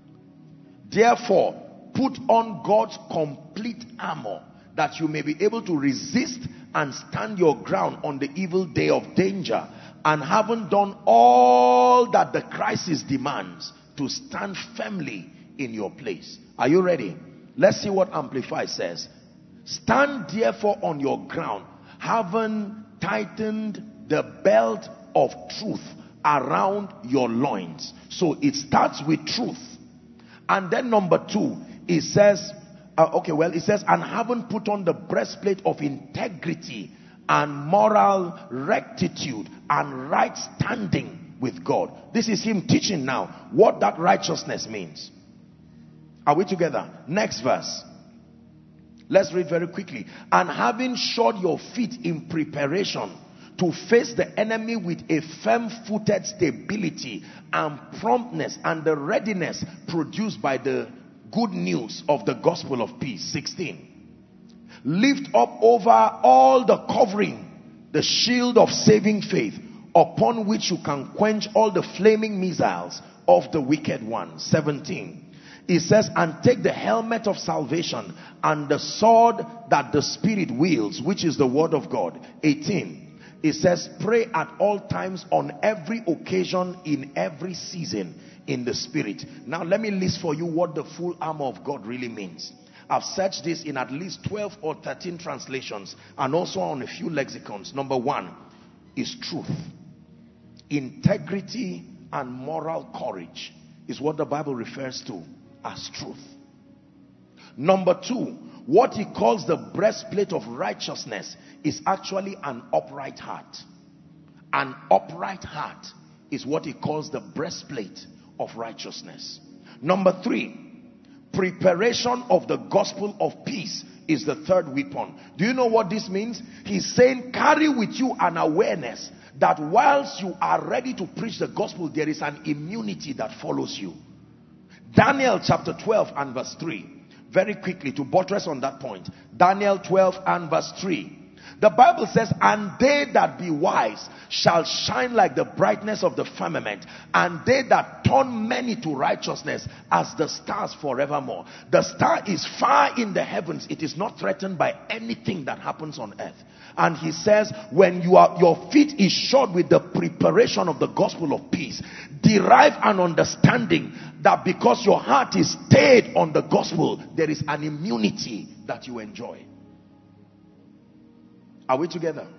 Therefore, put on God's complete armor, that you may be able to resist and stand your ground on the evil day of danger, and having done all that the crisis demands, to stand firmly in your place. Are you ready? Let's see what Amplified says. Stand therefore on your ground, having tightened the belt of truth around your loins. So it starts with truth. And then number two, it says, uh, okay, well, it says, and having put on the breastplate of integrity and moral rectitude and right standing with God. This is him teaching now what that righteousness means. Are we together? Next verse. Let's read very quickly. And having shod your feet in preparation to face the enemy with a firm-footed stability and promptness and the readiness produced by the good news of the gospel of peace. sixteen. Lift up over all the covering the shield of saving faith, upon which you can quench all the flaming missiles of the wicked one. seventeen. It says, and take the helmet of salvation and the sword that the Spirit wields, which is the word of God. eighteen. It says, pray at all times, on every occasion, in every season, in the Spirit. Now let me list for you what the full armor of God really means. I've searched this in at least twelve or thirteen translations and also on a few lexicons. Number one is truth. Integrity and moral courage is what the Bible refers to as truth. Number two, what he calls the breastplate of righteousness is actually an upright heart. An upright heart is what he calls the breastplate of righteousness. Number three, preparation of the gospel of peace is the third weapon. Do you know what this means? He's saying, carry with you an awareness that whilst you are ready to preach the gospel, there is an immunity that follows you. Daniel chapter twelve and verse three. Very quickly, to buttress on that point. Daniel twelve and verse three. The Bible says, and they that be wise shall shine like the brightness of the firmament, and they that turn many to righteousness as the stars forevermore. The star is far in the heavens. It is not threatened by anything that happens on earth. And he says, when you are, your feet is shod with the preparation of the gospel of peace, derive an understanding that because your heart is stayed on the gospel, there is an immunity that you enjoy. Are we together?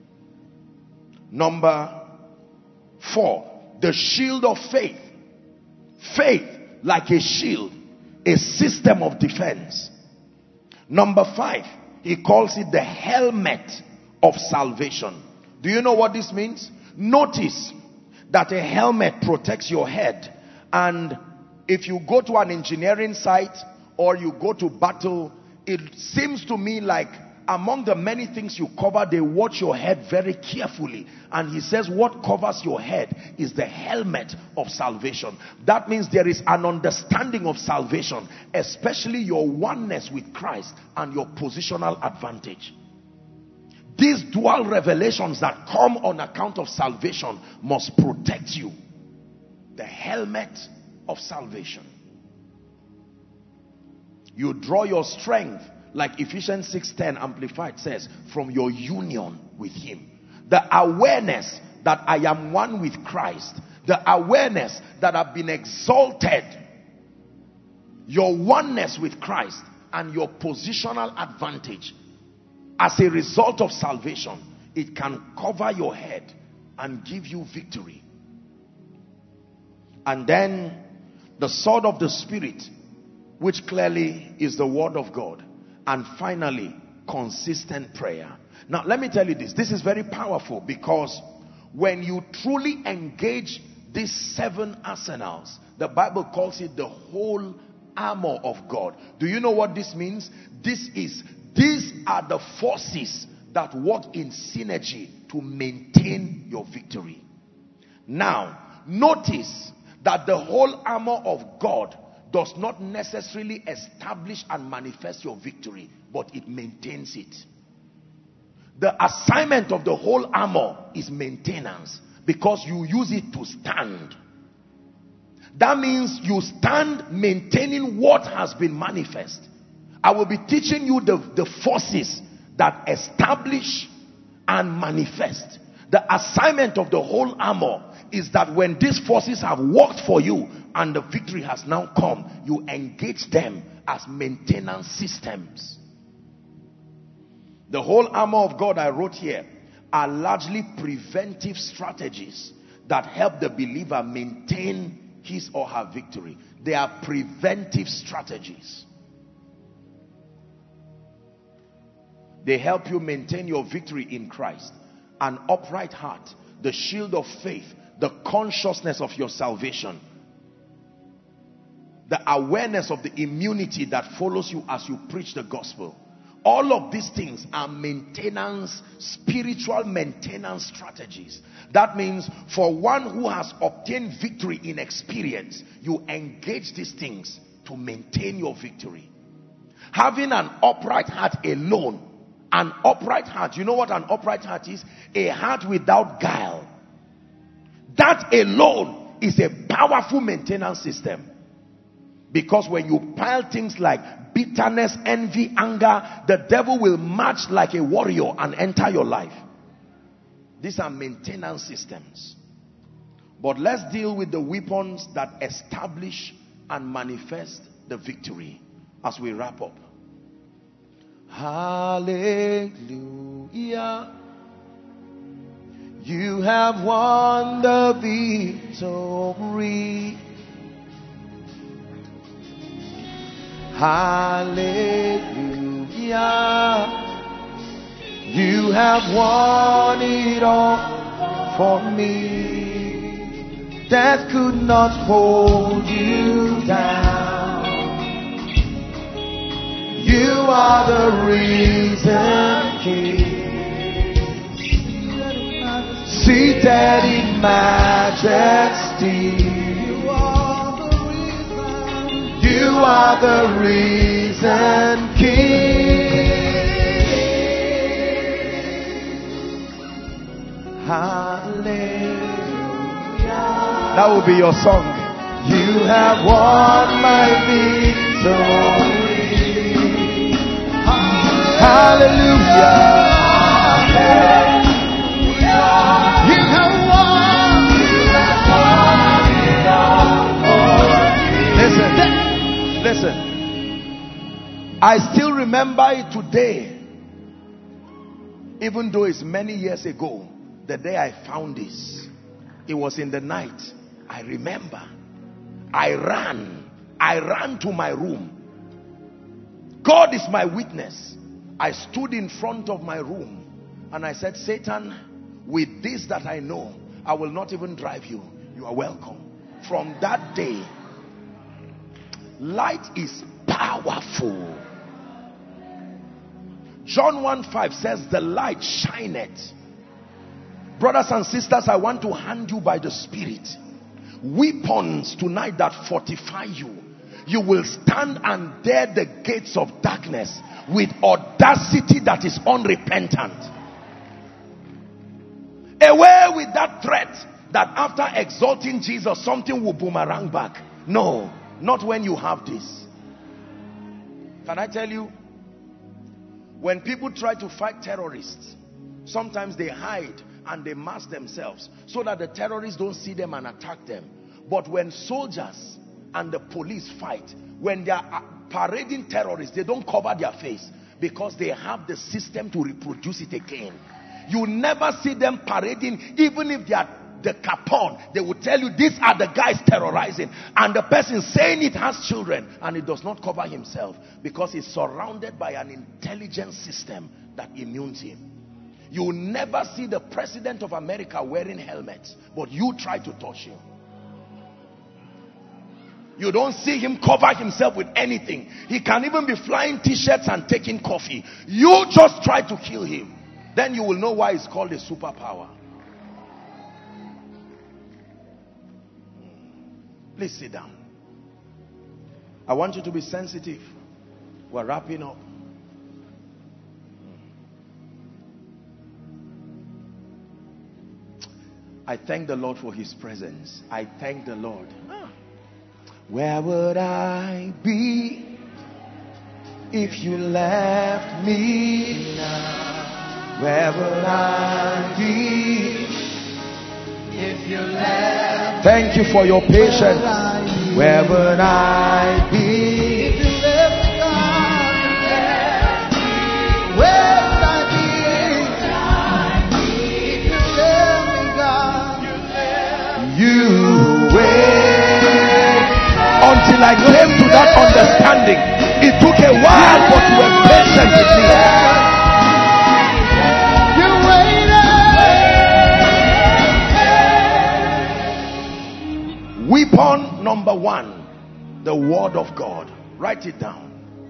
Number four, the shield of faith. Faith like a shield, a system of defense. Number five, he calls it the helmet of salvation. Do you know what this means? Notice that a helmet protects your head, and if you go to an engineering site or you go to battle, it seems to me like among the many things you cover, they watch your head very carefully. And he says what covers your head is the helmet of salvation. That means there is an understanding of salvation, especially your oneness with Christ and your positional advantage. These dual revelations that come on account of salvation must protect you. The helmet of salvation. You draw your strength, like Ephesians six ten Amplified says, from your union with him. The awareness that I am one with Christ. The awareness that I've been exalted. Your oneness with Christ and your positional advantage. As a result of salvation, it can cover your head and give you victory. And then the sword of the Spirit which clearly is the word of God. And finally, consistent prayer. Now, let me tell you this. This is very powerful, because when you truly engage these seven arsenals, the Bible calls it the whole armor of God. Do you know what this means? This is, these are the forces that work in synergy to maintain your victory. Now, notice that the whole armor of God does not necessarily establish and manifest your victory, but it maintains it. The assignment of the whole armor is maintenance, because you use it to stand. That means you stand maintaining what has been manifest. I will be teaching you the, the forces that establish and manifest. The assignment of the whole armor is that when these forces have worked for you and the victory has now come, you engage them as maintenance systems. The whole armor of God I wrote here are largely preventive strategies that help the believer maintain his or her victory. They are preventive strategies. They help you maintain your victory in Christ. An upright heart, the shield of faith, the consciousness of your salvation, the awareness of the immunity that follows you as you preach the gospel. All of these things are maintenance, spiritual maintenance strategies. That means for one who has obtained victory in experience, you engage these things to maintain your victory. Having an upright heart alone, an upright heart, you know what an upright heart is? A heart without guile. That alone is a powerful maintenance system. Because when you pile things like bitterness, envy, anger, the devil will march like a warrior and enter your life. These are maintenance systems. But let's deal with the weapons that establish and manifest the victory as we wrap up. Hallelujah. You have won the victory. Hallelujah. You have won it all for me. Death could not hold you down. You are the risen King, seated in majesty. You are the risen King. Hallelujah. That will be your song. You have won my victory. Hallelujah. Hallelujah. You have won. You have won it all. Listen. Listen, I still remember it today, even though it's many years ago, the day I found this. It was in the night. I remember. I ran. I ran to my room. God is my witness. I stood in front of my room and I said, Satan, with this that I know, I will not even drive you. You are welcome. From that day, light is powerful. John one five says, the light shineth. Brothers and sisters, I want to hand you by the Spirit weapons tonight that fortify you. You will stand and dare the gates of darkness with audacity that is unrepentant. Away with that threat that after exalting Jesus, something will boomerang back. No. Not when you have this. Can I tell you? When people try to fight terrorists, sometimes they hide and they mask themselves so that the terrorists don't see them and attack them. But when soldiers and the police fight, when they are parading terrorists, they don't cover their face because they have the system to reproduce it again. You never see them parading, even if they are the Capone. They will tell you these are the guys terrorizing. And the person saying it has children and it does not cover himself because he's surrounded by an intelligence system that immunes him. You will never see the president of America wearing helmets, but you try to touch him. You don't see him cover himself with anything. He can even be flying t-shirts and taking coffee. You just try to kill him. Then you will know why it's called a superpower. Please sit down. I want you to be sensitive. We're wrapping up. I thank the Lord for his presence. I thank the Lord. Where would I be if you left me now? Where would I be if you left me? Thank you for your patience. Where would I be if you left me, God? Where would I be if you left me, God? You wait. Until I came to that understanding. It took a while, but you were patient with me. Weapon number one, the word of God. Write it down.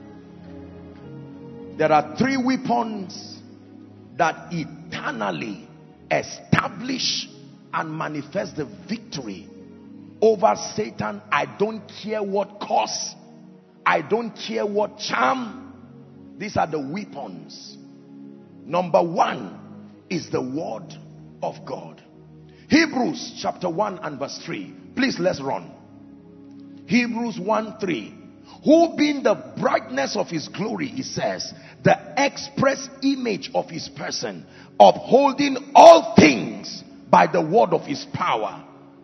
There are three weapons that eternally establish and manifest the victory over Satan. I don't care what cause, I don't care what charm. These are the weapons. Number one is the word of God. Hebrews chapter one and verse three. Please, let's run. Hebrews one three. Who being the brightness of his glory, it says, the express image of his person, upholding all things by the word of his power.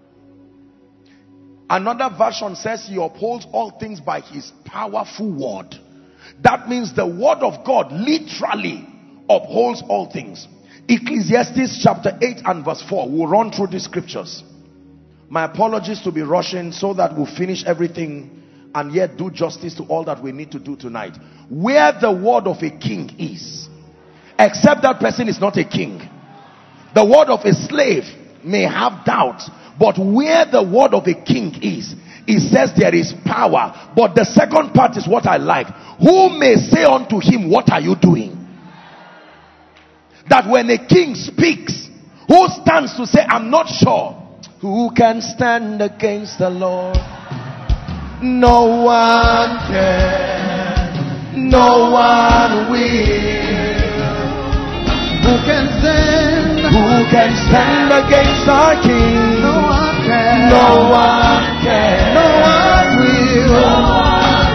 Another version says he upholds all things by his powerful word. That means the word of God literally upholds all things. Ecclesiastes chapter eight and verse four. We'll run through these scriptures. My apologies to be rushing so that we'll finish everything and yet do justice to all that we need to do tonight. Where the word of a king is, except that person is not a king. The word of a slave may have doubts, but where the word of a king is, it says there is power. But the second part is what I like. Who may say unto him, what are you doing? That when a king speaks, who stands to say, I'm not sure? Who can stand against the Lord? No one can. No one will. Who can stand? Who can stand against our King? No one can. No one can. No one will. No one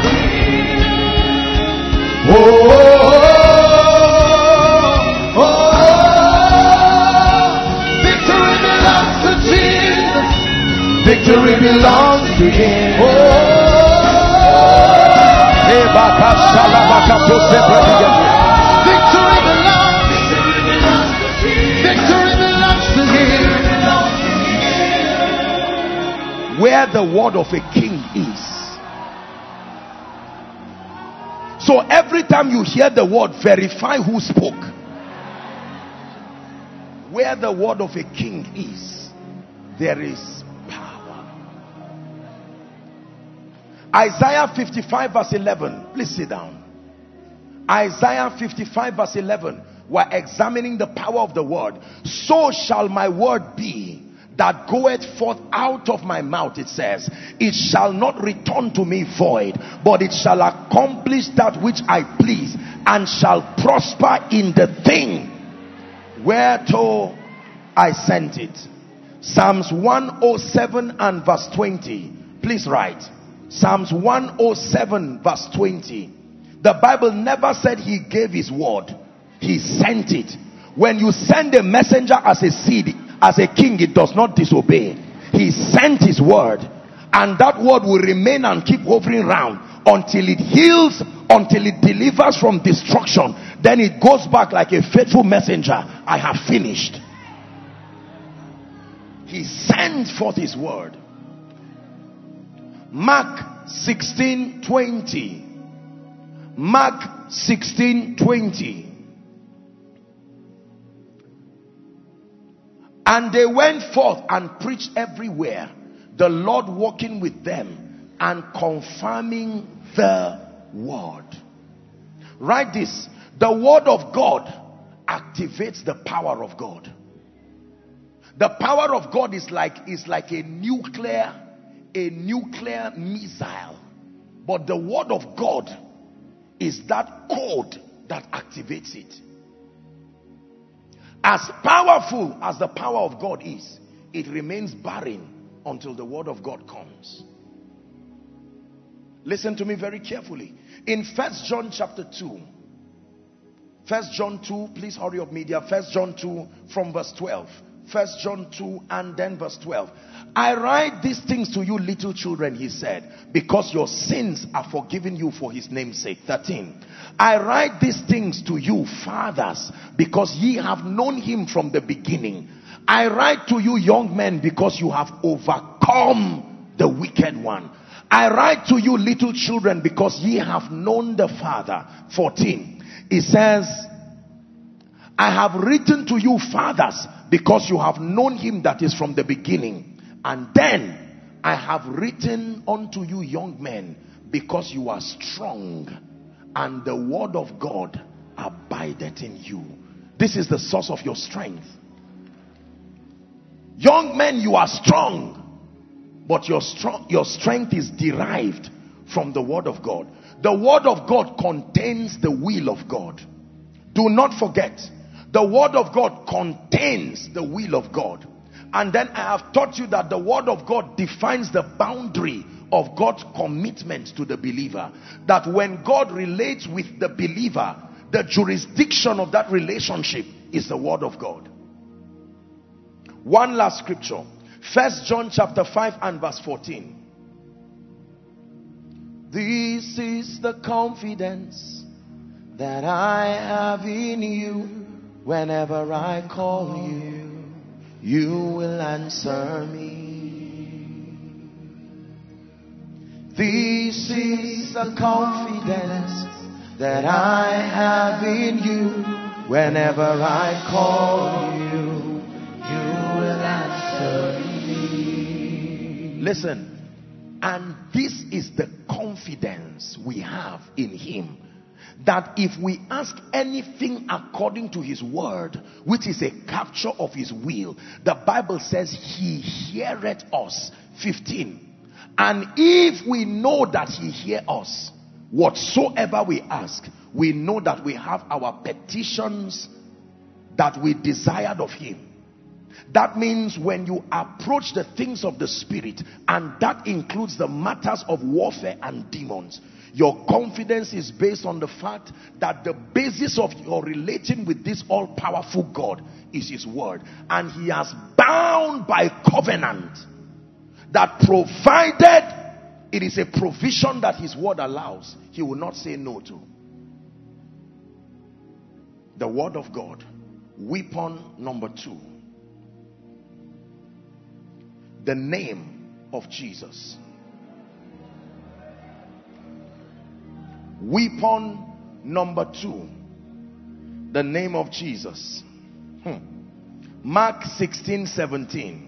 will. Oh, oh, oh, victory belongs to Jesus. Victory belongs to him. Oh, victory belongs. Victory belongs to him. Where the word of a king is. So every time you hear the word, verify who spoke. Where the word of a king is, there is power. Isaiah fifty-five verse eleven. Please sit down. Isaiah fifty-five verse eleven. We're examining the power of the word. So shall my word be that goeth forth out of my mouth, it says. It shall not return to me void, but it shall accomplish that which I please, and shall prosper in the thing whereto I sent it. Psalms one oh seven and verse twenty. Please write. Psalms one oh seven verse twenty. The Bible never said he gave his word. He sent it. When you send a messenger as a seed, as a king, it does not disobey. He sent his word, and that word will remain and keep hovering around until it heals, until it delivers from destruction. Then it goes back like a faithful messenger. I have finished. He sent forth his word. Mark sixteen twenty. Mark sixteen twenty. And they went forth and preached everywhere, the Lord walking with them and confirming the word. Write this. The word of God activates the power of God. The power of God is like, is like a nuclear, a nuclear missile. But the word of God is that code that activates it. As powerful as the power of God is, it remains barren until the word of God comes. Listen to me very carefully. In First John chapter two, First John two, please hurry up media. First John two from verse twelve. First John two and then verse twelve. I write these things to you, little children, he said, because your sins are forgiven you for his name's sake. thirteen. I write these things to you, fathers, because ye have known him from the beginning. I write to you, young men, because you have overcome the wicked one. I write to you, little children, because ye have known the Father. fourteen. It says, I have written to you, fathers, because you have known him that is from the beginning. And then I have written unto you, young men, because you are strong, and the word of God abideth in you. This is the source of your strength. Young men, you are strong, but your strong, your strength is derived from the word of God. The word of God contains the will of God. Do not forget, the word of God contains the will of God. And then I have taught you that the word of God defines the boundary of God's commitment to the believer. That when God relates with the believer, the jurisdiction of that relationship is the word of God. One last scripture. First John chapter five and verse fourteen. This is the confidence that I have in you. Whenever I call you, you will answer me. This is the confidence that I have in you. Whenever I call you, you will answer me. Listen, and this is the confidence we have in him, that if we ask anything according to his word, which is a capture of his will, the Bible says he heareth us. fifteen. And if we know that he hear us, whatsoever we ask, we know that we have our petitions that we desired of him. That means when you approach the things of the spirit, and that includes the matters of warfare and demons, your confidence is based on the fact that the basis of your relating with this all-powerful God is his word. And he has bound by covenant that provided it is a provision that his word allows, he will not say no to. The word of God. Weapon number two. The name of Jesus. Weapon number two. The name of Jesus. Hmm. Mark sixteen seventeen.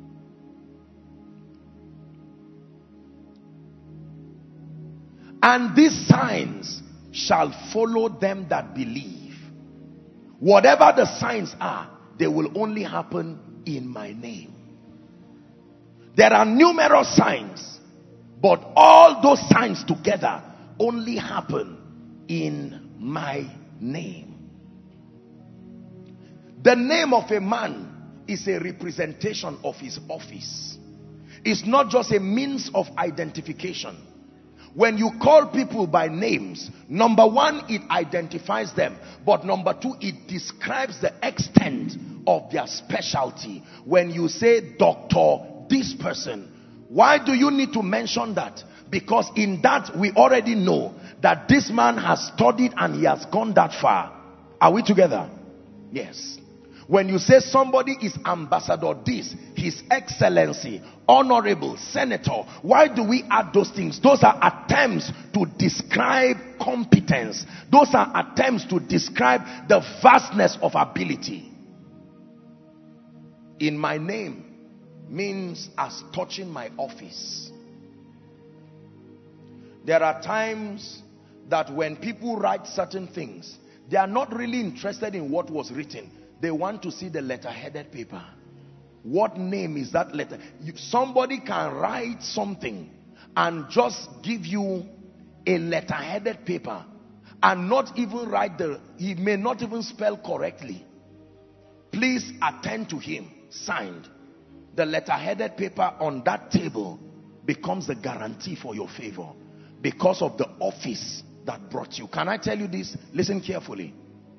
And these signs shall follow them that believe. Whatever the signs are, they will only happen in my name. There are numerous signs, but all those signs together only happen in my name. The name of a man is a representation of his office. It's not just a means of identification. When you call people by names, number one, it identifies them. But number two, it describes the extent of their specialty. When you say doctor this person, why do you need to mention that? Because in that we already know that this man has studied and he has gone that far. Are we together? Yes. When you say somebody is ambassador this, His Excellency, Honorable, Senator. Why do we add those things? Those are attempts to describe competence. Those are attempts to describe the vastness of ability. In my name means as touching my office. There are times that when people write certain things, they are not really interested in what was written. They want to see the letter-headed paper. What name is that letter? You, somebody can write something and just give you a letter-headed paper and not even write the, he may not even spell correctly. Please attend to him. Signed. The letter-headed paper on that table becomes a guarantee for your favor because of the office that brought you. Can I tell you this? Listen carefully.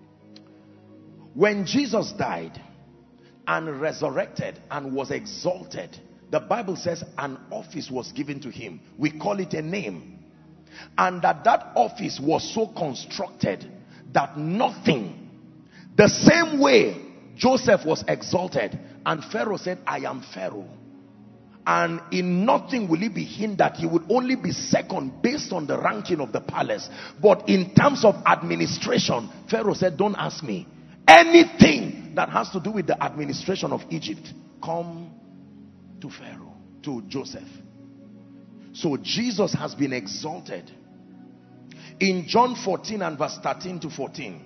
When Jesus died and resurrected and was exalted, the Bible says an office was given to him. We call it a name. And that that office was so constructed that nothing, the same way Joseph was exalted and Pharaoh said, I am Pharaoh, and in nothing will he be hindered. He would only be second based on the ranking of the palace. But in terms of administration, Pharaoh said, don't ask me. Anything that has to do with the administration of Egypt, come to Pharaoh, to Joseph. So Jesus has been exalted. In John fourteen and verse thirteen to fourteen.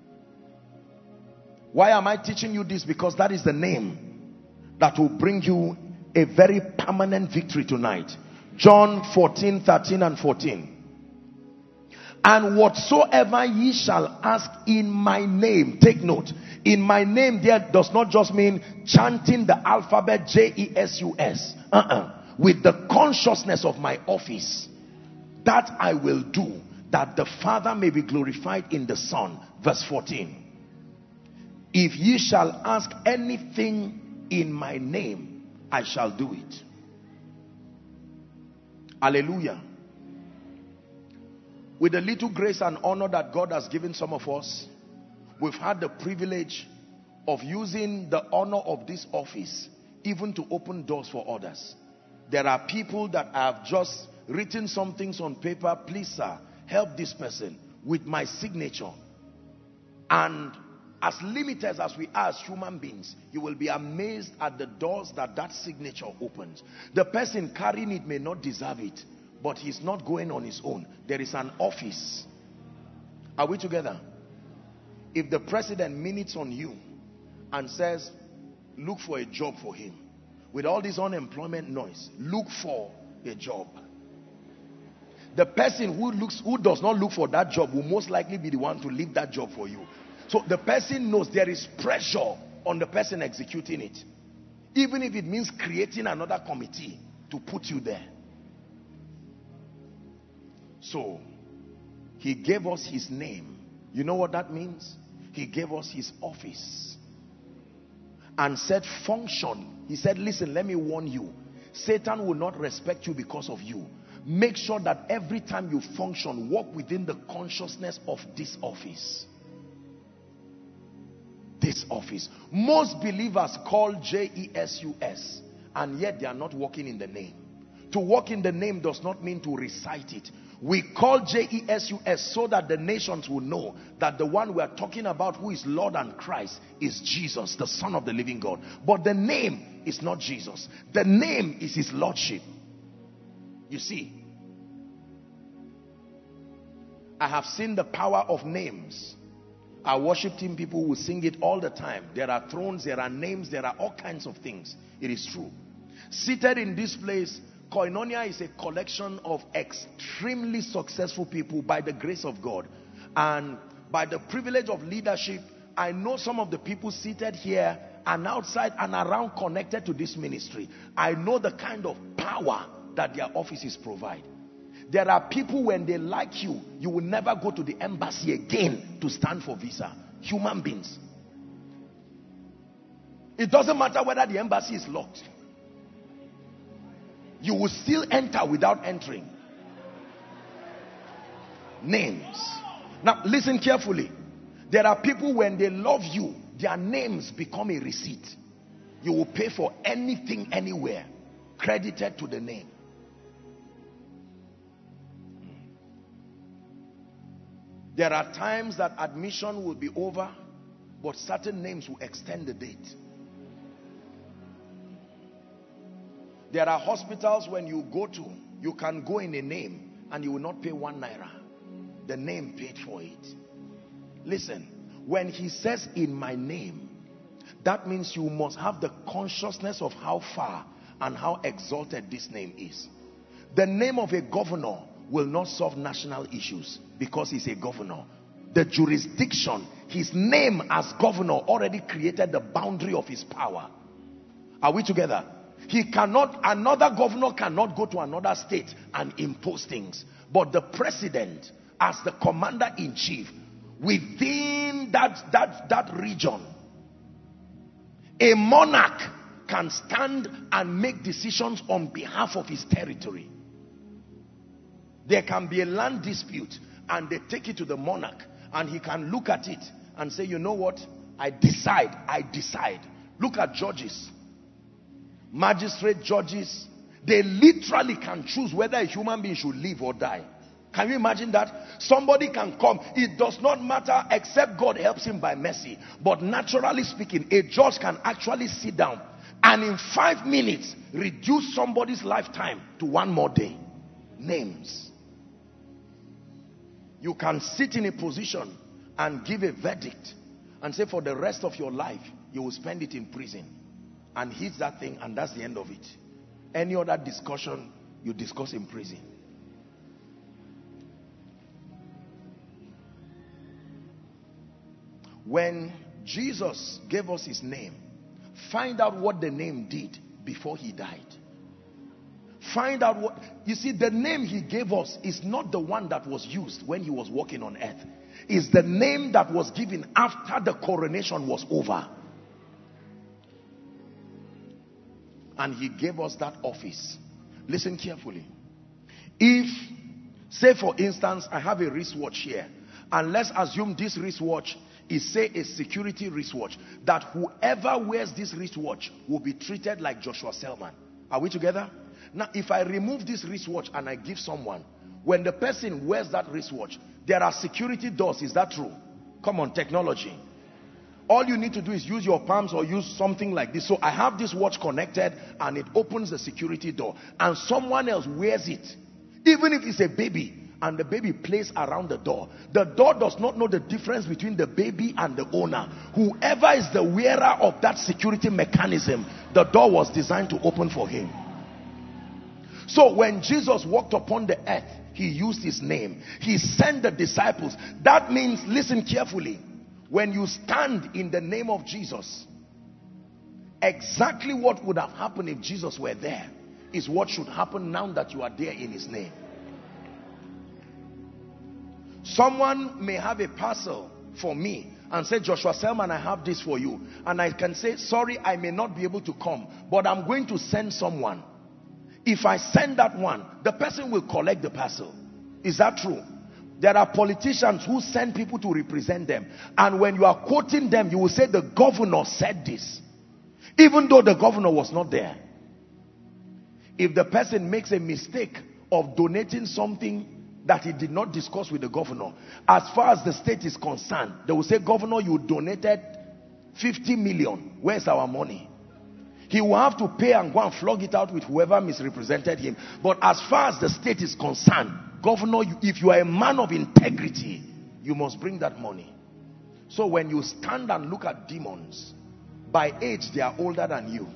Why am I teaching you this? Because that is the name that will bring you a very permanent victory tonight. John fourteen, thirteen and fourteen. And whatsoever ye shall ask in my name, take note, in my name there does not just mean chanting the alphabet J E S U S. Uh-uh. With the consciousness of my office, that I will do, that the Father may be glorified in the Son. Verse fourteen. If ye shall ask anything in my name, I shall do it. Hallelujah. With the little grace and honor that God has given some of us, we've had the privilege of using the honor of this office even to open doors for others. There are people that have just written some things on paper. Please, sir, help this person with my signature. And as limited as we are as human beings, you will be amazed at the doors that that signature opens. The person carrying it may not deserve it, but he's not going on his own. There is an office. Are we together? If the president minutes on you and says, look for a job for him, with all this unemployment noise, look for a job. The person who looks, who does not look for that job will most likely be the one to leave that job for you. So the person knows there is pressure on the person executing it. Even if it means creating another committee to put you there. So, he gave us his name. You know what that means? He gave us his office. And said function. He said, listen, let me warn you. Satan will not respect you because of you. Make sure that every time you function, walk within the consciousness of this office. This office. Most believers call J E S U S, and yet they are not walking in the name. To walk in the name does not mean to recite it. We call J E S U S so that the nations will know that the one we are talking about, who is Lord and Christ, is Jesus, the Son of the living God. But the name is not Jesus. The name is his Lordship. You see, I have seen the power of names. Our worship team people will sing it all the time. There are thrones, there are names, there are all kinds of things. It is true. Seated in this place, Koinonia is a collection of extremely successful people by the grace of God. And by the privilege of leadership, I know some of the people seated here and outside and around connected to this ministry. I know the kind of power that their offices provide. There are people, when they like you, you will never go to the embassy again to stand for visa. Human beings. It doesn't matter whether the embassy is locked. You will still enter without entering. Names. Now listen carefully. There are people, when they love you, their names become a receipt. You will pay for anything, anywhere, credited to the name. There are times that admission will be over, but certain names will extend the date. There are hospitals when you go to, you can go in a name and you will not pay one naira. The name paid for it. Listen, when he says in my name, that means you must have the consciousness of how far and how exalted this name is. The name of a governor will not solve national issues because he's a governor. The jurisdiction, his name as governor already created the boundary of his power. Are we together? He cannot, another governor cannot go to another state and impose things. But the president, as the commander-in-chief, within that, that, that region, a monarch can stand and make decisions on behalf of his territory. There can be a land dispute and they take it to the monarch and he can look at it and say, you know what, I decide, I decide. Look at judges, magistrate judges. They literally can choose whether a human being should live or die. Can you imagine that? Somebody can come. It does not matter except God helps him by mercy. But naturally speaking, a judge can actually sit down and in five minutes reduce somebody's lifetime to one more day. Names. You can sit in a position and give a verdict and say for the rest of your life you will spend it in prison, and hit that thing, and that's the end of it. Any other discussion you discuss in prison. When Jesus gave us his name, find out what the name did before he died. Find out what, you see, the name he gave us is not the one that was used when he was walking on earth. It's the name that was given after the coronation was over. And he gave us that office. Listen carefully. If, say for instance, I have a wristwatch here, and let's assume this wristwatch is, say, a security wristwatch, that whoever wears this wristwatch will be treated like Joshua Selman. Are we together? Now, if I remove this wristwatch and I give someone, when the person wears that wristwatch, there are security doors. Is that true? Come on, technology. All you need to do is use your palms or use something like this. So I have this watch connected and it opens the security door. And someone else wears it. Even if it's a baby and the baby plays around the door. The door does not know the difference between the baby and the owner. Whoever is the wearer of that security mechanism, the door was designed to open for him. So when Jesus walked upon the earth, he used his name. He sent the disciples. That means, listen carefully, when you stand in the name of Jesus, exactly what would have happened if Jesus were there is what should happen now that you are there in his name. Someone may have a parcel for me and say, Joshua Selman, I have this for you. And I can say, sorry, I may not be able to come, but I'm going to send someone. If I send that one, the person will collect the parcel. Is that true? There are politicians who send people to represent them. And when you are quoting them, you will say the governor said this. Even though the governor was not there. If the person makes a mistake of donating something that he did not discuss with the governor, as far as the state is concerned, they will say, Governor, you donated fifty million. Where's our money? He will have to pay and go and flog it out with whoever misrepresented him. But as far as the state is concerned, Governor, if you are a man of integrity, you must bring that money. So when you stand and look at demons, by age they are older than you.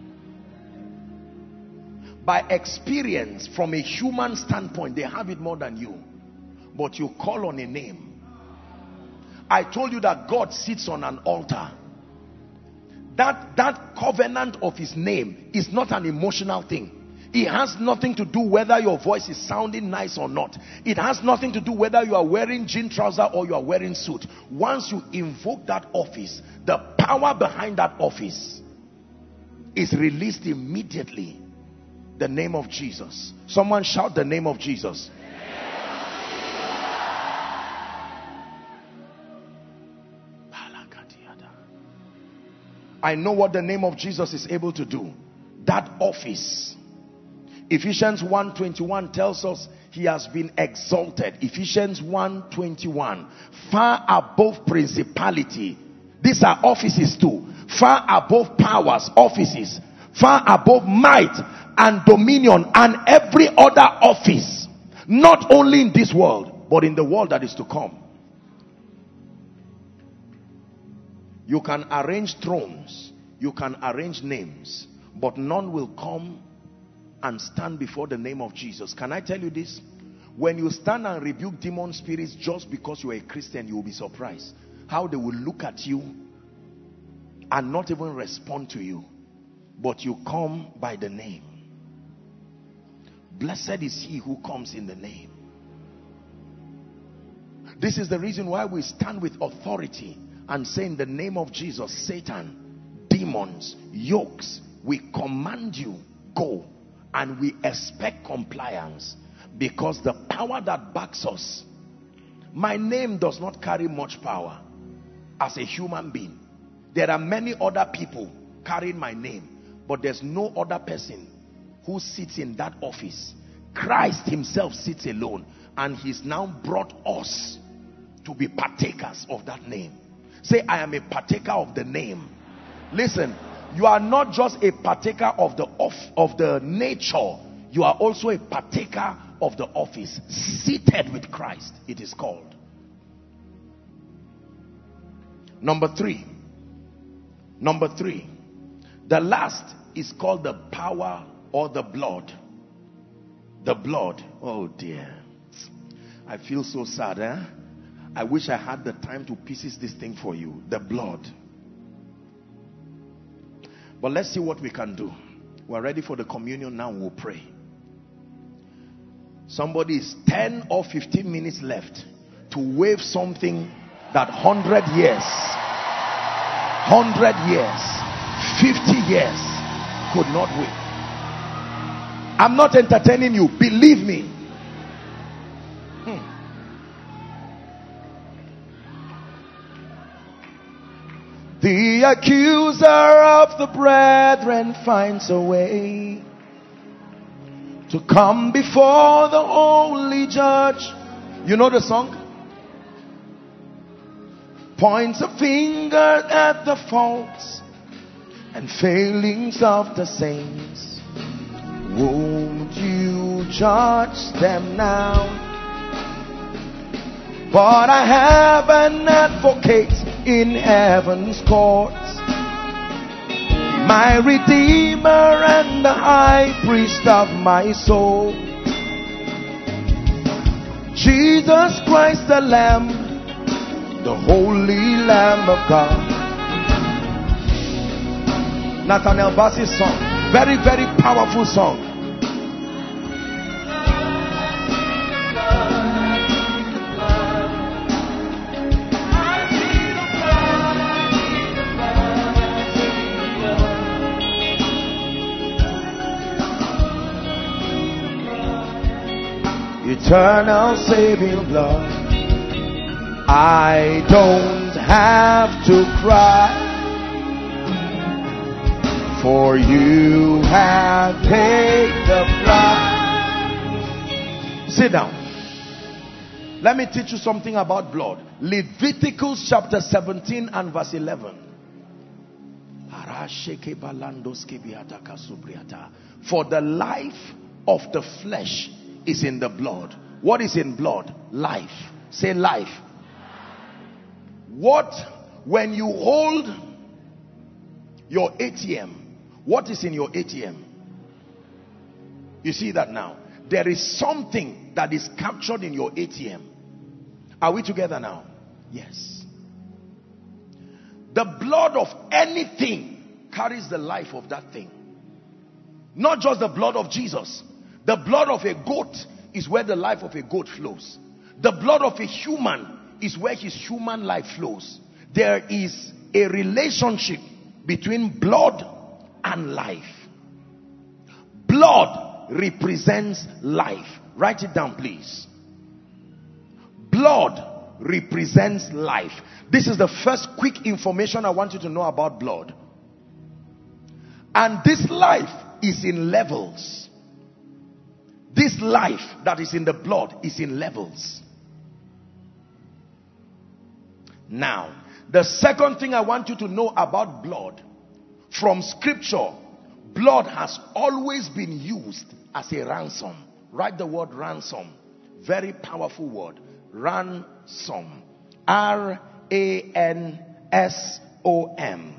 By experience, from a human standpoint, they have it more than you. But you call on a name. I told you that God sits on an altar. That, that covenant of his name is not an emotional thing. It has nothing to do whether your voice is sounding nice or not. It has nothing to do whether you are wearing jean trouser or you are wearing suit. Once you invoke that office, the power behind that office is released immediately. The name of Jesus. Someone shout the name of Jesus. I know what the name of Jesus is able to do. That office. Ephesians one twenty-one tells us he has been exalted. Ephesians one twenty-one. Far above principality. These are offices too. Far above powers, offices. Far above might and dominion and every other office. Not only in this world, but in the world that is to come. You can arrange thrones. You can arrange names. But none will come and stand before the name of Jesus. Can I tell you this? When you stand and rebuke demon spirits just because you are a Christian, you will be surprised how they will look at you and not even respond to you. But you come by the name. Blessed is he who comes in the name. This is the reason why we stand with authority and say, in the name of Jesus, Satan, demons, yokes, we command you, go. And we expect compliance, because the power that backs us, my name does not carry much power as a human being. There are many other people carrying my name, but there's no other person who sits in that office. Christ himself sits alone, and he's now brought us to be partakers of that name. Say, I am a partaker of the name. Listen, you are not just a partaker of the of, of the nature, you are also a partaker of the office. Seated with Christ, it is called. Number three. Number three. The last is called the power or the blood. The blood. Oh dear. I feel so sad, eh? I wish I had the time to pieces this thing for you. The blood. But let's see what we can do. We're ready for the communion now. We'll pray. Somebody is ten or fifteen minutes left to wave something that one hundred years, one hundred years, fifty years could not wave. I'm not entertaining you. Believe me. Hmm. The accuser of the brethren finds a way to come before the holy judge. You know the song? Points a finger at the faults and failings of the saints. Won't you judge them now? But I have an advocate in heaven's courts, my Redeemer and the High Priest of my soul, Jesus Christ the Lamb, the Holy Lamb of God. Nathaniel Bassey's song, very very powerful song. Eternal saving blood, I don't have to cry, for you have paid the price. Sit down. Let me teach you something about blood. Leviticus chapter seventeen and verse eleven. For the life of the flesh is in the blood. What is in blood? Life. Say life. What, when you hold your A T M, what is in your A T M? You see that now? There is something that is captured in your A T M. Are we together now? Yes. The blood of anything carries the life of that thing. Not just the blood of Jesus. The blood of a goat is where the life of a goat flows. The blood of a human is where his human life flows. There is a relationship between blood and life. Blood represents life. Write it down, please. Blood represents life. This is the first quick information I want you to know about blood. And this life is in levels. This life that is in the blood is in levels. Now, the second thing I want you to know about blood, from scripture, blood has always been used as a ransom. Write the word ransom. Very powerful word. Ransom. R A N S O M.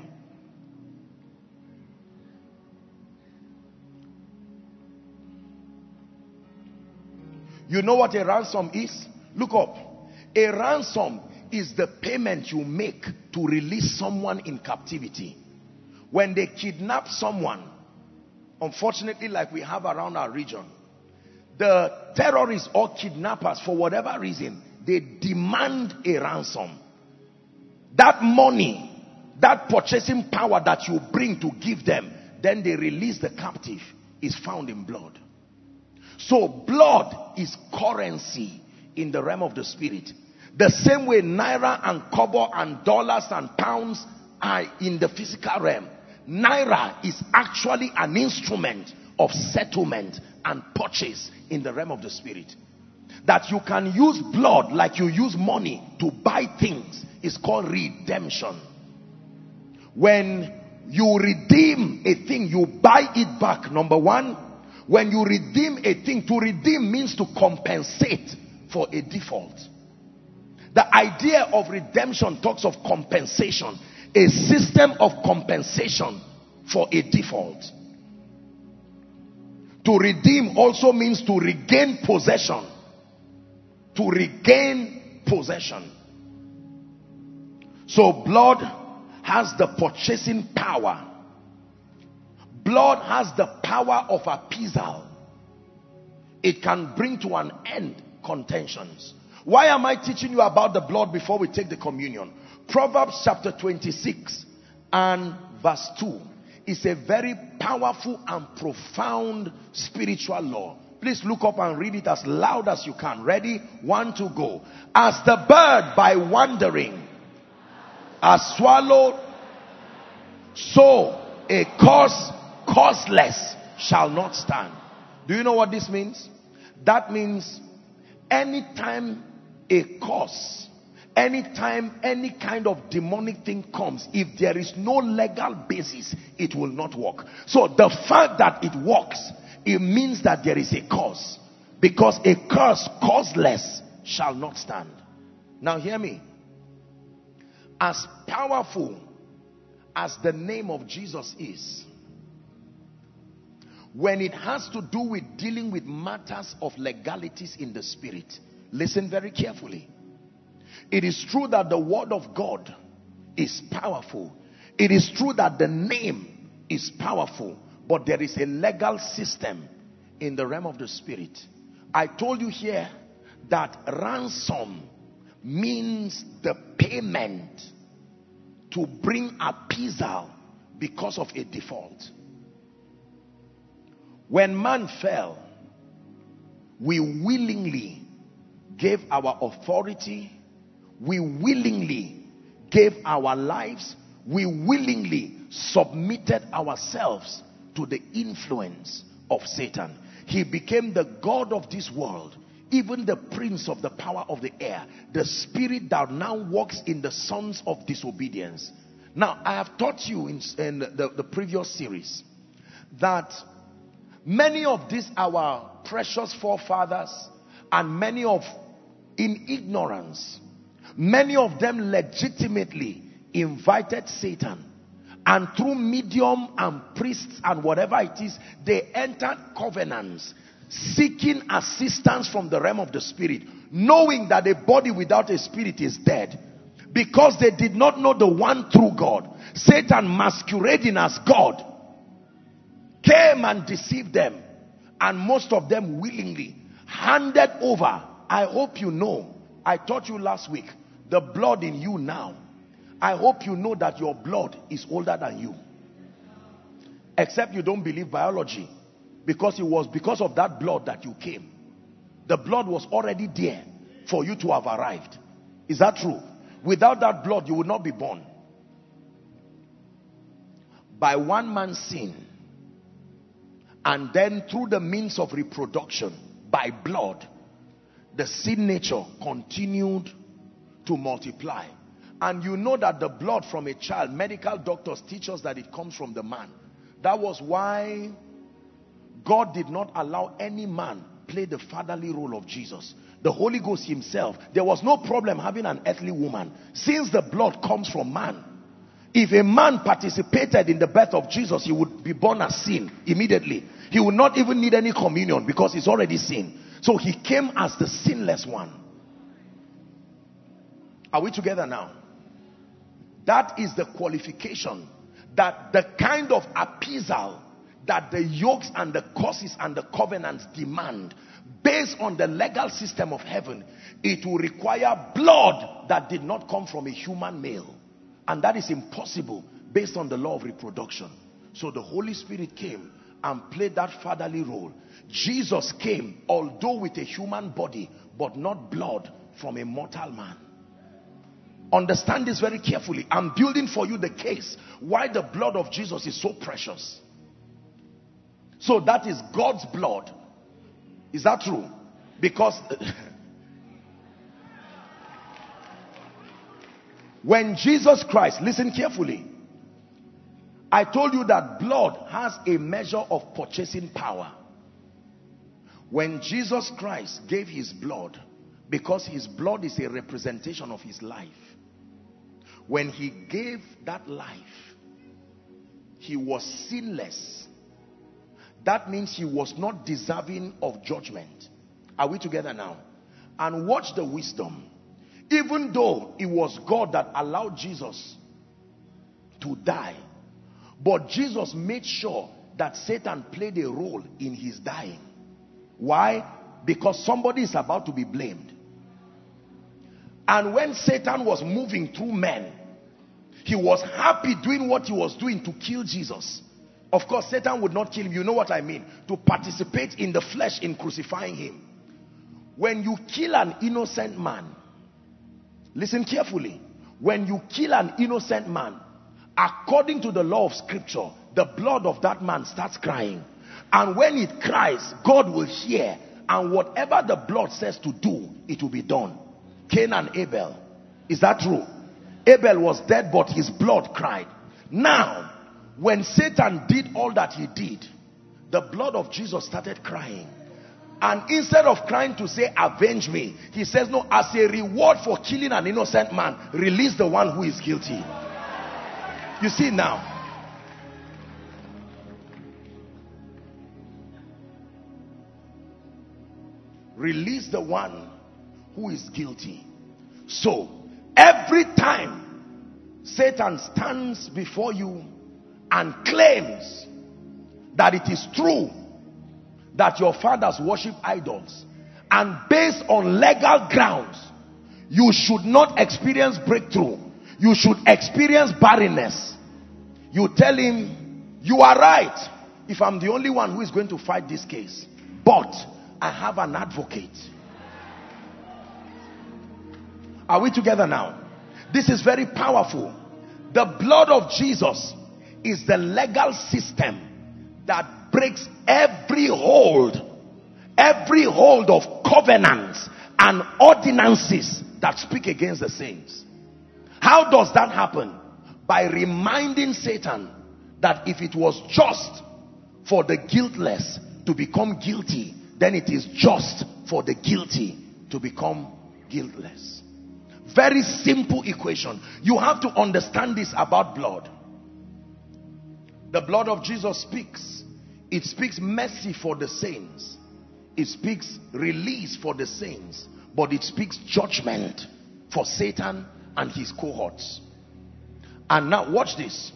You know what a ransom is? Look up. A ransom is the payment you make to release someone in captivity. When they kidnap someone, unfortunately like we have around our region, the terrorists or kidnappers, for whatever reason, they demand a ransom. That money, that purchasing power that you bring to give them, then they release the captive, is found in blood. So blood is currency in the realm of the spirit. The same way naira and kobo and dollars and pounds are in the physical realm. Naira is actually an instrument of settlement and purchase in the realm of the spirit. That you can use blood like you use money to buy things is called redemption. When you redeem a thing, you buy it back, number one. When you redeem a thing, to redeem means to compensate for a default. The idea of redemption talks of compensation, a system of compensation for a default. To redeem also means to regain possession. To regain possession. So blood has the purchasing power. Blood has the power of appeasal. It can bring to an end contentions. Why am I teaching you about the blood before we take the communion? Proverbs chapter twenty-six and verse two is a very powerful and profound spiritual law. Please look up and read it as loud as you can. Ready? One, two, go. As the bird by wandering are swallowed, so a cause causeless shall not stand. Do you know what this means? That means anytime a cause, anytime any kind of demonic thing comes, if there is no legal basis, it will not work. So the fact that it works, it means that there is a cause. Because a curse causeless shall not stand. Now hear me. As powerful as the name of Jesus is, when it has to do with dealing with matters of legalities in the spirit, listen very carefully. It is true that the word of God is powerful. It is true that the name is powerful. But there is a legal system in the realm of the spirit. I told you here that ransom means the payment to bring appeasal because of a default. When man fell, we willingly gave our authority, we willingly gave our lives, we willingly submitted ourselves to the influence of Satan. He became the god of this world, even the prince of the power of the air, the spirit that now walks in the sons of disobedience. Now, I have taught you in, in the, the previous series that many of these our precious forefathers, and many of in ignorance, many of them legitimately invited Satan, and through medium and priests and whatever it is, they entered covenants seeking assistance from the realm of the spirit, knowing that a body without a spirit is dead. Because they did not know the one true God, Satan masquerading as God came and deceived them, and most of them willingly handed over. I hope you know, I taught you last week, the blood in you now. I hope you know that your blood is older than you. Except you don't believe biology, because it was because of that blood that you came. The blood was already there for you to have arrived. Is that true? Without that blood, you would not be born. by one man's sin, and then through the means of reproduction by blood, the sin nature continued to multiply. And you know that the blood from a child, medical doctors teach us that it comes from the man. That was why God did not allow any man play the fatherly role of Jesus. The Holy Ghost himself, there was no problem having an earthly woman, since the blood comes from man. If a man participated in the birth of Jesus, he would be born as sin immediately. He would not even need any communion because he's already sin. So he came as the sinless one. Are we together now? That is the qualification, that the kind of appeasal that the yokes and the curses and the covenants demand, based on the legal system of heaven, it will require blood that did not come from a human male. And that is impossible based on the law of reproduction. So the Holy Spirit came and played that fatherly role. Jesus came, although with a human body, but not blood from a mortal man. Understand this very carefully. I'm building for you the case why the blood of Jesus is so precious. So that is God's blood. Is that true? Because when Jesus Christ, listen carefully, I told you that blood has a measure of purchasing power. When Jesus Christ gave his blood, because his blood is a representation of his life, when he gave that life, he was sinless. That means he was not deserving of judgment. Are we together now? And watch the wisdom. Even though it was God that allowed Jesus to die, but Jesus made sure that Satan played a role in his dying. Why? Because somebody is about to be blamed. And when Satan was moving through men, he was happy doing what he was doing to kill Jesus. Of course, Satan would not kill him. You know what I mean? To participate in the flesh in crucifying him. When you kill an innocent man, listen carefully. When you kill an innocent man, according to the law of scripture, the blood of that man starts crying. And when it cries, God will hear. And whatever the blood says to do, it will be done. Cain and Abel. Is that true? Abel was dead, but his blood cried. Now, when Satan did all that he did, the blood of Jesus started crying. And instead of crying to say, avenge me, he says, no, as a reward for killing an innocent man, release the one who is guilty. You see now. Release the one who is guilty. So, every time Satan stands before you and claims that it is true that your fathers worship idols, and based on legal grounds, you should not experience breakthrough, you should experience barrenness, you tell him, you are right if I'm the only one who is going to fight this case, but I have an advocate. Are we together now? This is very powerful. The blood of Jesus is the legal system that breaks every hold, every hold of covenants and ordinances that speak against the saints. How does that happen? By reminding Satan that if it was just for the guiltless to become guilty, then it is just for the guilty to become guiltless. Very simple equation. You have to understand this about blood. The blood of Jesus speaks. It speaks mercy for the saints. It speaks release for the saints. But it speaks judgment for Satan and his cohorts. And now watch this.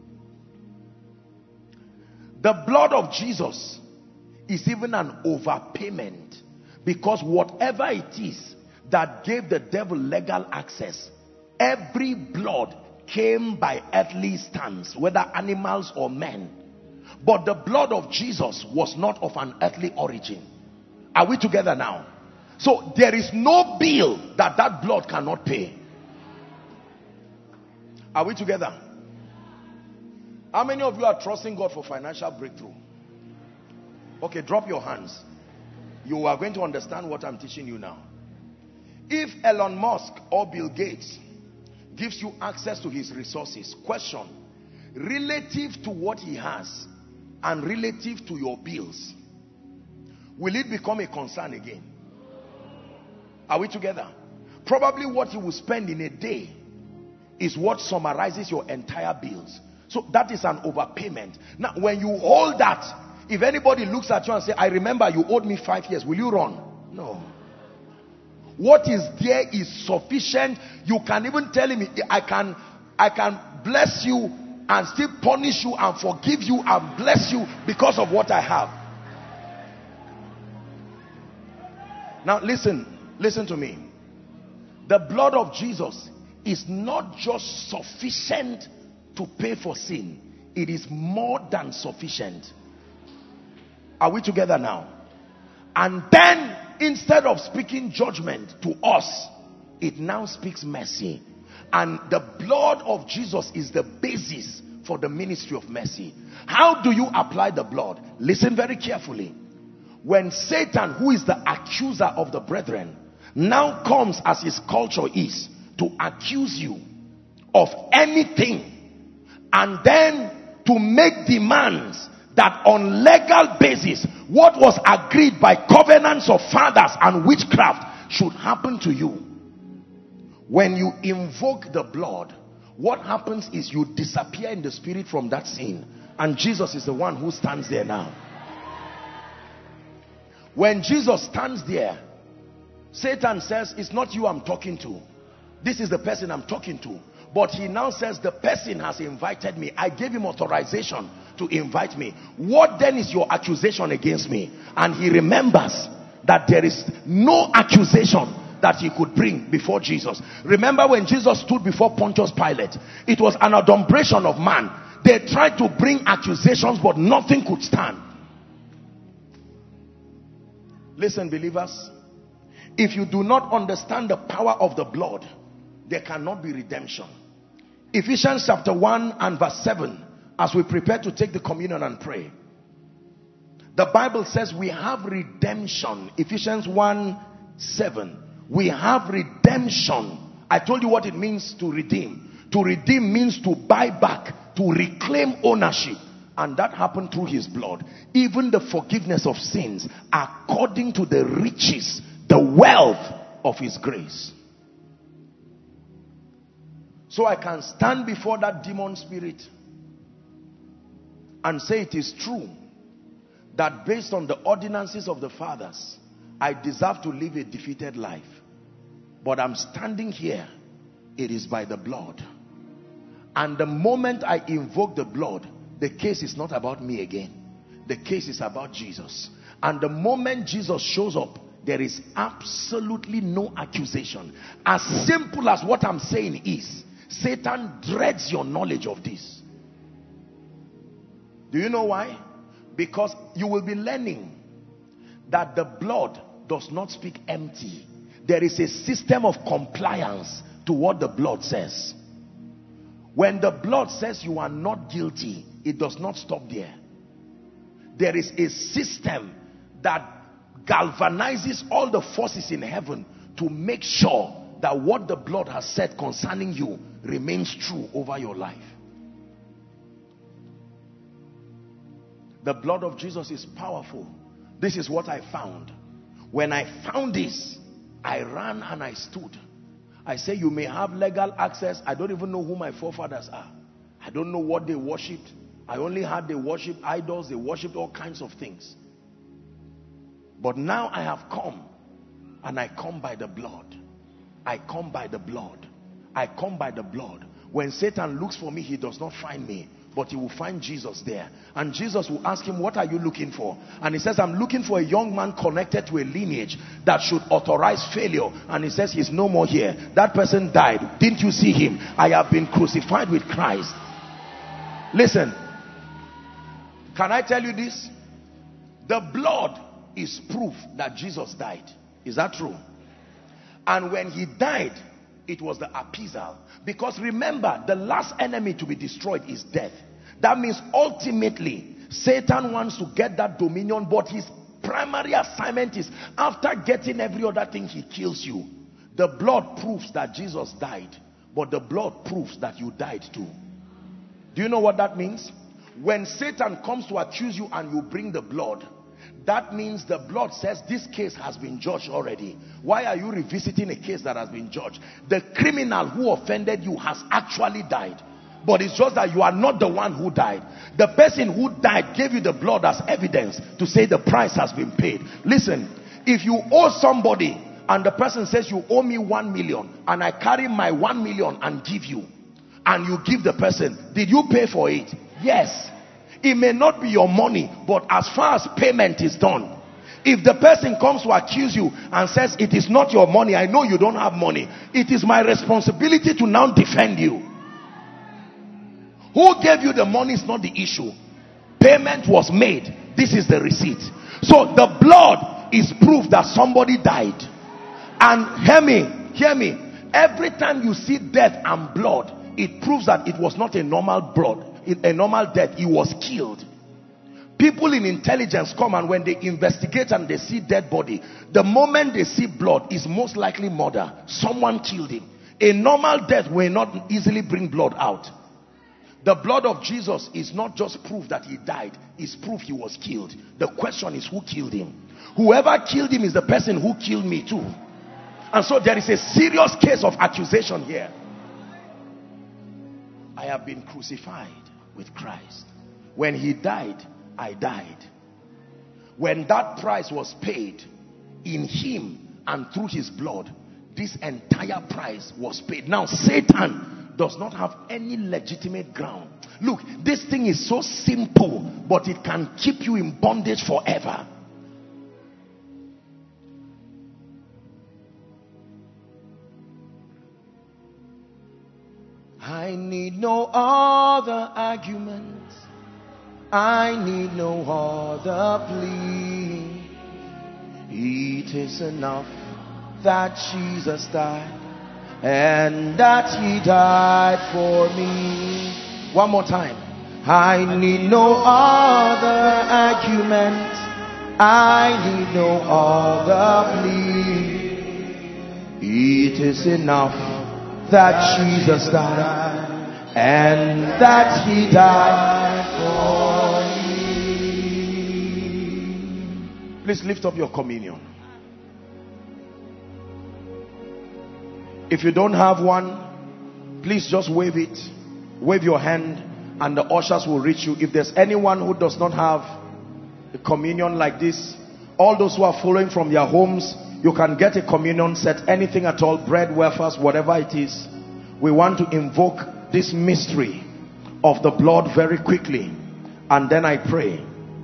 The blood of Jesus is even an overpayment, because whatever it is that gave the devil legal access, every blood came by earthly stands, whether animals or men. But the blood of Jesus was not of an earthly origin. Are we together now? So there is no bill that that blood cannot pay. Are we together? How many of you are trusting God for financial breakthrough? Okay, drop your hands. You are going to understand what I'm teaching you now. If Elon Musk or Bill Gates gives you access to his resources, question, relative to what he has and relative to your bills, will it become a concern again? Are we together? Probably what you will spend in a day is what summarizes your entire bills. So that is an overpayment. Now when you hold that, if anybody looks at you and say, I remember you owed me five years, will you run? No. What is there is sufficient. You can even tell him, I can, I can bless you and still punish you and forgive you and bless you because of what I have. Now listen, listen to me. The blood of Jesus is not just sufficient to pay for sin. It is more than sufficient. Are we together now? And then instead of speaking judgment to us, it now speaks mercy. And the blood of Jesus is the basis for the ministry of mercy. How do you apply the blood? Listen very carefully. When Satan, who is the accuser of the brethren, now comes, as his culture is, to accuse you of anything, and then to make demands that on legal basis what was agreed by covenants of fathers and witchcraft should happen to you. When you invoke the blood, what happens is you disappear in the spirit from that scene, and Jesus is the one who stands there now. When Jesus stands there, Satan says, it's not you I'm talking to, this is the person I'm talking to. But he now says, the person has invited me. I gave him authorization to invite me. What then is your accusation against me? And he remembers that there is no accusation that he could bring before Jesus. Remember when Jesus stood before Pontius Pilate, it was an adumbration of man. They tried to bring accusations, but nothing could stand. Listen, believers, if you do not understand the power of the blood, there cannot be redemption. Ephesians chapter one and verse seven, as we prepare to take the communion and pray, the Bible says we have redemption. Ephesians one seven, we have redemption. I told you what it means to redeem. To redeem means to buy back, to reclaim ownership, and that happened through his blood. Even the forgiveness of sins according to the riches, the wealth of his grace. So I can stand before that demon spirit and say it is true that based on the ordinances of the fathers, I deserve to live a defeated life. But I'm standing here, it is by the blood. And the moment I invoke the blood, the case is not about me again. The case is about Jesus. And the moment Jesus shows up, there is absolutely no accusation. As simple as what I'm saying is, Satan dreads your knowledge of this. Do you know why? Because you will be learning that the blood does not speak empty. There is a system of compliance to what the blood says. When the blood says you are not guilty, it does not stop there. There is a system that galvanizes all the forces in heaven to make sure that what the blood has said concerning you remains true over your life. The blood of Jesus is powerful. This is what I found. When I found this, I ran and I stood. I say, you may have legal access. I don't even know who my forefathers are. I don't know what they worshipped. I only heard they worshipped idols. They worshipped all kinds of things. But now I have come, and I come by the blood. I come by the blood. I come by the blood. When Satan looks for me, he does not find me, but he will find Jesus there. And Jesus will ask him, what are you looking for? And he says, I'm looking for a young man connected to a lineage that should authorize failure. And he says, he's no more here. That person died. Didn't you see him? I have been crucified with Christ. Listen, can I tell you this? The blood is proof that Jesus died. Is that true? And when he died, it was the appeasal. Because remember, the last enemy to be destroyed is death. That means ultimately Satan wants to get that dominion, but his primary assignment is, after getting every other thing, he kills you. The blood proves that Jesus died, but the blood proves that you died too. Do you know what that means? When Satan comes to accuse you and you bring the blood, that means the blood says this case has been judged already. Why are you revisiting a case that has been judged? The criminal who offended you has actually died, but it's just that you are not the one who died. The person who died gave you the blood as evidence to say the price has been paid. Listen, if you owe somebody and the person says you owe me one million and I carry my one million and give you, and you give the person, did you pay for it? Yes. It may not be your money, but as far as payment is done, if the person comes to accuse you and says it is not your money, I know you don't have money, it is my responsibility to now defend you. Who gave you the money is not the issue. Payment was made. This is the receipt. So the blood is proof that somebody died. And hear me, hear me. Every time you see death and blood, it proves that it was not a normal blood, a normal death. He was killed. People in intelligence come, and when they investigate and they see dead body, the moment they see blood, is most likely murder. Someone killed him. A normal death will not easily bring blood out. The blood of Jesus is not just proof that he died, it's proof he was killed. The question is, who killed him? Whoever killed him is the person who killed me too. And so there is a serious case of accusation here. I have been crucified with Christ. When he died, I died. When that price was paid in him and through his blood, this entire price was paid. Now Satan does not have any legitimate ground. Look, this thing is so simple, but it can keep you in bondage forever. I need no other arguments. I need no other plea. It is enough that Jesus died, and that he died for me. One more time. I need no other argument. I need no other plea. It is enough that Jesus died, and that he died for me. Please lift up your communion. If you don't have one, please just wave it. Wave your hand and the ushers will reach you. If there's anyone who does not have a communion like this, all those who are following from their homes, you can get a communion set, anything at all, bread, wafers, whatever it is. We want to invoke this mystery of the blood very quickly, and then I pray.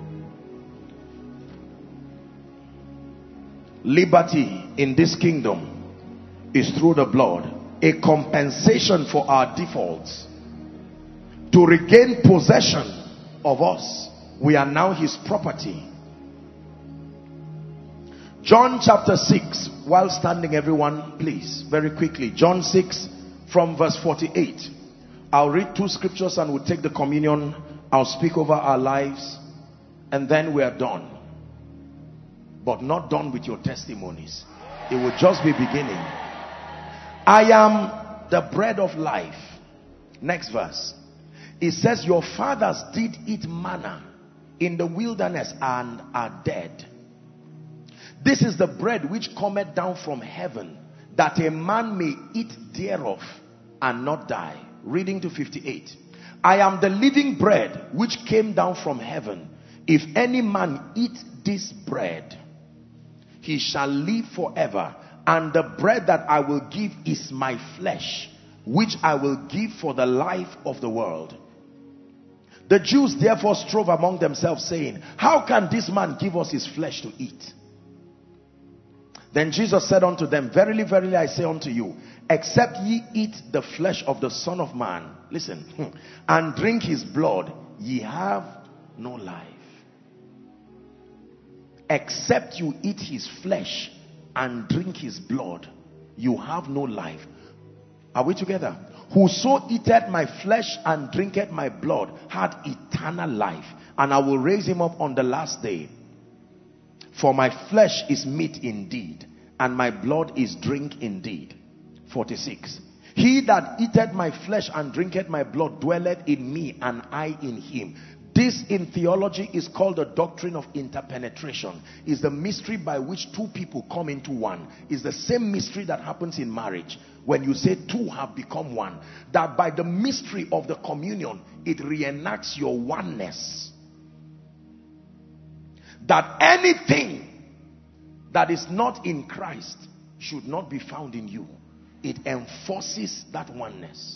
Liberty in this kingdom is through the blood, a compensation for our defaults. To regain possession of us, we are now his property. John chapter six, while standing everyone, please, very quickly. John six from verse forty-eight. I'll read two scriptures and we'll take the communion. I'll speak over our lives, and then we are done. But not done with your testimonies. It will just be beginning. I am the bread of life. Next verse. It says, your fathers did eat manna in the wilderness and are dead. This is the bread which cometh down from heaven, that a man may eat thereof and not die. Reading to fifty-eight. I am the living bread which came down from heaven. If any man eat this bread, he shall live forever. And the bread that I will give is my flesh, which I will give for the life of the world. The Jews therefore strove among themselves, saying, how can this man give us his flesh to eat? Then Jesus said unto them, verily, verily, I say unto you, except ye eat the flesh of the Son of Man, listen, and drink his blood, ye have no life. Except you eat his flesh and drink his blood, you have no life. Are we together? Whoso eateth my flesh and drinketh my blood had eternal life, and I will raise him up on the last day. For my flesh is meat indeed, and my blood is drink indeed. forty-six. He that eateth my flesh and drinketh my blood dwelleth in me, and I in him. This in theology is called the doctrine of interpenetration. Is the mystery by which two people come into one. Is the same mystery that happens in marriage. When you say two have become one. That by the mystery of the communion, it reenacts your oneness. That anything that is not in Christ should not be found in you. It enforces that oneness.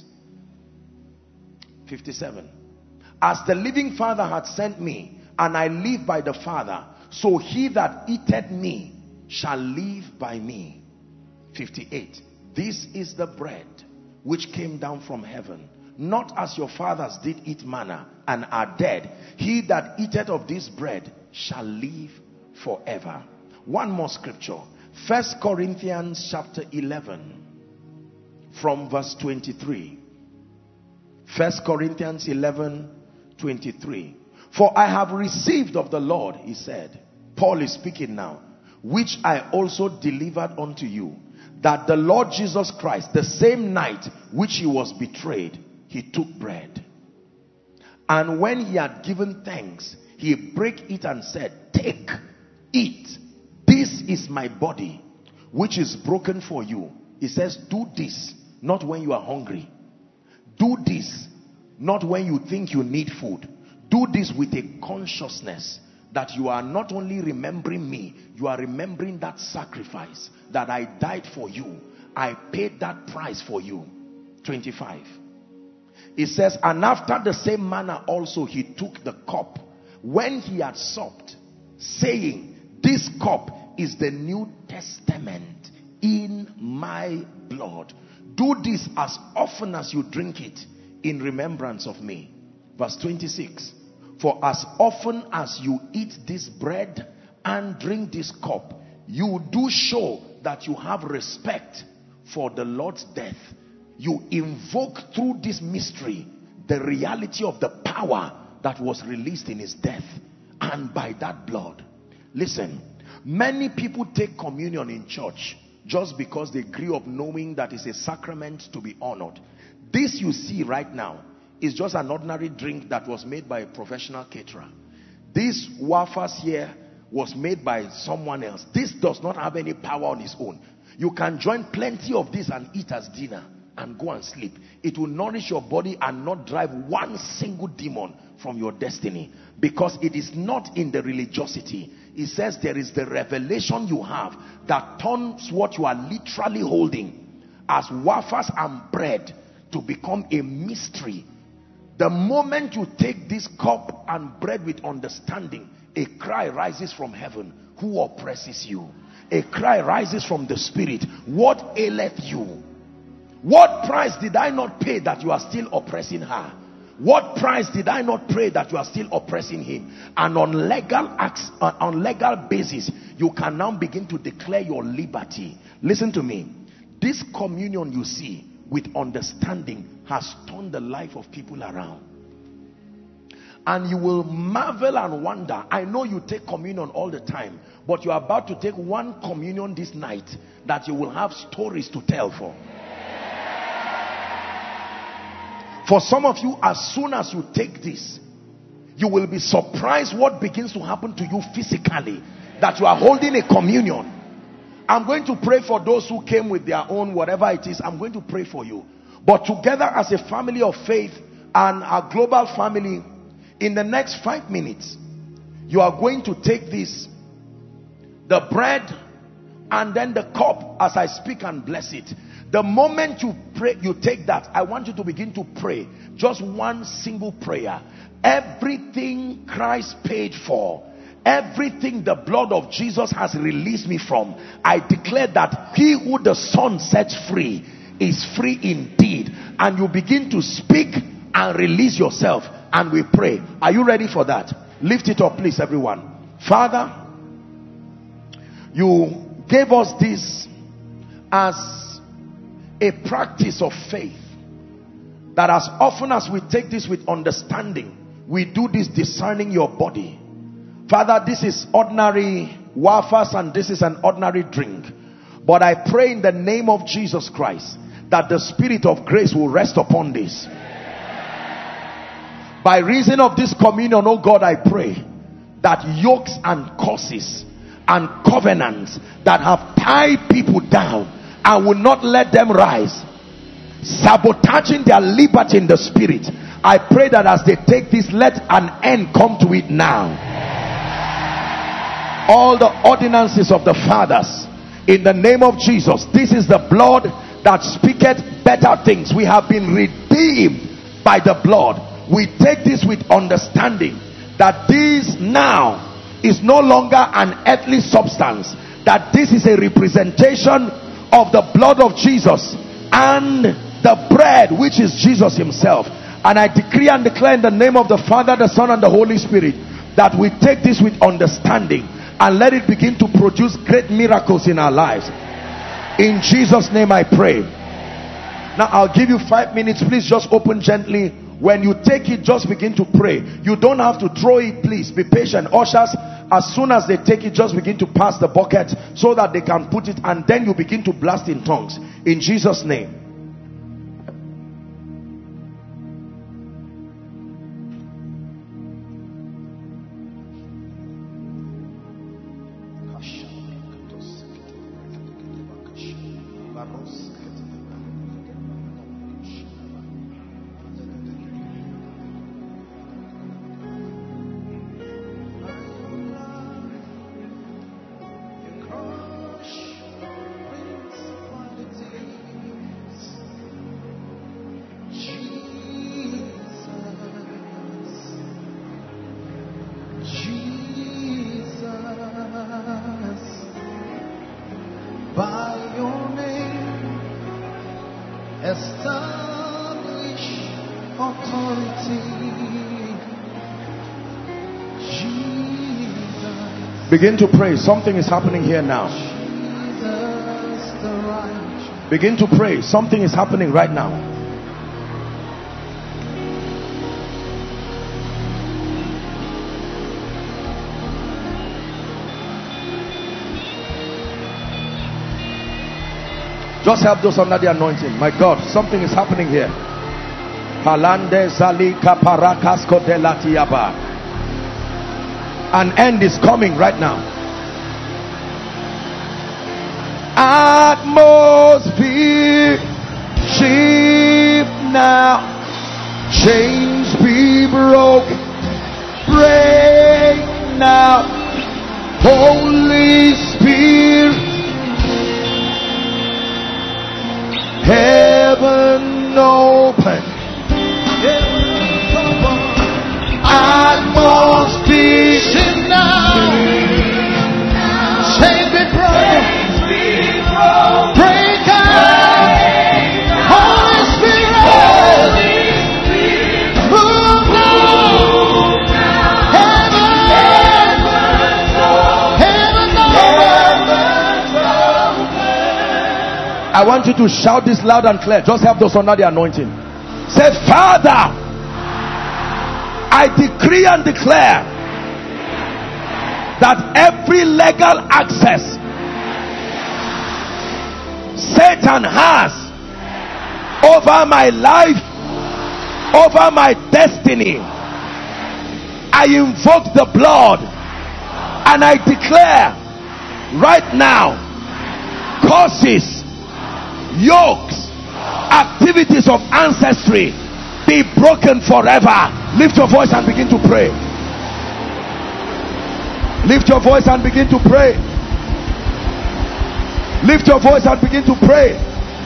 fifty-seven. As the living Father hath sent me, and I live by the Father, so he that eateth me shall live by me. fifty-eight. This is the bread which came down from heaven, not as your fathers did eat manna and are dead. He that eateth of this bread shall live forever. One more scripture. First Corinthians chapter eleven from verse twenty-three. First Corinthians eleven twenty-three. For I have received of the Lord, he said. Paul is speaking now. Which I also delivered unto you, that the Lord Jesus Christ, the same night which he was betrayed, he took bread. And when he had given thanks, he brake it and said, take, eat. This is my body, which is broken for you. He says, do this, not when you are hungry. Do this, not when you think you need food. Do this with a consciousness that you are not only remembering me, you are remembering that sacrifice, that I died for you. I paid that price for you. twenty-five. It says, and after the same manner also he took the cup when he had supped, saying, this cup is the New Testament in my blood. Do this as often as you drink it in remembrance of me. Verse twenty-six. For as often as you eat this bread and drink this cup, you do show that you have respect for the Lord's death. You invoke through this mystery the reality of the power that was released in his death, and by that blood. Listen, many people take communion in church just because they grew up knowing that it's a sacrament to be honored. This you see right now is just an ordinary drink that was made by a professional caterer. This wafers here was made by someone else. This does not have any power on its own. You can join plenty of this and eat as dinner and go and sleep. It will nourish your body and not drive one single demon from your destiny, because it is not in the religiosity. It says there is the revelation you have that turns what you are literally holding as wafers and bread to become a mystery. The moment you take this cup and bread with understanding, a cry rises from heaven. Who oppresses you? A cry rises from the spirit. What aileth you? What price did I not pay that you are still oppressing her? What price did I not pay that you are still oppressing him? And on legal acts, uh, on legal basis, you can now begin to declare your liberty. Listen to me. This communion you see with understanding has turned the life of people around. And you will marvel and wonder. I know you take communion all the time, but you are about to take one communion this night that you will have stories to tell for. For some of you, as soon as you take this, you will be surprised what begins to happen to you physically, that you are holding a communion. I'm going to pray for those who came with their own, whatever it is. I'm going to pray for you. But together as a family of faith and a global family, in the next five minutes, you are going to take this, the bread, and then the cup as I speak and bless it. The moment you pray, you take that, I want you to begin to pray. Just one single prayer. Everything Christ paid for, everything the blood of Jesus has released me from, I declare that he who the Son sets free is free indeed. And you begin to speak and release yourself, and we pray. Are you ready for that? Lift it up, please, everyone. Father, you gave us this as a practice of faith. that as often as we take this with understanding, we do this discerning your body. Father, this is ordinary wafers and this is an ordinary drink. But I pray in the name of Jesus Christ that the spirit of grace will rest upon this. By reason of this communion, oh God, I pray that yokes and curses and covenants that have tied people down and will not let them rise, sabotaging their liberty in the spirit, I pray that as they take this, let an end come to it now. All the ordinances of the fathers, in the name of Jesus, this is the blood that speaketh better things. We have been redeemed by the blood. We take this with understanding that this now is no longer an earthly substance, that this is a representation of the blood of Jesus and the bread, which is Jesus himself. And I decree and declare in the name of the Father, the Son, and the Holy Spirit that we take this with understanding and let it begin to produce great miracles in our lives. In Jesus' name I pray. Now I'll give you five minutes. Please just open gently. When you take it, just begin to pray. You don't have to throw it, please. Be patient. Ushers, as soon as they take it, just begin to pass the bucket so that they can put it, and then you begin to blast in tongues. In Jesus' name. Begin to pray. Something is happening here now. Begin to pray. Something is happening right now. Just help those under the anointing. My God, something is happening here. Palande zalika parakas kodelatiaba. An end is coming right now. Atmosphere shift now. Chains be broken. Break now. Holy Spirit. Heaven open. Atmosphere shift now. Chains be broken. Break out. Holy Spirit. Move now. Heaven. Heaven open. I want you to shout this loud and clear. Just have those under the anointing. Say, Father, I decree and declare that every legal access Satan has over my life, over my destiny, I invoke the blood and I declare right now, curses, yokes, activities of ancestry be broken forever. Lift your voice and begin to pray. Lift your voice and begin to pray. Lift your voice and begin to pray.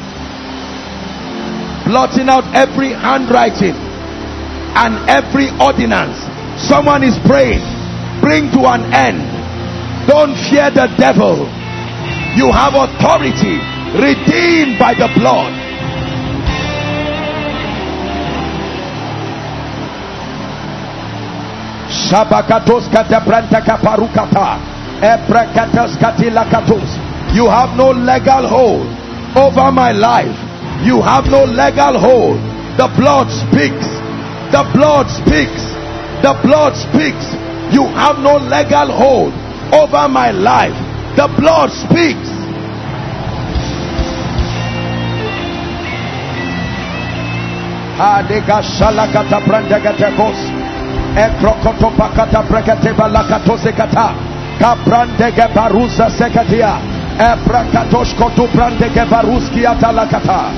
Blotting out every handwriting and every ordinance. Someone is praying. Bring to an end. Don't fear the devil. You have authority, redeemed by the blood. Shabakatos katabranta kaparukata. Ebrakatos katilakatos. You have no legal hold over my life. You have no legal hold The blood speaks. The blood speaks. The blood speaks. You have no legal hold over my life. The blood speaks. Adega shalakata brandegatekos ekrokoto pakata brekete balakato sekata kabrandege barusa sekatia ebrakatosh koto brandege baruski atalakata.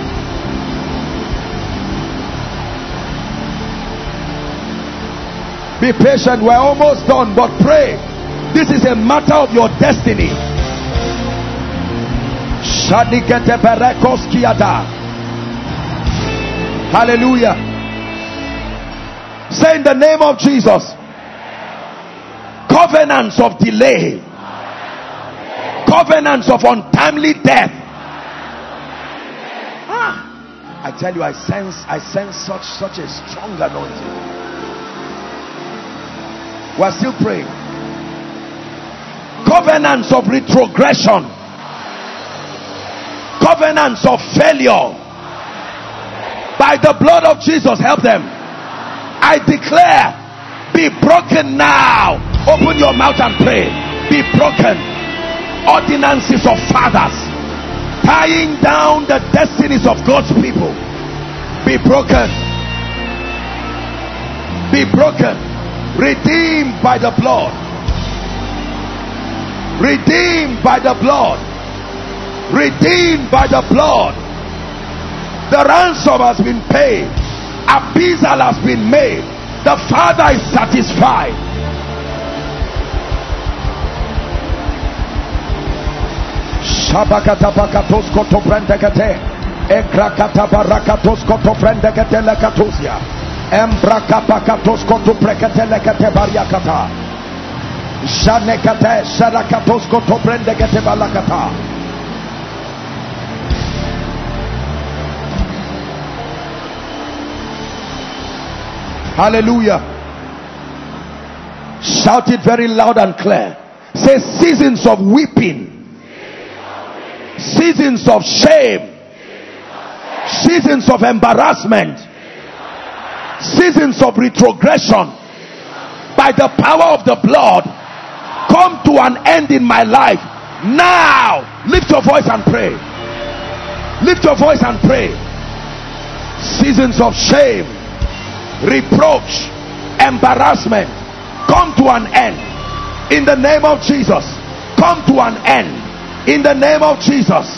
Be patient, we're almost done, but pray. This is a matter of your destiny. Shadikete berekoski ata. Hallelujah. Say in the name of Jesus, covenants of delay, covenants of untimely death. Ah, I tell you, I sense I sense such such a strong anointing. We're still praying. Covenants of retrogression, covenants of failure. By the blood of Jesus, help them. I declare, be broken now. Open your mouth and pray. Be broken. Ordinances of fathers tying down the destinies of God's people. Be broken. Be broken. Redeemed by the blood. Redeemed by the blood. Redeemed by the blood. The ransom has been paid. Appeasal has been made. The Father is satisfied. Shabakata bakatos koto brendekete. Ekrakata barakatos koto brendekete lekatusia. Embraka bakatos koto brekete lekete bariakata. Shanekate sharakatos koto brendekete balakata. Hallelujah. Shout it very loud and clear. Say, seasons of weeping, seasons of shame, seasons of embarrassment, seasons of retrogression, by the power of the blood, come to an end in my life now. Lift your voice and pray. Lift your voice and pray. Seasons of shame, reproach, embarrassment, come to an end in the name of Jesus. Come to an end in the name of Jesus.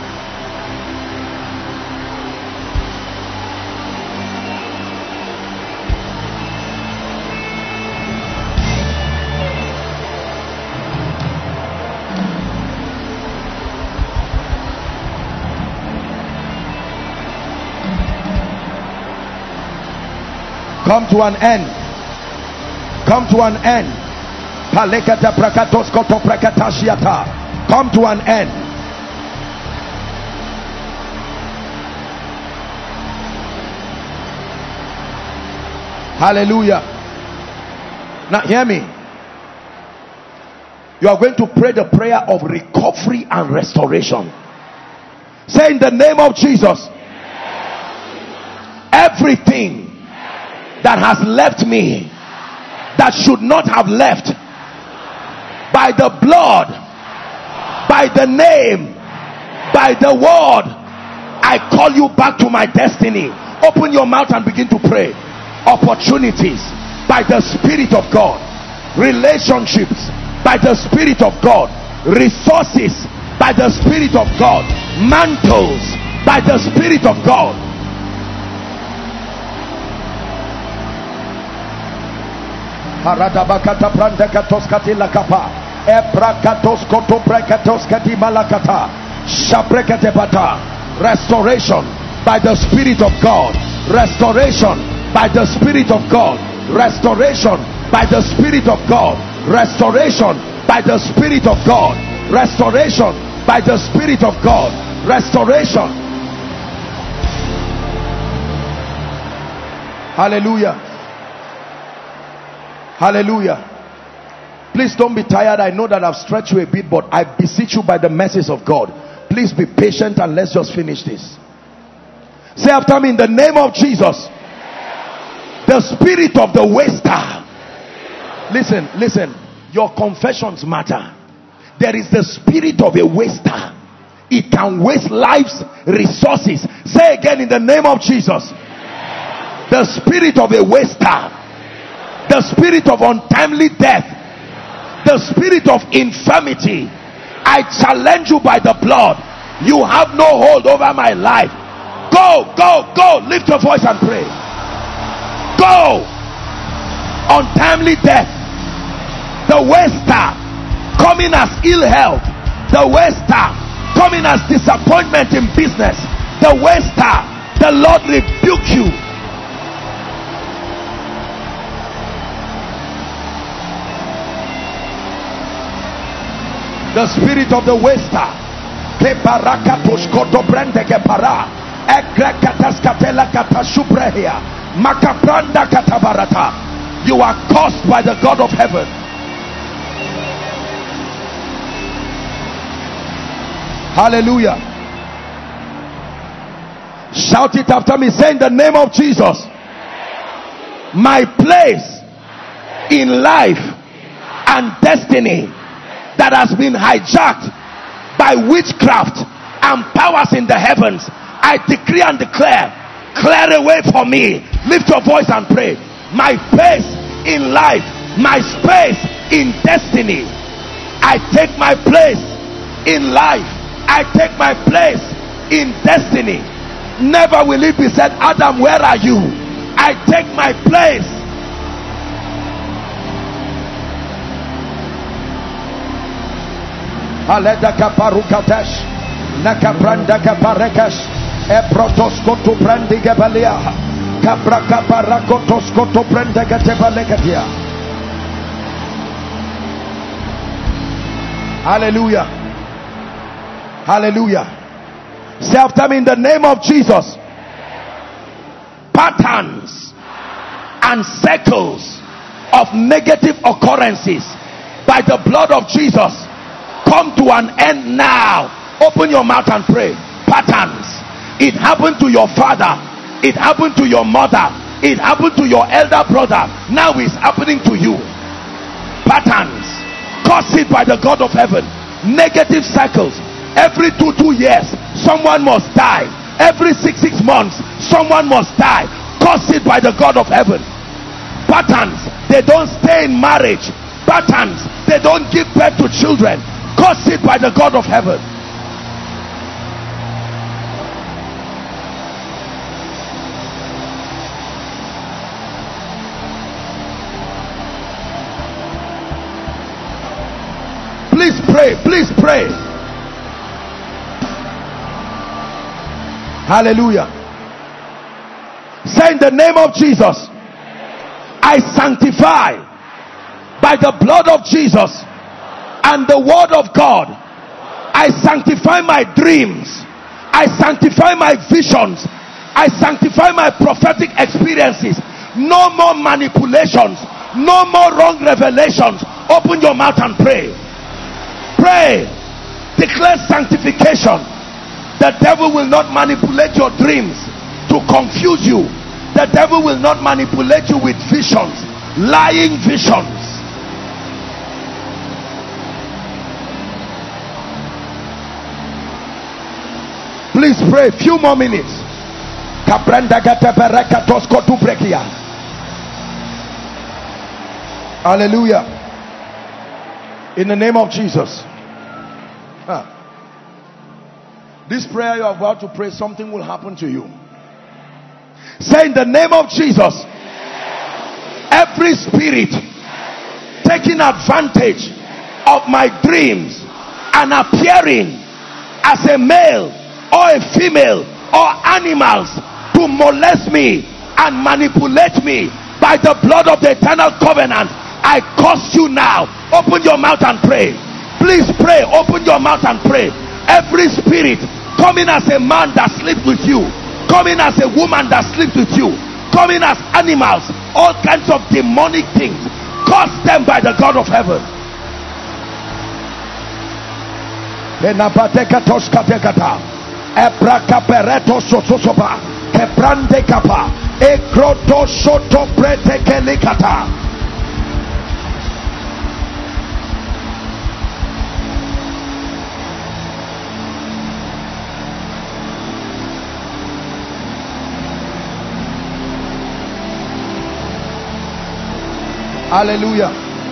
Come to an end. Come to an end. Come to an end. Hallelujah. Now hear me. You are going to pray the prayer of recovery and restoration. Say, in the name of Jesus, everything that has left me that should not have left, by the blood, by the name, by the word, I call you back to my destiny. Open your mouth and begin to pray. Opportunities by the Spirit of God, relationships by the Spirit of God, resources by the Spirit of God, mantles by the Spirit of God. Haradabakata brandekatos katila kapa ebrakatos koto brekatos kati malakata shabrekete bata. Restoration by the Spirit of God. Restoration by the Spirit of God. Restoration by the Spirit of God. Restoration by the Spirit of God. Restoration by the Spirit of God. Restoration. Hallelujah. Hallelujah. Please don't be tired. I know that I've stretched you a bit, but I beseech you by the mercies of God, please be patient and let's just finish this. Say after me, in the name of Jesus. The spirit of the waster. Listen, listen. Your confessions matter. There is the spirit of a waster. It can waste lives, resources. Say again, in the name of Jesus. The spirit of a waster. The spirit of untimely death. The spirit of infirmity. I challenge you by the blood. You have no hold over my life. Go, go, go. Lift your voice and pray. Go. Untimely death. The waster coming as ill health. The waster coming as disappointment in business. The waster, the Lord rebuke you. The spirit of the waster. You are cursed by the God of heaven. Hallelujah. Shout it after me. Say, in the name of Jesus. My place in life and destiny that has been hijacked by witchcraft and powers in the heavens, I decree and declare, clear away for me. Lift your voice and pray. My place in life, my space in destiny, I take my place in life, I take my place in destiny. Never will it be said, Adam, where are you? I take my place. Aleda kaparukatesh nakabranda kaparekesh eprotoskotu brandi gabalia kabraka parakotoskotu branda gatebalegatia. Hallelujah. Hallelujah. Say after me, in the name of Jesus. Patterns and circles of negative occurrences by the blood of Jesus come to an end now. Open your mouth and pray. Patterns. It happened to your father. It happened to your mother. It happened to your elder brother. Now it's happening to you. Patterns. Caused it by the God of heaven. Negative cycles. Every two two years someone must die. Every six six months someone must die. Caused it by the God of heaven. Patterns. They don't stay in marriage. Patterns. They don't give birth to children. Caused it by the God of heaven. Please pray. Please pray. Hallelujah. Say, in the name of Jesus, I sanctify by the blood of Jesus and the word of God. I sanctify my dreams. I sanctify my visions. I sanctify my prophetic experiences. No more manipulations. No more wrong revelations. Open your mouth and pray. Pray. Declare sanctification. The devil will not manipulate your dreams to confuse you. The devil will not manipulate you with visions, lying visions. Please pray. Few more minutes. Hallelujah. In the name of Jesus. Huh. This prayer you are about to pray, something will happen to you. Say, in the name of Jesus, every spirit taking advantage of my dreams and appearing as a male or a female or animals to molest me and manipulate me, by the blood of the eternal covenant, I curse you now. Open your mouth and pray. Please pray. Open your mouth and pray. Every spirit coming as a man that sleeps with you, coming as a woman that sleeps with you, coming as animals, all kinds of demonic things, curse them by the God of heaven. kebrande kapa ekroto shoto prete kelikata. Hallelujah.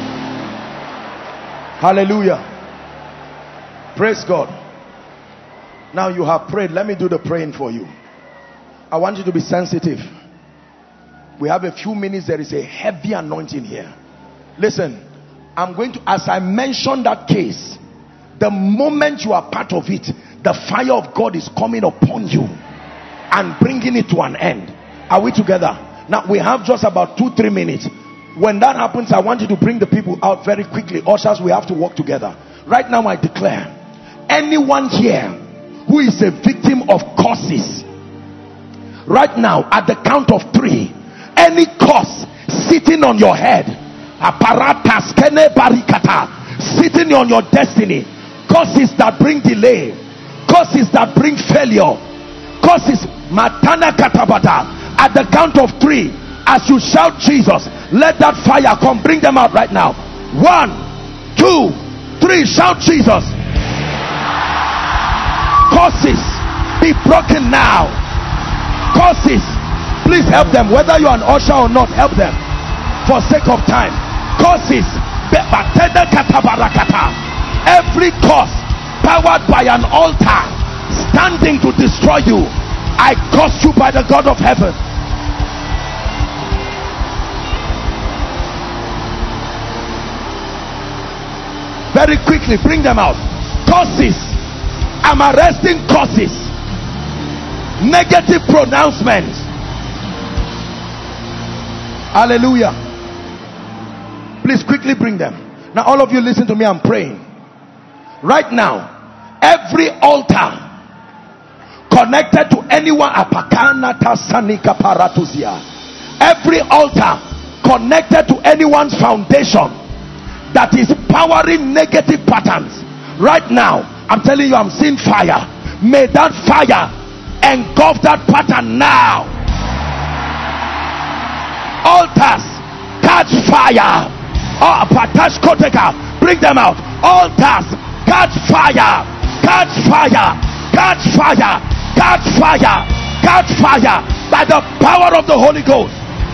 Hallelujah. Praise God. Now you have prayed. Let me do the praying for you. I want you to be sensitive. We have a few minutes. There is a heavy anointing here. Listen, I'm going to, as I mentioned that case, the moment you are part of it, the fire of God is coming upon you and bringing it to an end. Are we together? Now we have just about two, three minutes. When that happens, I want you to bring the people out very quickly. Ushers, we have to work together. Right now I declare, anyone here who is a victim of curses, right now at the count of three, any curse sitting on your head, apparatus kene barikata, sitting on your destiny, curses that bring delay, curses that bring failure, curses matana katabata, at the count of three, as you shout Jesus, let that fire come. Bring them out right now. One, two, three. Shout Jesus. Curses be broken now. Curses, please help them. Whether you are an usher or not, help them for sake of time. Curses, every curse powered by an altar standing to destroy you, I curse you by the God of heaven. Very quickly, bring them out. Curses, I'm arresting curses, negative pronouncements. Hallelujah. Please quickly bring them. Now all of you listen to me, I'm praying. Right now, every altar connected to anyone, every altar connected to anyone's foundation that is powering negative patterns, right now I'm telling you, I'm seeing fire. May that fire engulf that pattern now. Altars, catch fire. Oh, patash koteka, bring them out. Altars, catch fire, catch fire, catch fire, catch fire, catch fire by the power of the Holy Ghost.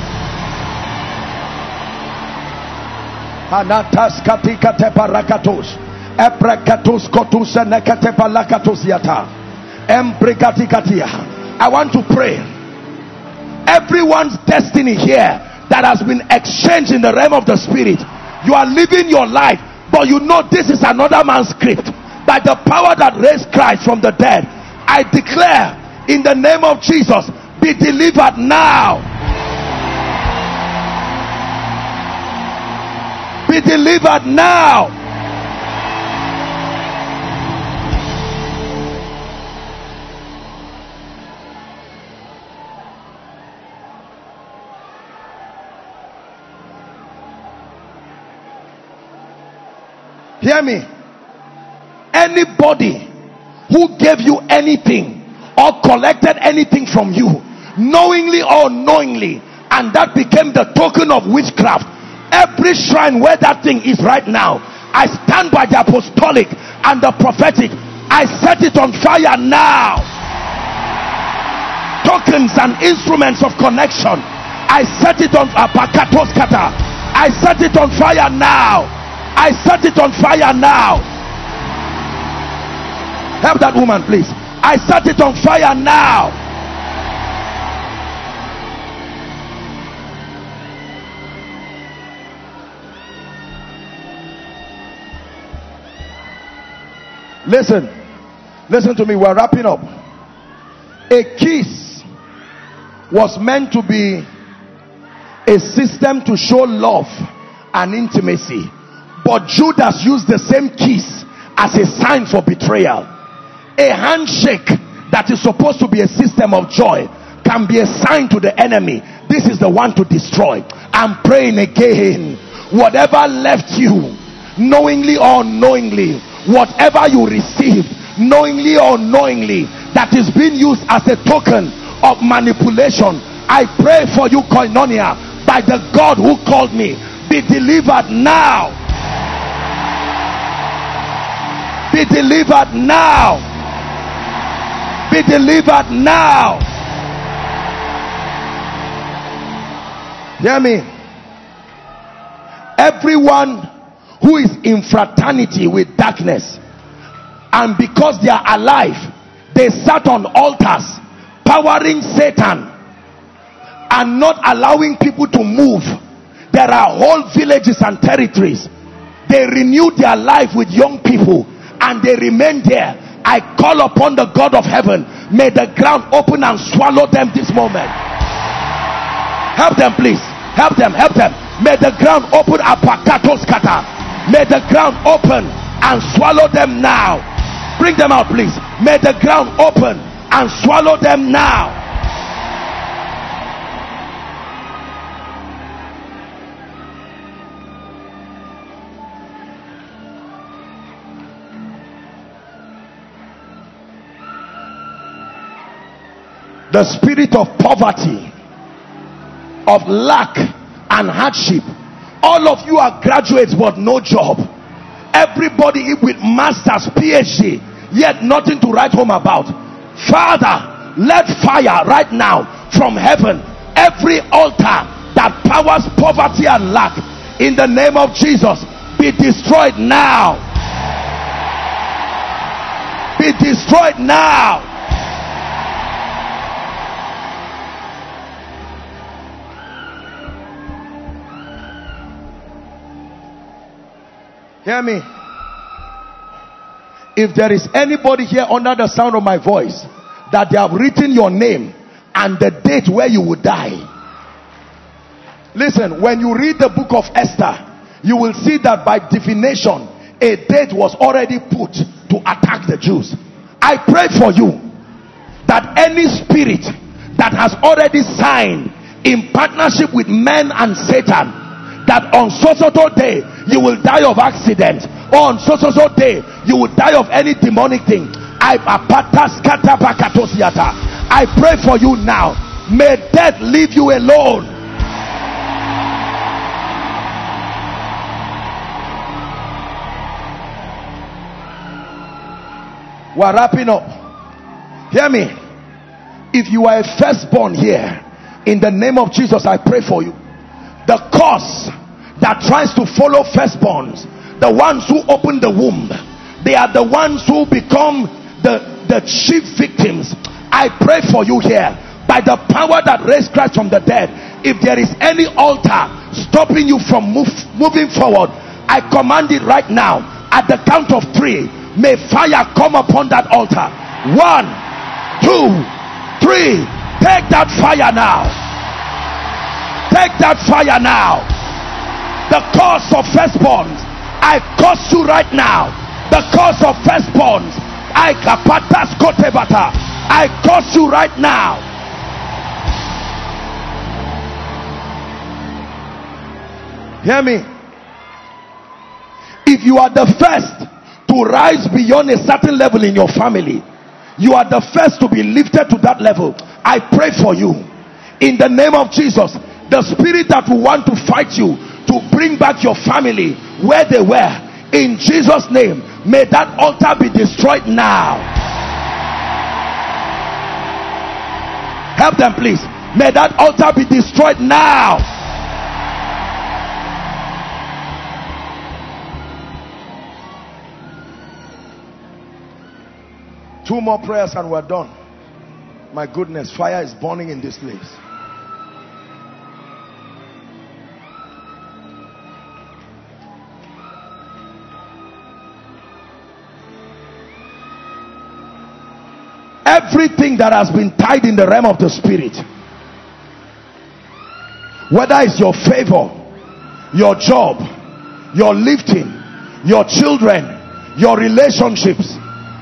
Anatas katika teparakatos, eprekatos kotus nekatepalakatos yata, embrigati. I want to pray. Everyone's destiny here that has been exchanged in the realm of the spirit, you are living your life, but you know this is another man's script. By the power that raised Christ from the dead, I declare in the name of Jesus, be delivered now. Be delivered now. Hear me. Anybody who gave you anything or collected anything from you, knowingly or unknowingly, and that became the token of witchcraft, every shrine where that thing is right now, I stand by the apostolic and the prophetic. I set it on fire now. Tokens and instruments of connection, I set it on apakatoskata. I set it on fire now. I set it on fire now. Help that woman, please. I set it on fire now. Listen, listen to me. We're wrapping up. A kiss was meant to be a system to show love and intimacy, but Judas used the same kiss as a sign for betrayal. A handshake that is supposed to be a system of joy can be a sign to the enemy. This is the one to destroy. I'm praying again. Whatever left you, knowingly or unknowingly, whatever you received, knowingly or unknowingly, that is being used as a token of manipulation. I pray for you, Koinonia, by the God who called me, be delivered now. Be delivered now. Be delivered now. Hear me. Everyone who is in fraternity with darkness, and because they are alive, they sat on altars powering Satan and not allowing people to move. There are whole villages and territories. They renewed their life with young people and they remain there. I call upon the God of heaven, may the ground open and swallow them this moment. Help them, please. Help them, help them. May the ground open. May the ground open and swallow them now. Bring them out, please. May the ground open and swallow them now. The spirit of poverty, of lack and hardship. All of you are graduates but no job. Everybody with masters, P H D, yet nothing to write home about. Father, let fire right now from heaven, every altar that powers poverty and lack, in the name of Jesus, be destroyed now. Be destroyed now. Hear me. If there is anybody here under the sound of my voice that they have written your name and the date where you will die, listen, when you read the book of Esther, you will see that by divination a date was already put to attack the Jews. I pray for you that any spirit that has already signed in partnership with men and Satan, that on so so so day you will die of accident, or on so so so day you will die of any demonic thing, I I pray for you now. May death leave you alone. We're wrapping up. Hear me. If you are a firstborn here, in the name of Jesus, I pray for you. The curse that tries to follow firstborns, the ones who open the womb, they are the ones who become the, the chief victims. I pray for you here, by the power that raised Christ from the dead. If there is any altar stopping you from move, moving forward, I command it right now. At the count of three, may fire come upon that altar. One, two, three. Take that fire now. Take that fire now. The curse of firstborns, I curse you right now. The curse of firstborns, I kapatas kotebata, I curse you right now. Hear me. If you are the first to rise beyond a certain level in your family, you are the first to be lifted to that level. I pray for you in the name of Jesus. The spirit that will want to fight you to bring back your family where they were, in Jesus' name, may that altar be destroyed now. Help them, please. May that altar be destroyed now. Two more prayers and we're done. My goodness, fire is burning in this place. Everything that has been tied in the realm of the spirit, whether it's your favor, your job, your lifting, your children, your relationships,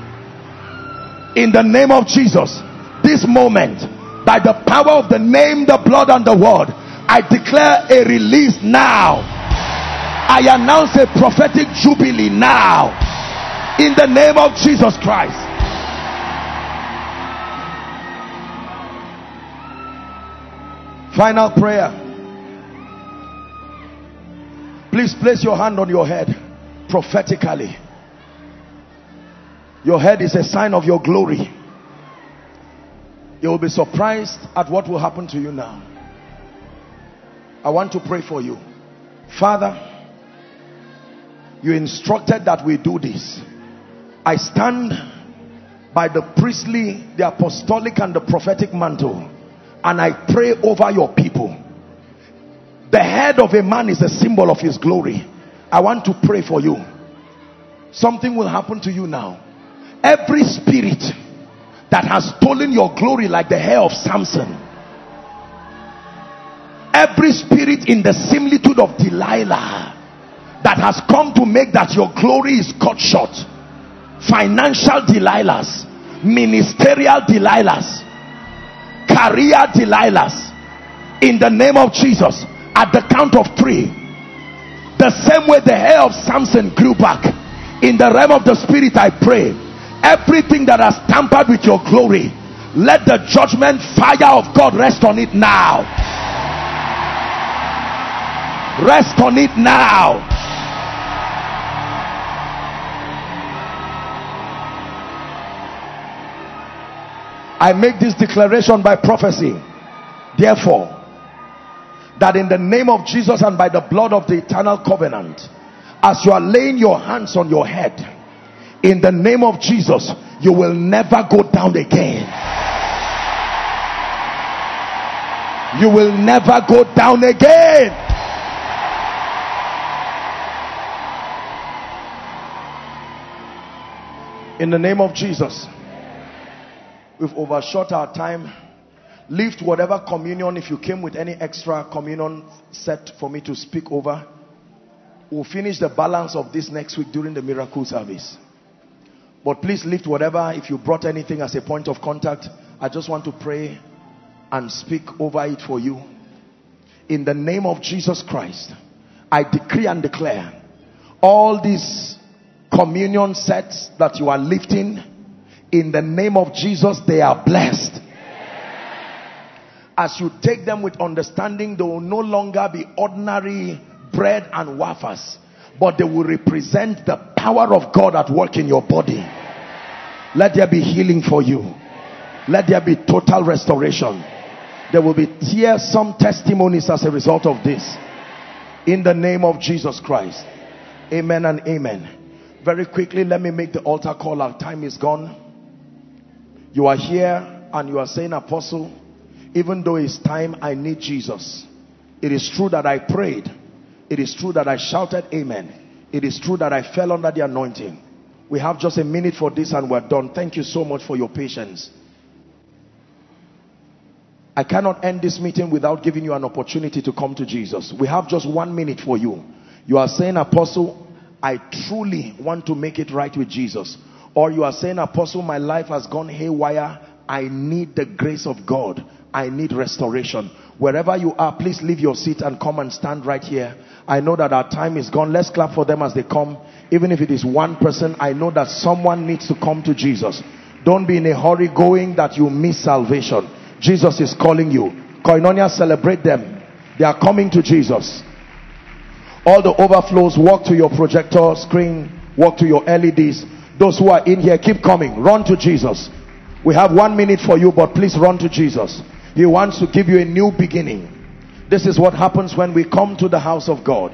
in the name of Jesus, this moment, by the power of the name, the blood and the word, I declare a release now. I announce a prophetic jubilee now, in the name of Jesus Christ. Final prayer. Please place your hand on your head prophetically. Your head is a sign of your glory. You will be surprised at what will happen to you now. I want to pray for you. Father, you instructed that we do this. I stand by the priestly, the apostolic and the prophetic mantle, and I pray over your people. The head of a man is a symbol of his glory. I want to pray for you. Something will happen to you now. Every spirit that has stolen your glory like the hair of Samson, every spirit in the similitude of Delilah that has come to make that your glory is cut short, financial Delilahs, ministerial Delilahs, career Delilahs, in the name of Jesus, at the count of three, the same way the hair of Samson grew back, in the realm of the spirit, I pray, everything that has tampered with your glory, let the judgment fire of God rest on it now. Rest on it now. I make this declaration by prophecy, therefore, that in the name of Jesus and by the blood of the eternal covenant, as you are laying your hands on your head, in the name of Jesus, you will never go down again. You will never go down again. In the name of Jesus. We've overshot our time. Lift whatever communion, if you came with any extra communion set for me to speak over. We'll finish the balance of this next week during the miracle service. But please lift whatever. If you brought anything as a point of contact, I just want to pray and speak over it for you. In the name of Jesus Christ, I decree and declare all these communion sets that you are lifting, in the name of Jesus, they are blessed. As you take them with understanding, they will no longer be ordinary bread and wafers, but they will represent the power of God at work in your body. Let there be healing for you. Let there be total restoration. There will be tears, some testimonies as a result of this. In the name of Jesus Christ. Amen and amen. Very quickly, let me make the altar call. Our time is gone. You are here and you are saying, Apostle, even though it's time, I need Jesus. It is true that I prayed. It is true that I shouted amen. It is true that I fell under the anointing. We have just a minute for this and we're done. Thank you so much for your patience. I cannot end this meeting without giving you an opportunity to come to Jesus. We have just one minute for you. You are saying, Apostle, I truly want to make it right with Jesus. Or you are saying, Apostle, my life has gone haywire. I need the grace of God. I need restoration. Wherever you are, please leave your seat and come and stand right here. I know that our time is gone. Let's clap for them as they come. Even if it is one person, I know that someone needs to come to Jesus. Don't be in a hurry going that you miss salvation. Jesus is calling you. Koinonia, celebrate them. They are coming to Jesus. All the overflows, walk to your projector screen, walk to your L E Ds. Those who are in here, keep coming. Run to Jesus. We have one minute for you, but please run to Jesus. He wants to give you a new beginning. This is what happens when we come to the house of God.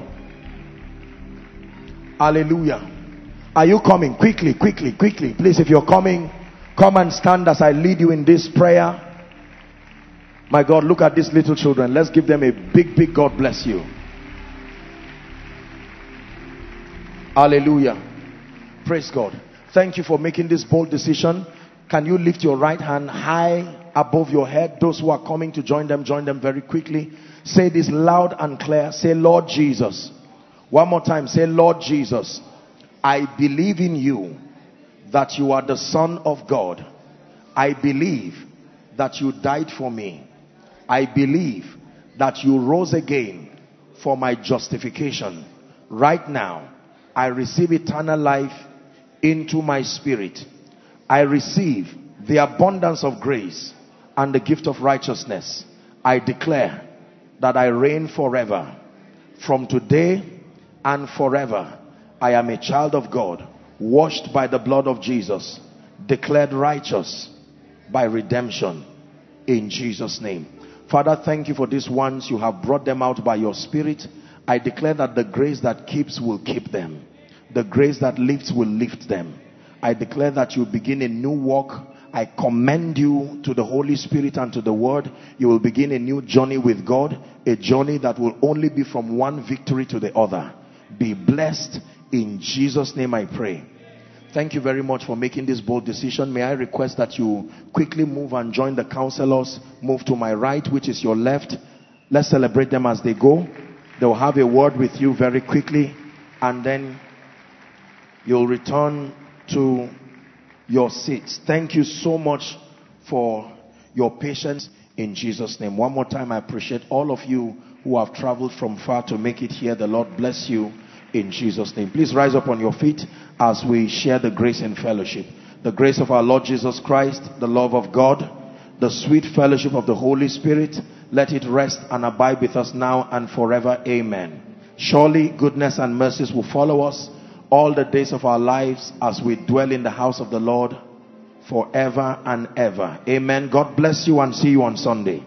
Hallelujah. Are you coming? Quickly, quickly, quickly. Please, if you're coming, come and stand as I lead you in this prayer. My God, look at these little children. Let's give them a big, big God bless you. Hallelujah. Praise God. Thank you for making this bold decision. Can you lift your right hand high above your head? Those who are coming to join them, join them very quickly. Say this loud and clear. Say, Lord Jesus. One more time. Say, Lord Jesus, I believe in you that you are the Son of God. I believe that you died for me. I believe that you rose again for my justification. Right now, I receive eternal life into my spirit. I receive the abundance of grace and the gift of righteousness. I declare that I reign forever. From today and forever, I am a child of God, washed by the blood of Jesus, declared righteous by redemption in Jesus' name. Father, thank you for these ones. You have brought them out by your Spirit. I declare that the grace that keeps will keep them. The grace that lifts will lift them. I declare that you begin a new walk. I commend you to the Holy Spirit and to the Word. You will begin a new journey with God, a journey that will only be from one victory to the other. Be blessed in Jesus' name, I pray. Thank you very much for making this bold decision. May I request that you quickly move and join the counselors. Move to my right, which is your left. Let's celebrate them as they go. They'll have a word with you very quickly, and then you'll return to your seats. Thank you so much for your patience in Jesus' name. One more time, I appreciate all of you who have traveled from far to make it here. The Lord bless you in Jesus' name. Please rise up on your feet as we share the grace and fellowship. The grace of our Lord Jesus Christ, the love of God, the sweet fellowship of the Holy Spirit, let it rest and abide with us now and forever. Amen. Surely goodness and mercies will follow us all the days of our lives as we dwell in the house of the Lord forever and ever. Amen. God bless you and see you on Sunday.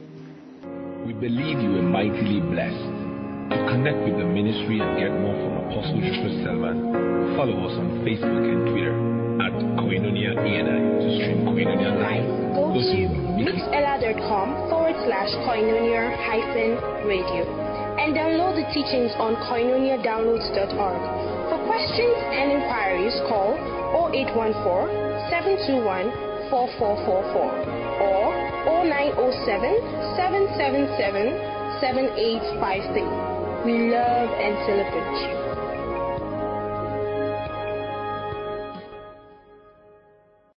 We believe you are mightily blessed. To connect with the ministry and get more from Apostle Joshua Selman, follow us on Facebook and Twitter at Koinonia A N I to stream Koinonia Live. Go to mixella.com forward slash Koinonia hyphen radio and download the teachings on koinonia downloads dot org. For questions and inquiries, call zero eight one four, seven two one, four four four four or zero nine zero seven, seven seven seven, seven eight five three. We love and celebrate you.